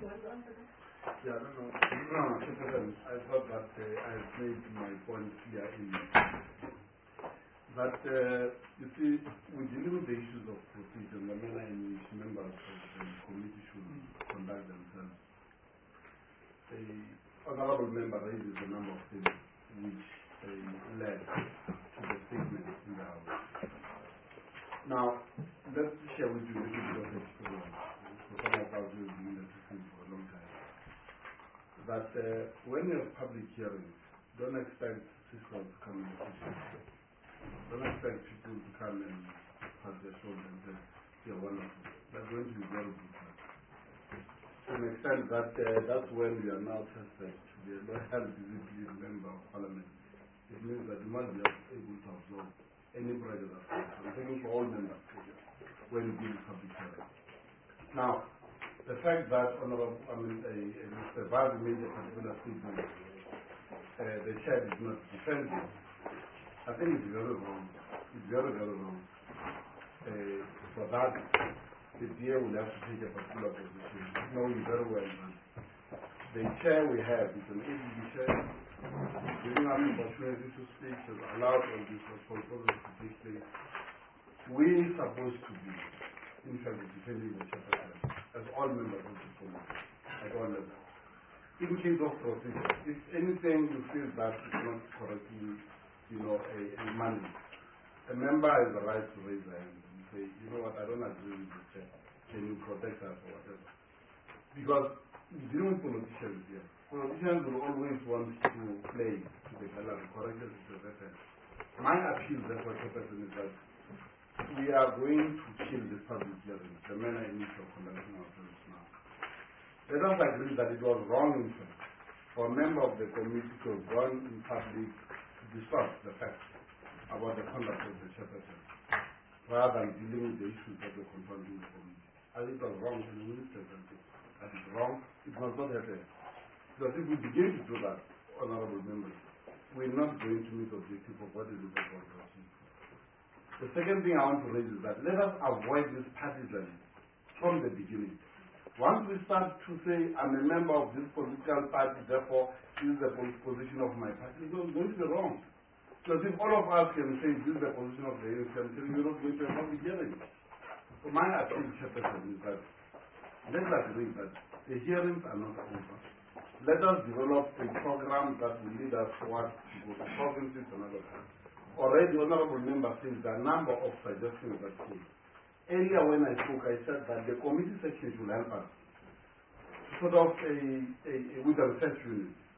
Yeah, no, no, no, no, I thought that uh, I made my point here in that, uh, you see, we deal with the issues of procedure and the manner in which members of the committee should conduct themselves. The honourable member raises a number of things which uh, led to the statement in the House. Now, let's share with you a little bit of experience. For some of us who have been in the system for a long time. That uh, when you have public hearings, don't expect sisters to come in the kitchen. Don't expect people to come and pat their shoulder and say, you're wonderful. They're going to be very brutal. To an extent that uh, that's when we are now tested to be a loyal, disciplined member of parliament. It means that you must be able to absorb any pressure that comes. I'm taking for all members when you deal with public hearing. Now, the fact that Honorable, I mean, a, a Mister Vaz made a particular statement, uh, the chair did not defend it. I think it's very wrong. It's very, very wrong. Uh, for that, the D A will have to take a particular position, knowing very well that the chair we have is an A D B chair, giving us the opportunity to speak, has allowed all these proposals to take place. We're supposed to be, in fact, defending the chairperson, as all members of the committee, at all levels. In case of procedure, if anything you feel that is not correctly, you know, a, a mandate, a member has the right to raise their hand and say, you know what, I don't agree with the chair. Can you protect us or whatever? Because we deal with politicians here. Politicians will always want to play to the gallery, correct us to the person. My appeal, therefore, to the person is that we are going to kill this public hearing, the manner in which we are conducting ourselves now. Let us agree that it was wrong, in fact, for a member of the committee to have gone in public to discuss the facts about the conduct of the chairperson, rather than dealing with the issues that were confronting the committee. I think it was wrong, and we will say something. That is wrong. It must not happen. Because if we begin to do that, honourable members, we're not going to meet the objective of what is the purpose of our. The second thing I want to raise is that let us avoid this partisan from the beginning. Once we start to say, I'm a member of this political party, therefore, this is the position of my party, it's going to be wrong. Because if all of us can say, this is the position of the A N C, I'm telling you, we're not going to have public hearing. So my appeal, Chairperson, is that let's agree that the hearings are not over. Let us develop a program that will lead us towards to go to provinces and other things. Already, the honourable member says there are a number of suggestions that came. Earlier when I spoke, I said that the committee section should help us sort of a, a, a, with a research unit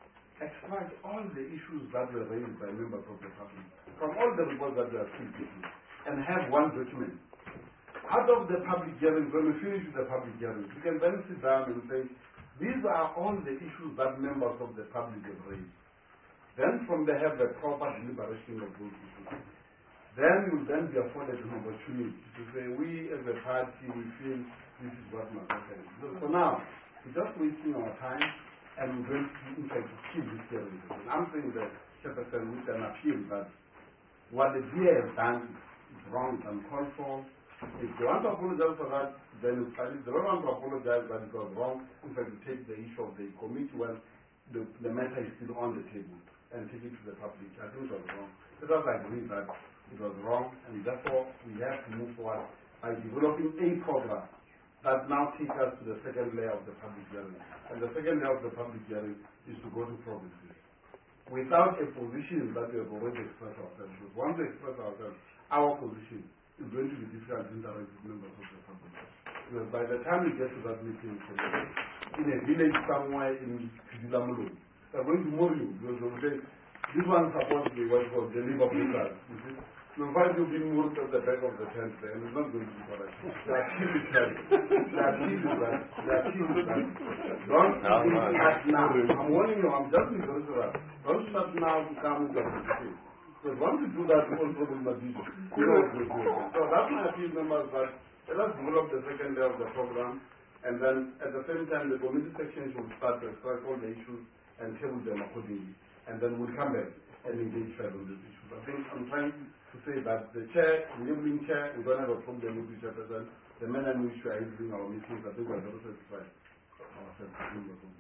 extract all the issues that were raised by members of the public from all the reports that we have seen and have one document. Out of the public hearing, when we finish with the public hearing, we can then sit down and say, these are all the issues that members of the public have raised. Then from there have the proper deliberation of those issues. Then you will then be afforded an opportunity to say, we as a party, we feel this is what must happen. So for now, we're just wasting our time and we're going to, in fact, kill this hearing. And I'm saying that Chairperson, we can appeal that what the D A has done is wrong and uncalled for. If they want to apologize for that, then it's fine. If they don't want to apologize that it was wrong, in fact, we take the issue of the committee when the, the matter is still on the table and take it to the public. I think it was wrong. Let us agree that it was wrong, and therefore we have to move forward by developing a program that now takes us to the second layer of the public hearing. And the second layer of the public hearing is to go to provinces. Without a position that we have already expressed ourselves, because once we express ourselves, our position is going to be difficult to interact with members of the public. Because by the time we get to that meeting in a village somewhere in Kidilamulu, they're going to move you because they'll say, this one supposed to be what was the liver people. You see? You'll find you being moved at the back of the tent there, and it's not going to be correct. They are killing that. They are killing that. They are killing that. Don't start now. I'm warning you, I'm just in the restaurant. Don't start now to come with the position. Because once you do that, you also will not be. You know what we're doing. So that's my appeal, members, that let us develop the second layer of the program, and then at the same time, the committee section should start to extract all the issues and table them accordingly. And then we'll come back and engage further on these issues. I think I'm trying to say that the chair, the enabling chair, we don't have a problem with the chairperson. The manner in which we are handling our meetings, I think we are very satisfied. Uh,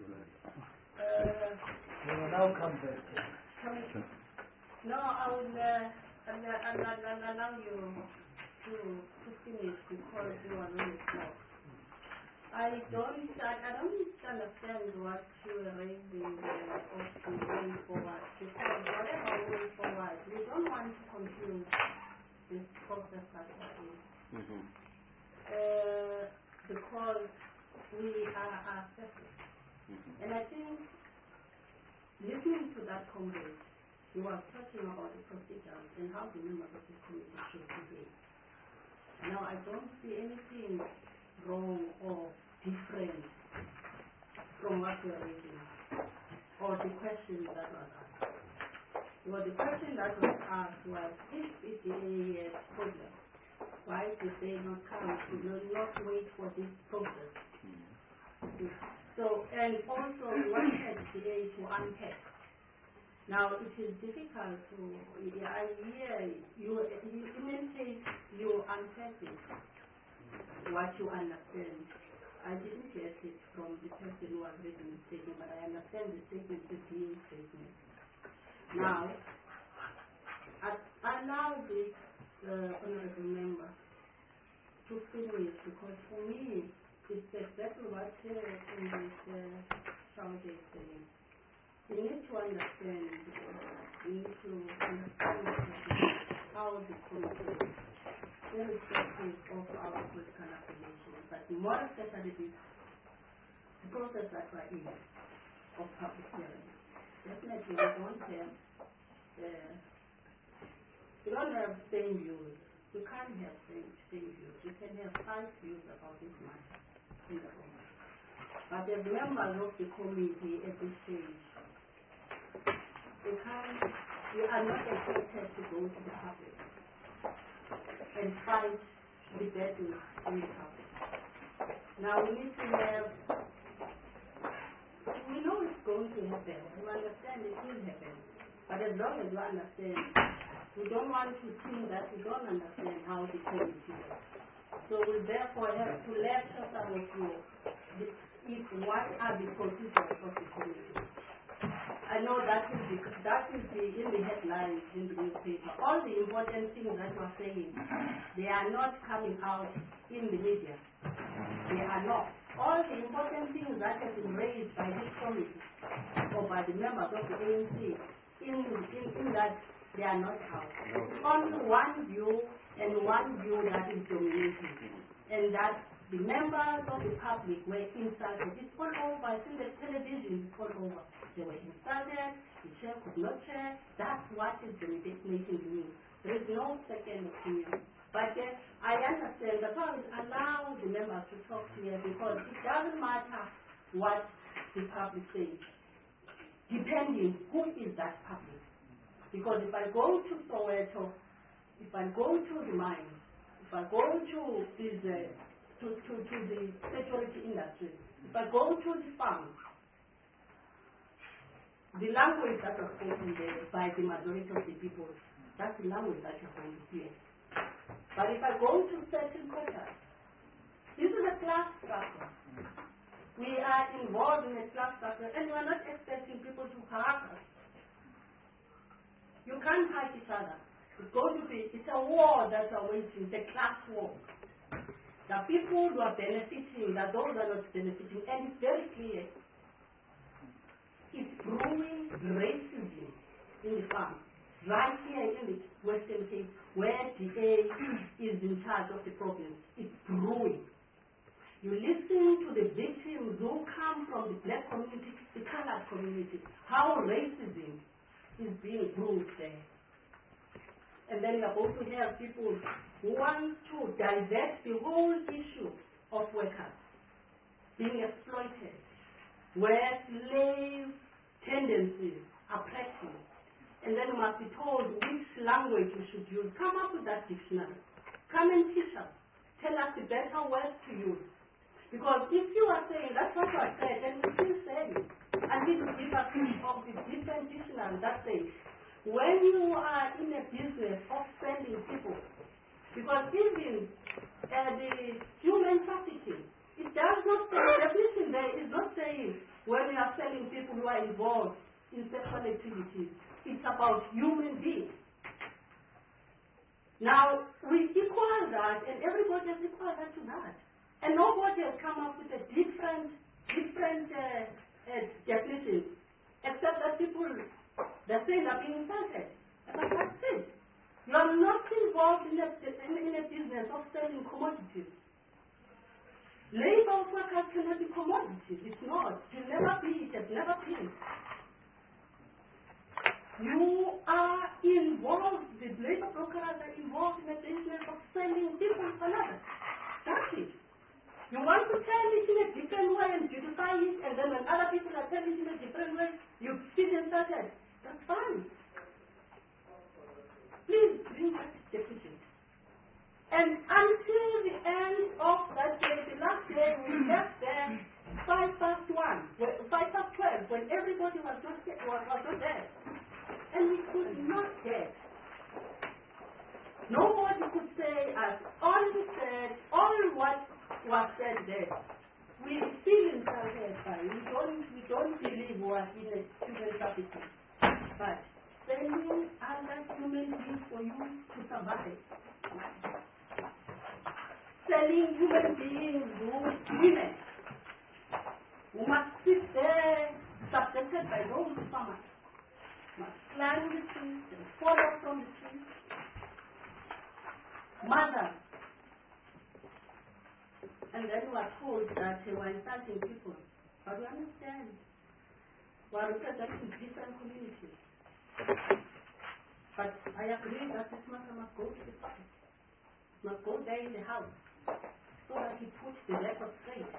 we will now come back to No, I will uh, allow you to, to finish because you are really slow. I don't, I, I don't understand what you are raising uh, or to going forward, because whatever going forward, we don't want to confuse this process that we're in. Mm-hmm. uh, because we are, are separate. Mm-hmm. And I think, listening to that comrade, he was talking about the procedures and how the members of the committee should behave. Now, I don't see anything wrong or different from what you're raising, or the question that was asked. Well, the question that was asked was, if it's a problem, why did they not come to not wait for this process? Mm-hmm. So, and also, we wanted today to unpack. Now, it is difficult to, I hear you, in many cases, you unpack it, what you understand. I didn't get it from the person who was reading the statement, but I understand the statement is a clean statement. Now, I allow this uh, honorable member to finish, because for me, it's exactly what uh, in this uh, Saudi is saying. We need to understand, we need to understand how the committee is, irrespective of our political affiliation, but more especially this the process that we're in of public hearing. Definitely we don't have, uh, we don't have same views. We can't have same, same views. We can have five views about this matter in the room. But as members of the committee at this stage, we can't, we are not expected to go to the public and fight the battle in the public. Now we need to have, we know it's going to happen, we understand it will happen, but as long as we understand, we don't want to think that we don't understand how the committee works. So we therefore have to lecture some of you if what are the procedures of the committee. I know that is the, that is the, in the headlines in the newspaper. All the important things that we're saying, they are not coming out in the media. They are not. All the important things that have been raised by this committee or by the members of the A N C, in, in, in that they are not out. Only one view and one view that is dominating. And that the members of the public were insulted. It's all over. It's in the television. It's all over. They were insulted, the chair could not chair. That's what is the meeting means. There is no second opinion. But uh, I understand the problem is allow the members to talk here because it doesn't matter what the public says, depending who is that public. Because if I go to Soweto, if I go to the mines, if I go to this, uh, to, to, to the security industry, if I go to the farms, the language that was spoken there by the majority of the people, that's the language that you're going to hear. But if I go to certain quarters, this is a class struggle. We are involved in a class struggle, and we are not expecting people to harass us. You can't hurt each other. It's going to be, it's a war that are waging, it's a class war. The people who are benefiting, that those are not benefiting, and it's very clear. It's brewing racism in the farm. Right here in the Western Cape, where D A is in charge of the province, it's brewing. You listen to the victims who come from the black community, the colored community, how racism is being brewed there. And then you are going to have people who want to divert the whole issue of workers being exploited, where slave tendencies are practiced. And then you must be told which language you should use. Come up with that dictionary. Come and teach us. Tell us the better words to use. Because if you are saying, that's what I said, then we still say it. And this is different of the different dictionary that says, when you are in a business of selling people, because even uh, the human trafficking, it does not say, the definition there is not saying when we are selling people who are involved in sexual activities. It's about human beings. Now, we equal that, and everybody has equal that to that. And nobody has come up with a different, different uh, uh, definition, except that people, they're saying are being insulted. But that's it. You are not involved in a, in, in a business of selling commodities. Labor workers cannot be commodities. It's not. It will never be. It has never been. You are involved, the labor brokers are involved in a business of selling people for another. That's it. You want to tell it in a different way and beautify it, and then when other people are telling it in a different way, you sit and start it. That's fine. Please bring that definition. And until the end of that day, the last day, we left there five past one, five past twelve, when everybody was not, was, was not there. And we could not get. Nobody could say as all we said, all what was said there. We feel insulted by we don't we don't believe we are in a human trafficking. But selling other human beings for you to survive. Selling human beings who women who must sit there subjected by those farmers. Must climb the trees and fall off from the trees. Mothers. And then we are told that we are insulting people. But we understand. We are representing different communities. But I agree that this matter must go to the public. Must go there in the house. So that he puts the record straight.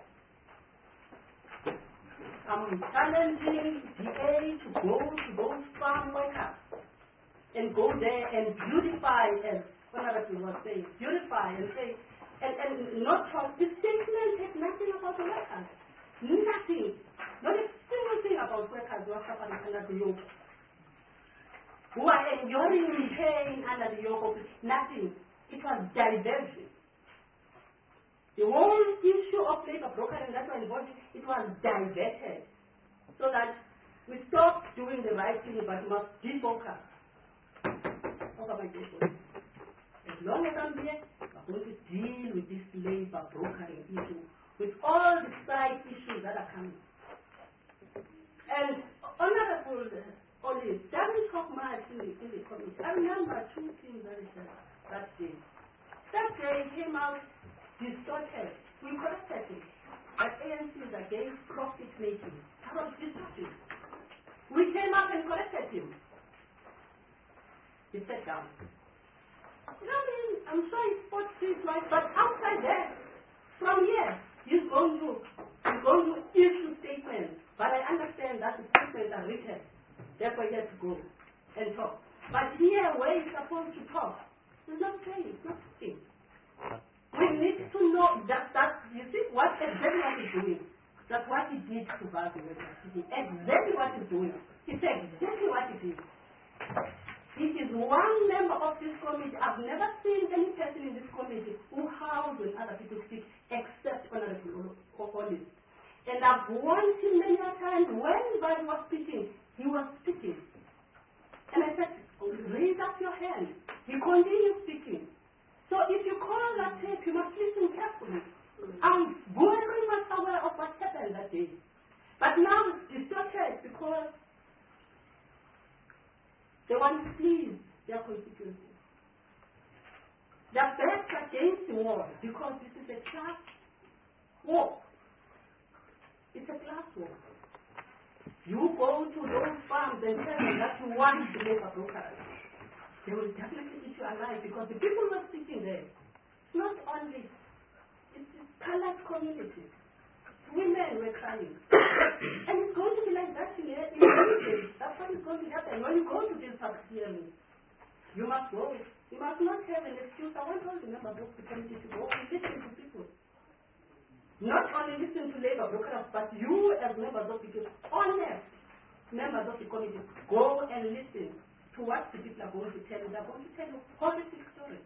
I'm challenging D A to go to those farm workers and go there and beautify, as Honorable was saying, beautify and say, and, and not talk. The statement said nothing about the workers. Nothing. Not a single thing about workers who are suffering under the yoke. Who are enduring pain under the yoke of nothing. It was diversion. The whole issue of labor brokering that was involved, it was diverted. So that we stopped doing the right thing, but must defocus. Over my people. As long as I'm here, we're going to deal with this labor brokering issue, with all the side issues that are coming. And Honorable Olive doesn't talk much in the, in the committee. I remember two things that he said that day. That day he came out distorted. We corrected it. But A N C is against profit making. That was distorted. He sat down. You know, I mean, I'm sure he spoke to his wife, but outside there, from here, he's going to, he's going to issue statements. But I understand that the statements are written. Therefore, he has to go and talk. But here, where he's supposed to talk, he's not saying, he's not speaking. We need to know that, that you see, what exactly what he's doing. That's what he did to Barbara. Exactly what he's doing. He said exactly what he did. He is one member of this committee. I've never seen any person in this committee who howls when other people speak except Honorable Olive. And I've warned him many a times when Barbara was speaking, he was speaking. And I said, raise up your hand. He continued speaking. So if you call that tape, you must listen carefully. I'm very much aware of what happened that day. But now it's distorted because they want to please their constituency. They're backed against the war because this is a class war. It's a class war. You go to those farms and tell them that you want to make a broker. They will definitely eat you alive because the people who are sitting there, it's not only, it's a colored community. Women were crying. And it's going to be like that in in Egypt. That's what is going to happen. When you go to these public hearings, you must go. You must not have an excuse. I want all the members of the committee to go and listen to people. Not only listen to labor brokers, but you as members of the committee, honest members of the committee, go and listen to what the people are going to tell you. They are going to tell you horrific stories.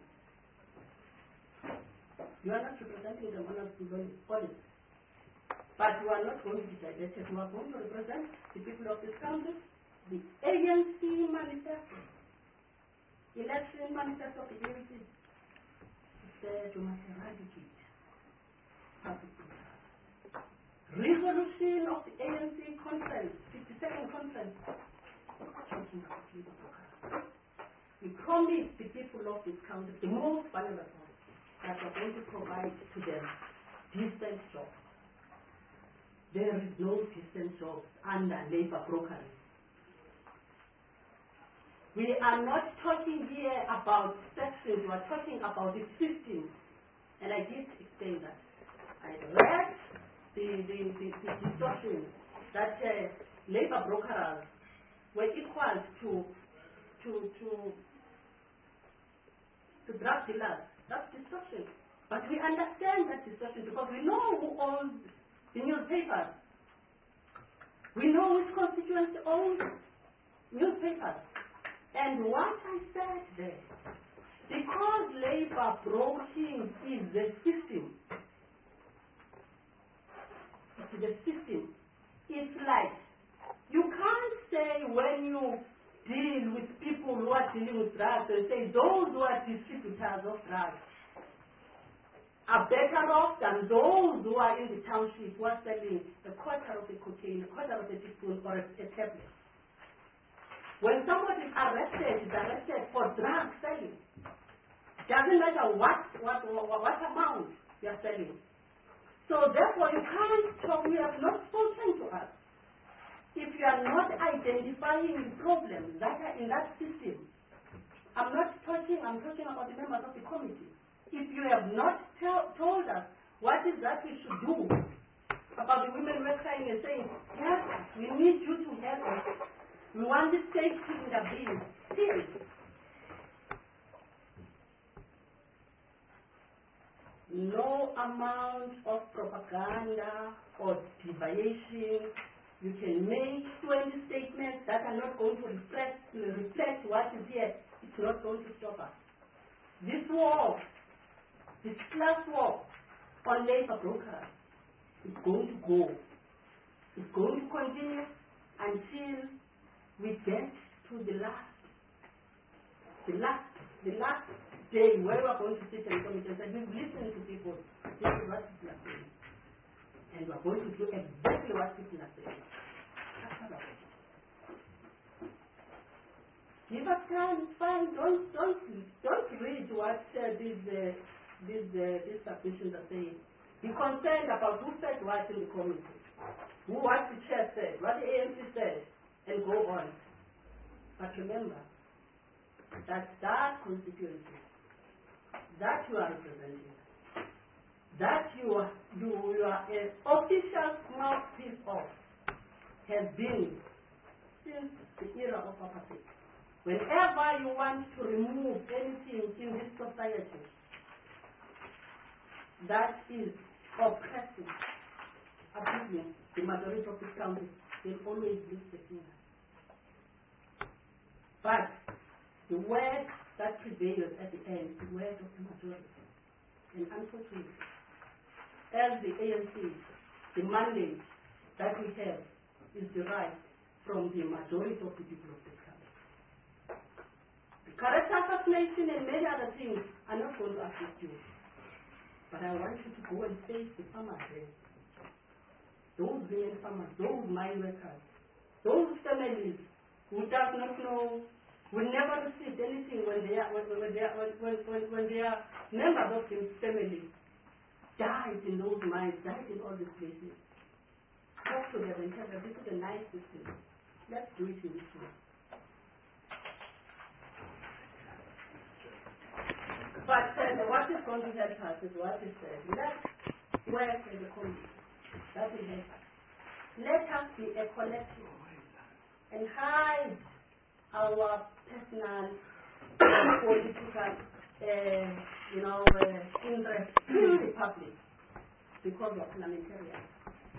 You are not representing them honestly. But you are not going to be diverted. You are going to represent the people of this country, the A N C manifesto, election manifesto of the A N C. It said you must eradicate public interest. Resolution of the A N C conference, fifty-second conference, talking about labor brokers. We promised the people of this country, the most vulnerable, that we are going to provide to them decent jobs. There is no decent jobs under labor brokers. We are not talking here about sections, we are talking about the system. And I did explain that. I read the, the, the, the distortion that uh, labor brokers were equal to, to, to, to drug dealers. That's distortion. But we understand that distortion because we know who owns the newspapers. We know which constituency owns newspapers. And what I said there, because labor broking is the system, it's the system, it's like, you can't say when you deal with people who are dealing with drugs, and say those who are distributors of drugs are better off than those who are in the township who are selling a quarter of the cocaine, a quarter of the teaspoon, or a, a tablet. When somebody is arrested, is arrested for drug selling. Doesn't matter what, what, what, what amount you are selling. So therefore you can't talk, you have not spoken to us. If you are not identifying the problems that are in that system, I'm not talking, I'm talking about the members of the committee. If you have not tell, told us what is that we should do about the women who are crying and saying, help us, we need you to help us. We want the state to intervene. Still, no amount of propaganda or deviation. You can make twenty statements that are not going to reflect, reflect what is here. It's not going to stop us. This war, this class war on labor brokers is going to go. It's going to continue until we get to the last, the last, the last day where we're going to sit and committee and say, we've listened to people. This is what people are saying. And we're going to do exactly what people are saying. That's what we're going to do. Give us time, fine. Don't, don't, don't read what uh, these, uh, these, uh, these submissions are saying. Be concerned about who said what in the committee, who what the chair said, what the A N C said, and go on. But remember, that that constituency that you are representing, that you are, you, you are an official mouthpiece of, has been since the era of apartheid. Whenever you want to remove anything in this society that is oppressing, abusing the majority of the county, they'll always lift the finger. But the word that prevails at the end is the word of the majority. And unfortunately, as the A N C, the mandate that we have is derived from the majority of the people of this country. The character assassination and many other things are not going to assist you. But I want you to go and face the farmers there. Those women farmers, those mine workers, those families who does not know, will never receive anything when they are when, when they are when, when, when, when they are members of the family died in those mines, died in all these places. Talk to them and tell them this is a nice system. Let's do it in this way. But uh, what is going to help us is what is said. Let's work as a community. That will help us. Let us be a collective and hide our personal political, uh, you know, uh, interest in the public because of parliamentarians.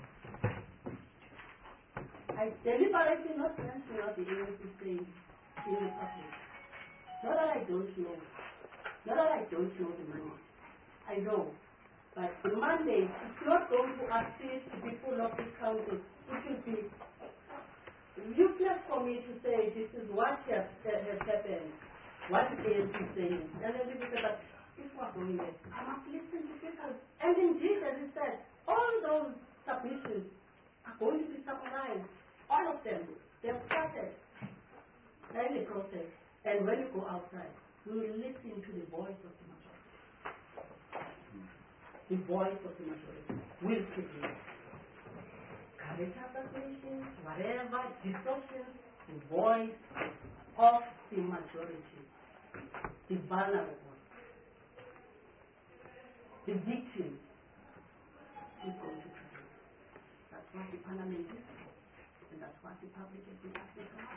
I deliberately not mention what the A N C is saying in the public. Not that I don't know. Not that I don't know the money. I know. But the mandate is not going to assist the people of this country. It will be useless for me to say this is what has, uh, has happened, what the A N C is saying. And then people say, but if we are going there, I must listen to people. And indeed, as he said, all those submissions are going to be summarized. All of them. They have started in the process. And when you go outside, we will listen to the voice of the majority. The voice of the majority will prevail. Character assassinations, whatever, distortions, the voice of the majority, the vulnerable, the victim is going to prevail. That's what the parliament is for, and that's what the public has been asking for.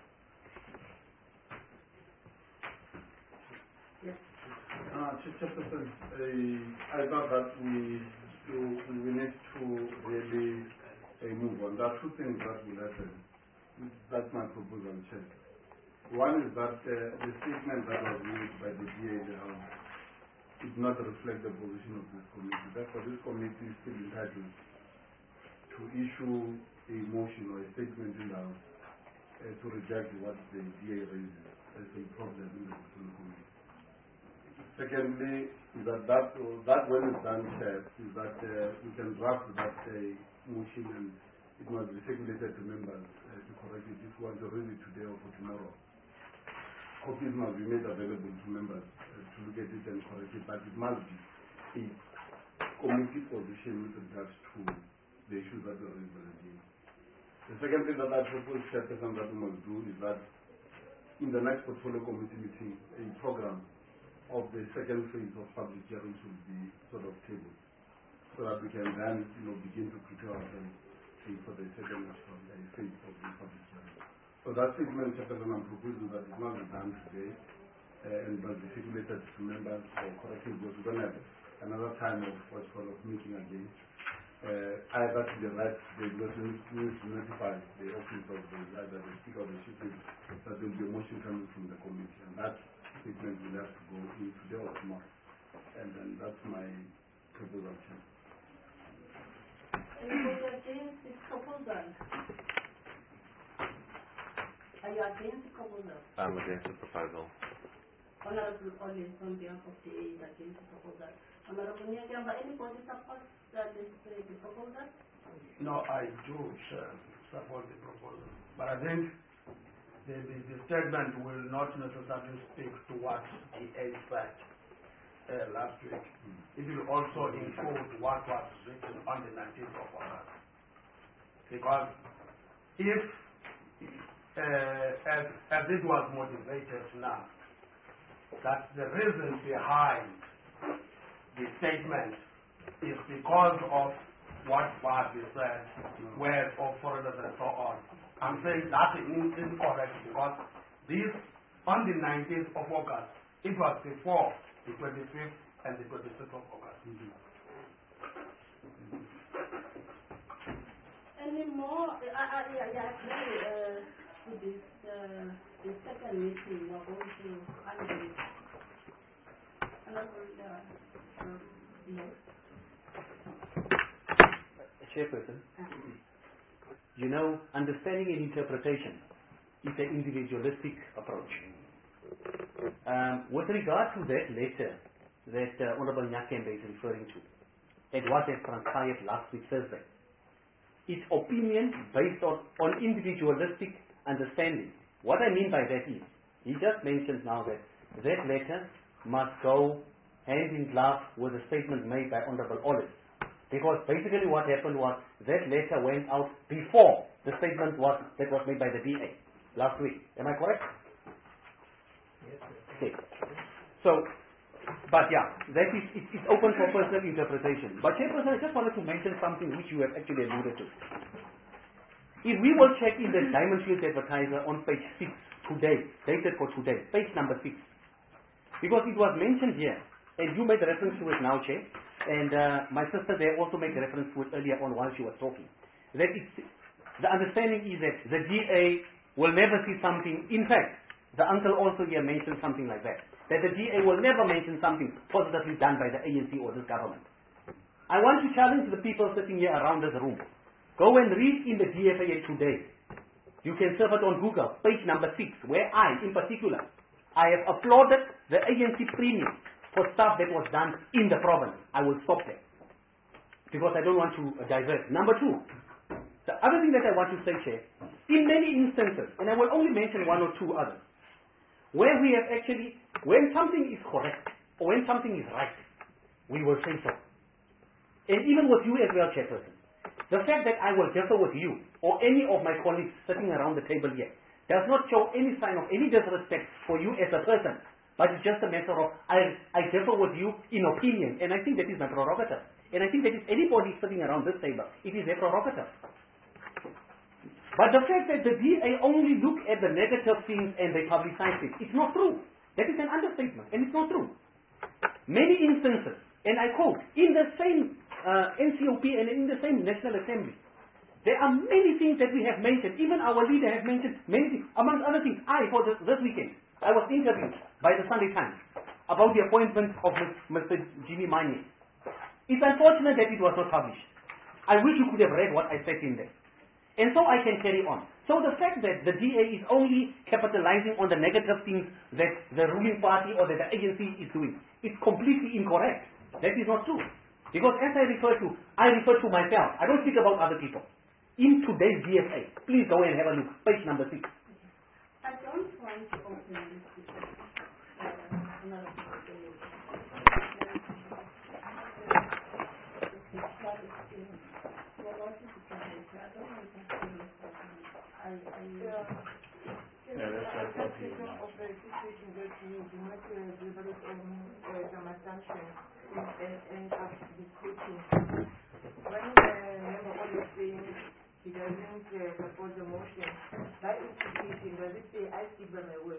Yes. Uh, Chairperson, uh, I thought that we, we need to really a move on. There are two things that will happen. That's my proposal, Chair. One is that uh, the statement that was made by the D A in the House did not reflect the position of this committee. Therefore, this committee is still entitled to issue a motion or a statement in the House uh, to reject what the D A raises as a problem in the committee. Secondly, is that that, uh, that when it's done, Chair, is that uh, we can draft that uh, motion and it must be circulated to members uh, to correct it if we want to read it today or for tomorrow. Copies must be made available to members uh, to look at it and correct it, but it must be a committee position with regards to the issues that we are raising. The second thing that I propose, Chairperson, that we must do is that in the next portfolio committee meeting, a program of the second phase of public hearings will be sort of tabled, so that we can then, you know, begin to prepare ourselves for the second phase of the public hearing. So that statement, Chairperson, I'm proposing that it must be done today uh, and must be circulated to members for correction, because we're going to have another time of what's called of meeting again. Uh, either to the right, the needs to notify the office of the either the speaker or the chief that there will be a motion coming from the committee, and that statement will have to go in today or tomorrow. And then that's my proposal, Chair. Anybody against this proposal? Are you against the proposal? I'm against the proposal. Honorable Olin, on behalf of the A is against the proposal. Honorable Nyagamba, anybody support that this, uh, the proposal? No, I do uh, support the proposal. But I think the, the, the statement will not necessarily speak to what the A said uh, last week. It will also include what was written on the nineteenth of August. Because if, uh, as, as it was motivated now, that the reason behind the statement is because of what Barbie said, where of foreigners and so on. I'm saying that is incorrect because this, on the nineteenth of August, it was before the twenty-fifth and the twenty-sixth of August. Mm-hmm. Any more? I, I, yeah, yeah, actually, uh, to this, uh, the second meeting, we're going to handle another, uh, um, no. Chairperson, you know, understanding and interpretation is an individualistic approach. Um, with regard to that letter that uh, Honorable Nyakembe is referring to, and what has transpired last week Thursday, it's opinion based on, on individualistic understanding. What I mean by that is, he just mentioned now that that letter must go hand in glove with the statement made by Honorable Olive. Because basically what happened was that letter went out before the statement was that was made by the D A last week. Am I correct? Yes, sir. Okay. So, but yeah, that is it, it's open for personal interpretation. But Chairperson, I just wanted to mention something which you have actually alluded to. If we will check in the Diamond Fields Advertiser on page six today, dated for today, page number six, because it was mentioned here, and you made reference to it now, Chair, and uh, my sister there also made reference to it earlier on while she was talking, that it's, the understanding is that the D A will never see something. In fact, the uncle also here mentioned something like that, that the D A will never mention something positively done by the A N C or this government. I want to challenge the people sitting here around this room. Go and read in the D F A today. You can surf it on Google, page number six, where I, in particular, I have applauded the A N C premium for stuff that was done in the province. I will stop there because I don't want to uh, divert. Number two, the other thing that I want to say, Chair, in many instances, and I will only mention one or two others, where we have actually, when something is correct or when something is right, we will say so. And even with you as well, Chairperson, the fact that I will differ with you or any of my colleagues sitting around the table here does not show any sign of any disrespect for you as a person. But it's just a matter of, I, I differ with you in opinion, and I think that is my prerogative. And I think that if anybody sitting around this table, it is their prerogative. But the fact that the D A only look at the negative things and they publicize it, it's not true. That is an understatement, and it's not true. Many instances, and I quote, in the same uh, N C O P and in the same National Assembly, there are many things that we have mentioned, even our leader has mentioned many things, among other things. I, for this, this weekend, I was interviewed by the Sunday Times about the appointment of Mister Jimmy Manye. It's unfortunate that it was not published. I wish you could have read what I said in there. And so I can carry on. So the fact that the D A is only capitalizing on the negative things that the ruling party or that the agency is doing is completely incorrect. That is not true. Because as I refer to, I refer to myself. I don't speak about other people. In today's D F A, please go and have a look. Page number six. I don't want to open this debate. Uh, another debate. I, I, Yeah, that's right. Of the situation that you do not develop some assumptions and end up disputing. When the member always saying he doesn't uh, support the motion, that institution, does it say I give them away?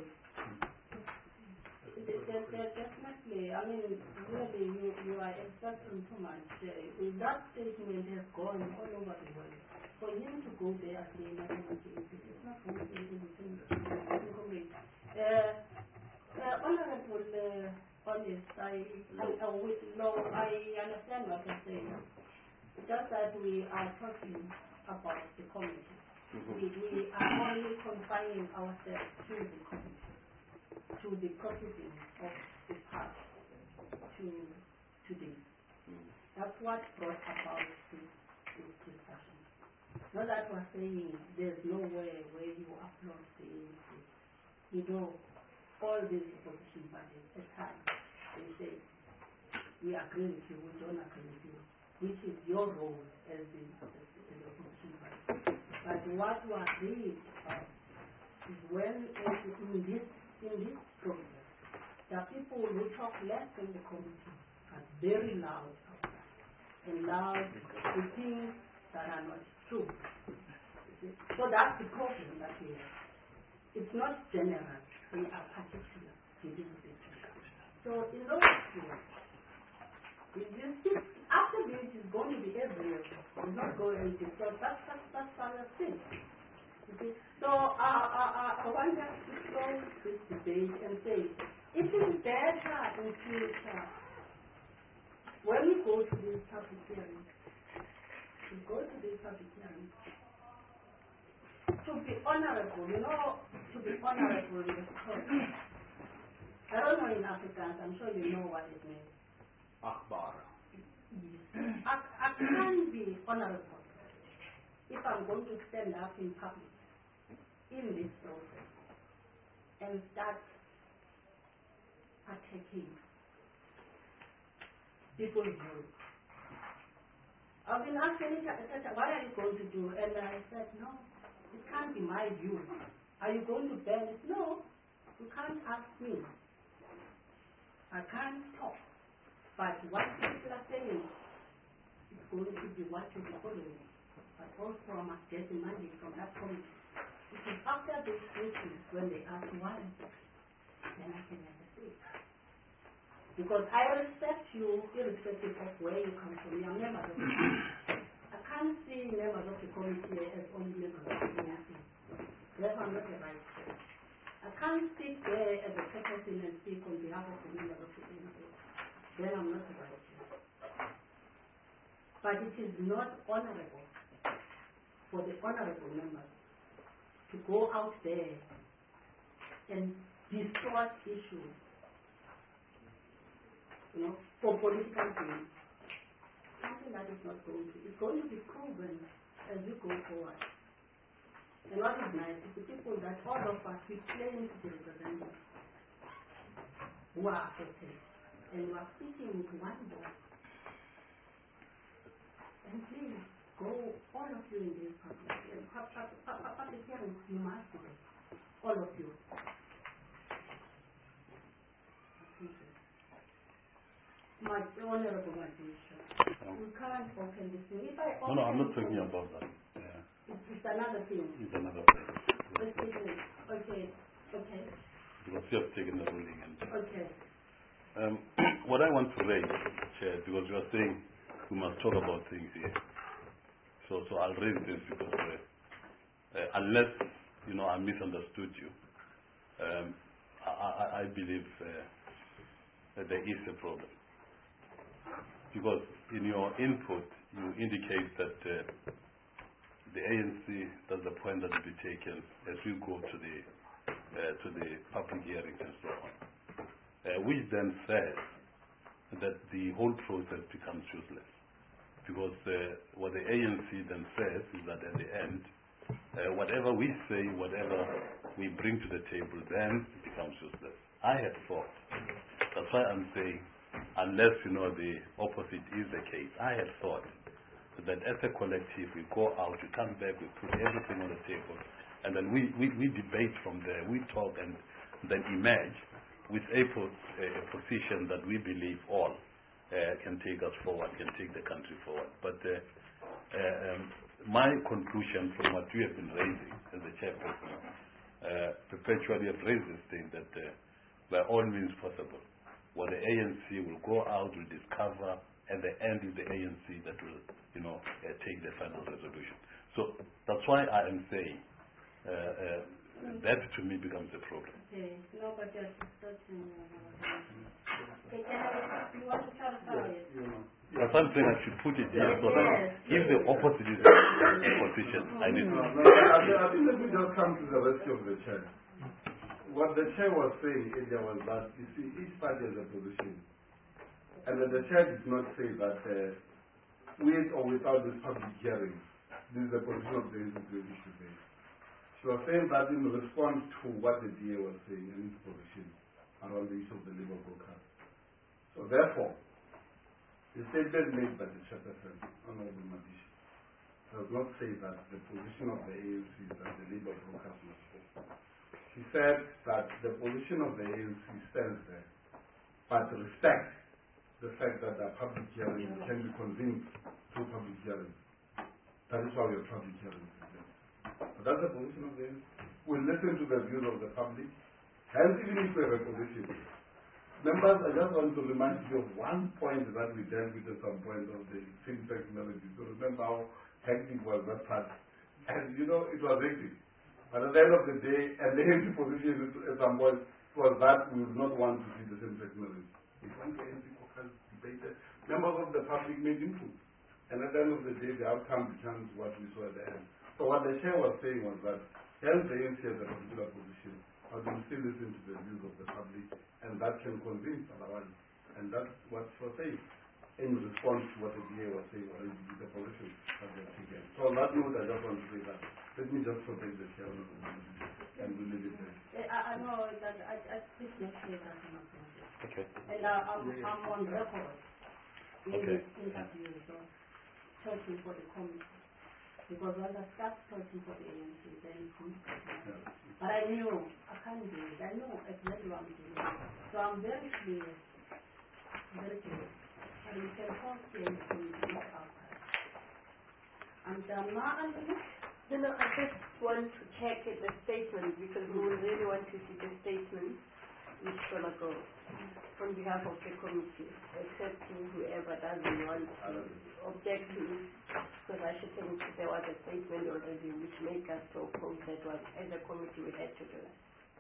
Definitely, I mean, really, you, you are expecting too much. Uh, that statement has gone all over the world. For him to go there again, I think it's not going to be anything. Uh, uh, Honorable uh, Honest, I, I, I, with, no, I understand what you're saying. Just that we are talking about the committee. Mm-hmm. We, we are only confining ourselves to the committee, to the proceedings of the past, to today. Mm-hmm. That's what brought about this, this discussion. Not that we're saying there's no way where you upload the images. You know, all these opposition parties at times, they say, we agree with you, we don't agree with you, which is your role as the, as the, as the opposition party. But what you agree about is when in this, in this process, there are people who talk less in the committee, but very loud outside, and loud with things that are not true. So that's the problem that we have. It's not general, we are particular within the church. So in those cases, after this is going to be everywhere. It's not going to so that's that's that's part of thing. So uh, uh, uh, I want us to close this debate and say it is better in future when we go to these public hearings, we go to these public hearings to be honorable, you know, to be honorable in the court. I don't know in Afrikaans, I'm sure you know what it means. Akbar. I, I can't be honorable if I'm going to stand up in public in this process and start attacking people's views. I've been asked many times, what are you going to do? And I said, no, it can't be my view. Are you going to ban it? No, you can't ask me. I can't talk. But what people are saying is going to be what you be following. But also I must get the money from that committee. It is after these meetings when they ask why, then I can understand. Because I respect you irrespective of where you come from. You are members of the committee. I can't see members of the committee as only members of the committee. Therefore I'm not the right person. I can't sit there as a person and speak on behalf of the members of the committee. Then I'm not the right person. But it is not honorable for the honorable members to go out there and distort issues, you know, for political gain. Something that is not going to, it's going to be proven as we go forward. And what is nice is the people that all of us, we claim to be representing, who are affected. And we are speaking with one voice. And please, go, all of you in this public hearing, you must do it. All of you. My honorable Madisha, you can't open this thing. If I No, no, I'm not talking about that. Yeah. It's, it's another thing. It's another thing. Okay, okay, okay. Because you have taken the ruling. And okay. Um, what I want to raise, Chair, because you are saying we must talk about things here. So, so I'll raise this because uh, uh, unless, you know, I misunderstood you, um, I, I, I believe uh, that there is a problem. Because in your input, you indicate that uh, the A N C, that's the point that will be taken as we go to the, uh, to the public hearings and so on. Uh, which then says that the whole process becomes useless. Because uh, what the A N C then says is that at the end, uh, whatever we say, whatever we bring to the table, then it becomes useless. I had thought, that's why I'm saying, unless, you know, the opposite is the case, I had thought that as a collective, we go out, we come back, we put everything on the table, and then we, we, we debate from there, we talk, and then emerge with a, po a position that we believe all uh, can take us forward, can take the country forward. But uh, uh, um, my conclusion from what you have been raising as the chairperson, uh, perpetually have raised this thing that uh, by all means possible, what the A N C will go out, will discover, and the end is the A N C that will, you know, uh, take the final resolution. So that's why I am saying uh, uh, that to me becomes a problem. Okay, no, but just discussing. Okay, you want to clarify it? That's something I should put it here. So Yes. if the opposite is a position, I need to. No, no, I, think- I think let me just come to the rescue of the chair. What the chair was saying earlier was that, you see, each party has a position. And then the chair did not say that uh, with or without this public hearing, this is the position of the institution today. She was saying that in response to what the D A was saying and his position around the issue of the labor broadcast. So therefore, the statement made by the chairperson, Honorable Madisha, does not say that the position of the A N C is that the labor broadcast must go. She said that the position of the A N C stands there but respect the fact that the public hearing can be convened through public hearing. That is why we have public hearings. But that's the position of the we listen to the views of the public, hence even if we have a position. Members, I just want to remind you of one point that we dealt with at some point of the film technology. So remember how hectic was that part. And you know, it was hectic. But at the end of the day, and the empty position at some point was that we would not want to see the same technology. It went to empty focus, debated. Members of the public made input. And at the end of the day, the outcome becomes what we saw at the end. So what the chair was saying was that, hence the A N C has a particular position, but we still listen to the views of the public, and that can convince otherwise. And that's what she was saying, in response to what the D A was saying, or the position that they have taken. So on that note, I just want to say that, let me just protect the chair of the position, and we leave it there. I, I know that I, I speak next year, Okay. and uh, I'm, I'm on record in Okay. this interview, so talking for the committee. Because when I start talking for the A N C, then it's complicated. But I knew I can't do it. I know exactly what I'm doing. So I'm very clear, very clear. And we can talk to the committee outside. And uh, now I'm No, no, I just want to check it, the statement, because we will really want to see the statement which is going to go on behalf of the committee, except whoever doesn't want to object to it, because I should think there was a statement already which made us to oppose that one, as a committee we had to do it.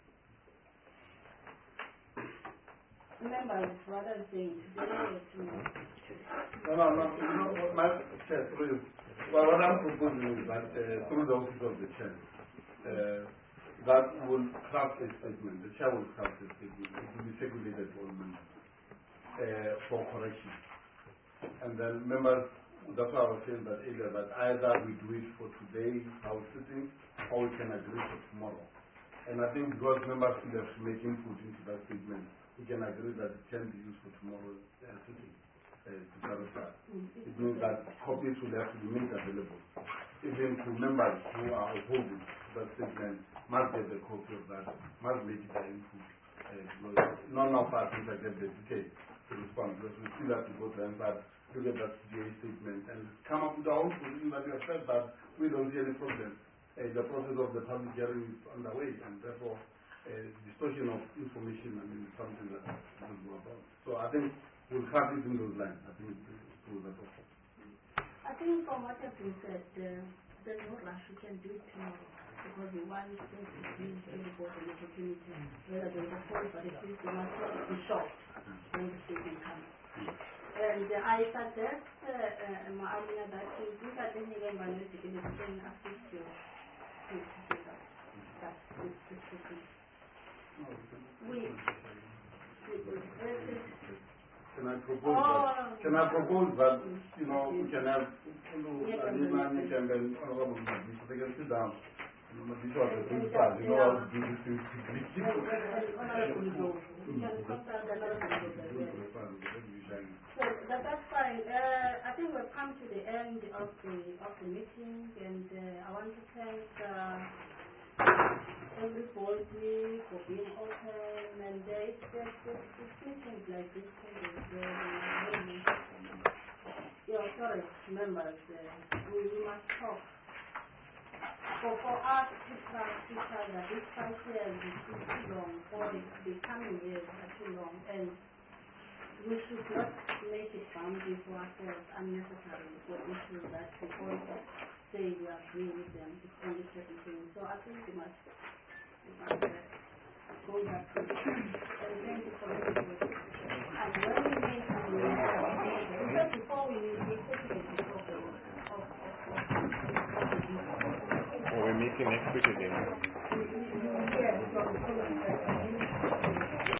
remember what I'm saying today. No, no, no, you know, what my chair, please. Well, what I'm proposing is that uh, through the office of the chair, uh, that will craft a statement. The chair will craft a statement. It will be circulated to all members uh, for correction. And then members, that's why I was saying that earlier, that either we do it for today, our sitting, or we can agree for tomorrow. And I think because members still have to make input into that statement, we can agree that it can be used for tomorrow's uh, sitting. Uh, to clarify. It means that copies will have to be made available. Even to members who are opposing that statement must get the copy of that, must make it an input. Uh, none of us will get the detail to respond because we still have to go to them, but look at that D A statement and come up with our own position that we have said that we don't see any problem. Uh, the process of the public hearing is underway and therefore uh, distortion of information, I mean, is something that we will go about. So I think we'll have it in those lines. I think it's through that option. I think from what has been said, uh, there's no rush. We can do it tomorrow because we want to give everybody an opportunity, whether they respond, but at least they must not be shocked when the statement comes. And uh, I suggest, uh, uh, Ma'amina, that if you are taking a manual ticket, you can assist you to do that. That's the statement. We, Can I propose oh, that? Can I propose that, you know, we can have, you know, Alina, Nick, and then Honorable Madhi, so they can sit down. You know, these are the principals, you know how to do these things quickly. So that, that's fine. Uh, I think we've come to the end of the of the meeting, and uh, I want to thank uh, everybody for being open. And uh, it's just it's meetings like this. Uh, yeah, sorry, members. Uh, we, we must talk. For for us to trust each other, this five years is too long. For the, the coming years are too long, and we should not make it boundary for ourselves unnecessarily for issues that we all say we agree with them. It's only certain things. So I think we must, we must uh, go back to it. And thank you for everybody. And when we meet, we will in fact, before we meet, we take it to talk of, of, Oh, we're meeting next week again. yes, from the